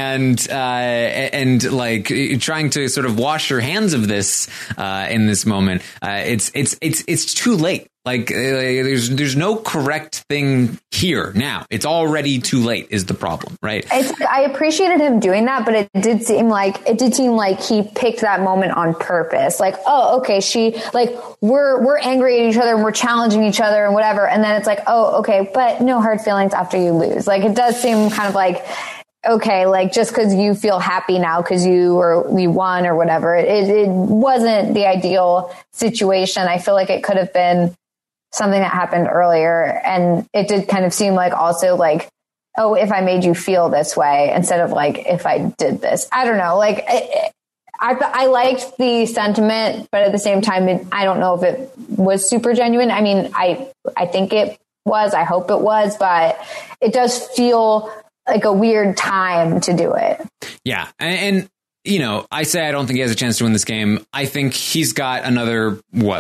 And like, trying to sort of wash your hands of this in this moment, it's too late. Like, there's no correct thing here now. It's already too late is the problem, right? I appreciated him doing that, but it did seem like he picked that moment on purpose. Like, oh, okay, we're angry at each other and we're challenging each other and whatever. And then it's like, oh, okay, but no hard feelings after you lose. Like, it does seem kind of like, okay, like, just because you feel happy now because you won or whatever, it wasn't the ideal situation. I feel like it could have been something that happened earlier. And it did kind of seem like also like, oh, if I made you feel this way instead of like, if I did this, I don't know. Like, I liked the sentiment, but at the same time, I don't know if it was super genuine. I mean, I think it was, I hope it was, but it does feel like a weird time to do it. Yeah. And I say I don't think he has a chance to win this game. I think he's got another,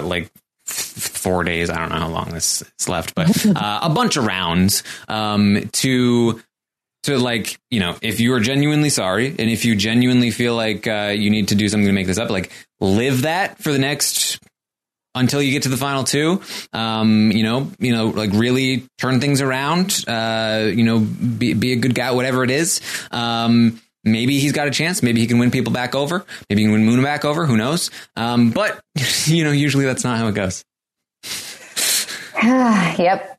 4 days. I don't know how long this is left, but a bunch of rounds to like, if you are genuinely sorry and if you genuinely feel like you need to do something to make this up, like, live that for the next until you get to the final two. Like, really turn things around. Be a good guy, whatever it is. Maybe he's got a chance. Maybe he can win people back over. Maybe he can win Muna back over. Who knows? But usually that's not how it goes. Yep.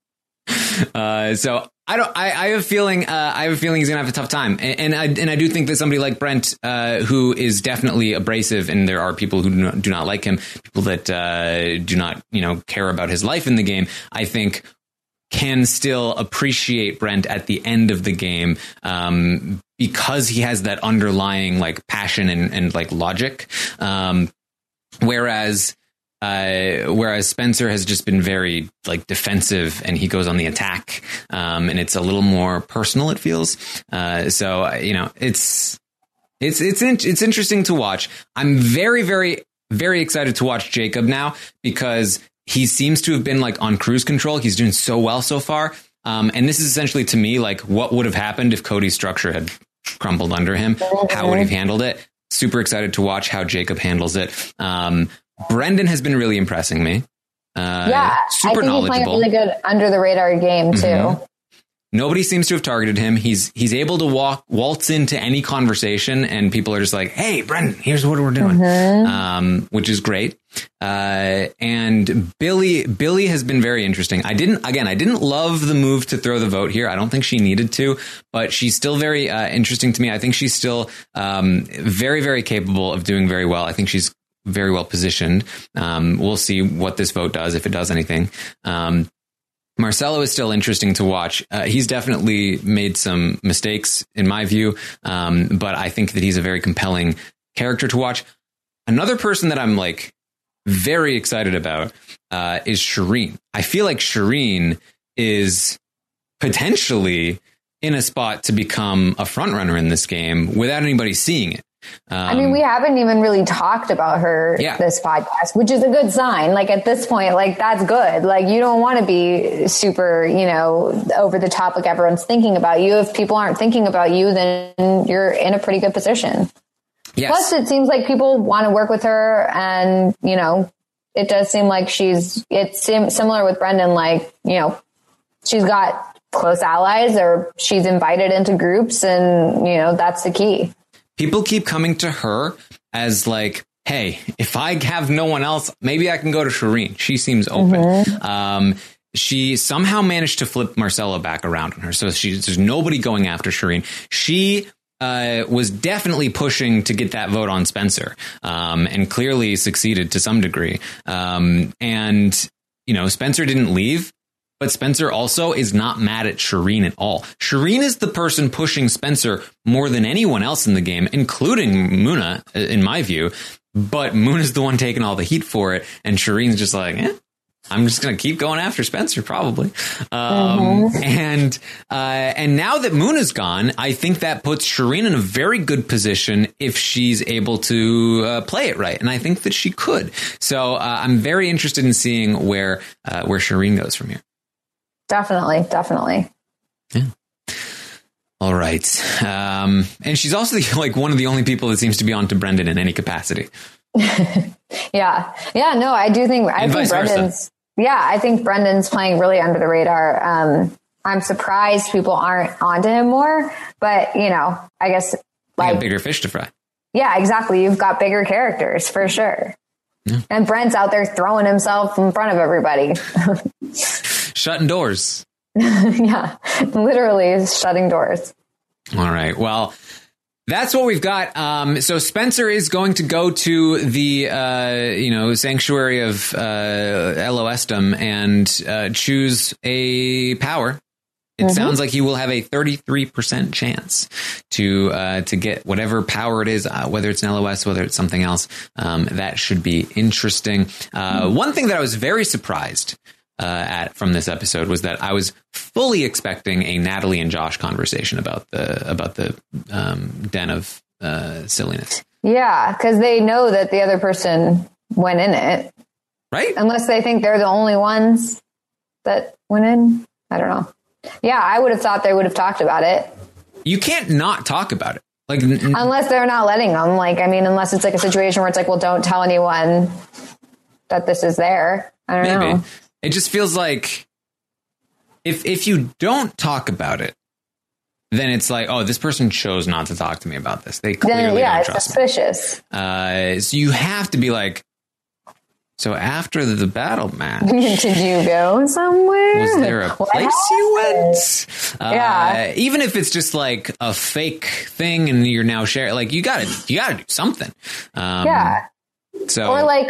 So I have a feeling he's gonna have a tough time, and I do think that somebody like Brent, who is definitely abrasive, and there are people who do not like him, people that do not care about his life in the game, I think can still appreciate Brent at the end of the game, because he has that underlying, like, passion and like logic, whereas Spencer has just been very, like, defensive, and he goes on the attack, and it's a little more personal, it feels. So it's interesting to watch. I'm very, very, very excited to watch Jacob now, because he seems to have been, like, on cruise control. He's doing so well so far. And this is essentially, to me, like, what would have happened if Cody's structure had crumbled under him. How would he have handled it? Super excited to watch how Jacob handles it. Brendan has been really impressing me. Super I think knowledgeable. He's playing a really good under the radar game too. Mm-hmm. Nobody seems to have targeted him. He's able to waltz into any conversation, and people are just like, "Hey, Brendan, here's what we're doing," which is great. And Billy has been very interesting. I didn't love the move to throw the vote here. I don't think she needed to, but she's still very interesting to me. I think she's still very, very capable of doing very well. I think she's very well positioned. We'll see what this vote does, if it does anything. Marcelo is still interesting to watch. He's definitely made some mistakes in my view, but I think that he's a very compelling character to watch. Another person that I'm like very excited about is Shireen. I feel like Shireen is potentially in a spot to become a front runner in this game without anybody seeing it. I mean, we haven't even really talked about her this podcast, which is a good sign. Like at this point, like that's good. Like you don't want to be super, over the top like everyone's thinking about you. If people aren't thinking about you, then you're in a pretty good position. Yes. Plus, it seems like people want to work with her, and it does seem like it's similar with Brendan. Like she's got close allies, or she's invited into groups, and that's the key. People keep coming to her as like, hey, if I have no one else, maybe I can go to Shireen. She seems open. She somehow managed to flip Marcelo back around on her. So there's nobody going after Shireen. She was definitely pushing to get that vote on Spencer, and clearly succeeded to some degree. And Spencer didn't leave. But Spencer also is not mad at Shireen at all. Shireen is the person pushing Spencer more than anyone else in the game, including Muna, in my view. But Muna's the one taking all the heat for it. And Shireen's just like, I'm just going to keep going after Spencer, probably. And now that Muna's gone, I think that puts Shireen in a very good position if she's able to play it right. And I think that she could. So I'm very interested in seeing where Shireen goes from here. Definitely. Yeah. All right. And she's also one of the only people that seems to be on to Brendan in any capacity. Yeah. No, I think Brendan's playing really under the radar. I'm surprised people aren't onto him more, but I guess like bigger fish to fry. Yeah, exactly. You've got bigger characters for sure. Yeah. And Brent's out there throwing himself in front of everybody. Shutting doors. Yeah, literally shutting doors. All right. Well, that's what we've got. So Spencer is going to go to the, sanctuary of Eloestum and choose a power. It sounds like he will have a 33% chance to get whatever power it is, whether it's an LOS, whether it's something else. That should be interesting. One thing that I was very surprised from this episode was that I was fully expecting a Natalie and Josh conversation about the den of silliness. Yeah, because they know that the other person went in it, right? Unless they think they're the only ones that went in. I don't know. Yeah, I would have thought they would have talked about it. You can't not talk about it. Unless they're not letting them. Unless it's like a situation where it's like, well, don't tell anyone that this is there. I don't know. It just feels like if you don't talk about it, then it's like, oh, this person chose not to talk to me about this. They clearly don't trust me. Suspicious. So you have to be like, so after the battle match, did you go somewhere? Was there a place you went? Yeah. Even if it's just like a fake thing and you're now sharing, like you gotta do something. Yeah. So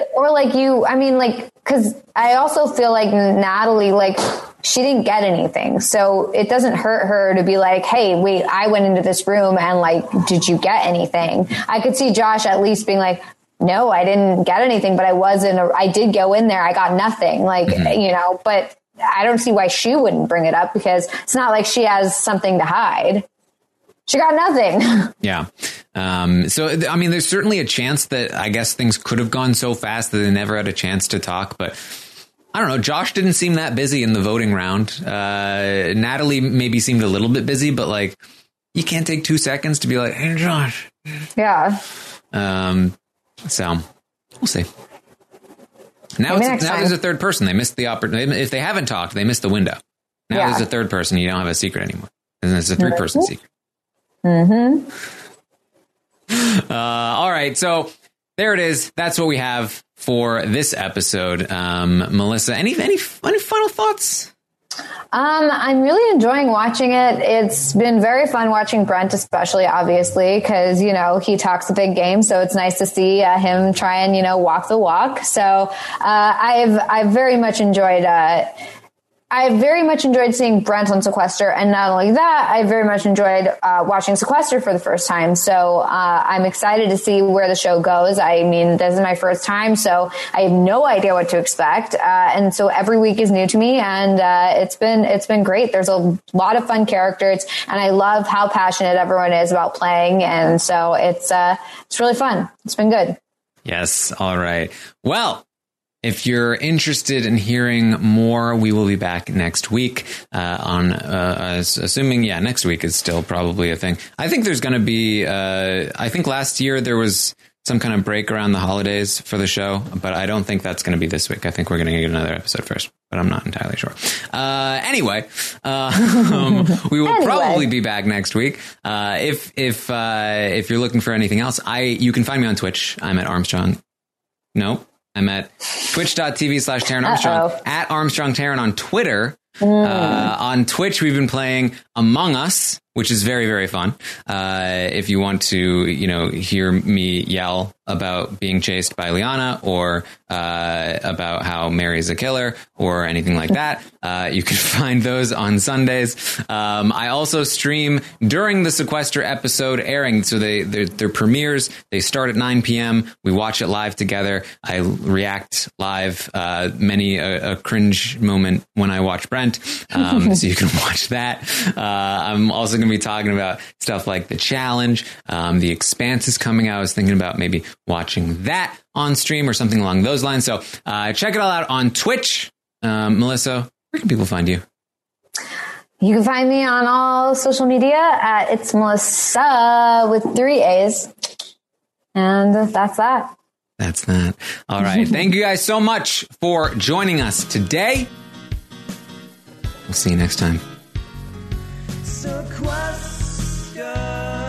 because I also feel like Natalie, she didn't get anything. So it doesn't hurt her to be like, hey, wait, I went into this room and did you get anything? I could see Josh at least being like, no, I didn't get anything, but I did go in there. I got nothing. But I don't see why she wouldn't bring it up, because it's not like she has something to hide. She got nothing. Yeah. There's certainly a chance that I guess things could have gone so fast that they never had a chance to talk. But I don't know. Josh didn't seem that busy in the voting round. Natalie maybe seemed a little bit busy, but you can't take 2 seconds to be like, hey, Josh. Yeah. So we'll see. Now there's a third person. They missed the opportunity. If they haven't talked, they missed the window. Now there's a third person. You don't have a secret anymore. And it's a 3-person secret. Mm-hmm. All right. So there it is. That's what we have for this episode. Melissa, any final thoughts? I'm really enjoying watching it. It's been very fun watching Brent, especially, obviously, because, you know, he talks a big game. So it's nice to see him try and, you know, walk the walk. So I've very much enjoyed seeing Brent on Sequester. And not only that, I very much enjoyed watching Sequester for the first time. So I'm excited to see where the show goes. I mean, this is my first time, so I have no idea what to expect. And so every week is new to me, and it's been great. There's a lot of fun characters, and I love how passionate everyone is about playing. And so it's really fun. It's been good. Yes. All right. Well, if you're interested in hearing more, we will be back next week assuming, next week is still probably a thing. I think there's going to be, I think last year there was some kind of break around the holidays for the show, but I don't think that's going to be this week. I think we're going to get another episode first, but I'm not entirely sure. Anyway, we will probably be back next week. If you're looking for anything else, you can find me on Twitch. I'm at Armstrong. Nope. I'm at twitch.tv/Taran Armstrong, at Armstrong Taran on Twitter. On Twitch, we've been playing Among Us, which is very, very fun. If you want to, hear me yell about being chased by Liana or about how Mary's a killer or anything like that, you can find those on Sundays. I also stream during the Sequester episode airing. So they're premieres. They start at 9 p.m. We watch it live together. I react live. Many a cringe moment when I watch Brent. So you can watch that. I'm also going to be talking about stuff like the challenge. The Expanse is coming out. I was thinking about maybe watching that on stream or something along those lines. So check it all out on Twitch. Melissa, where can people find you? You can find me on all social media at It's Melissa with 3 A's. And that's that. That's that. All right. Thank you guys so much for joining us today. We'll see you next time. Sequester.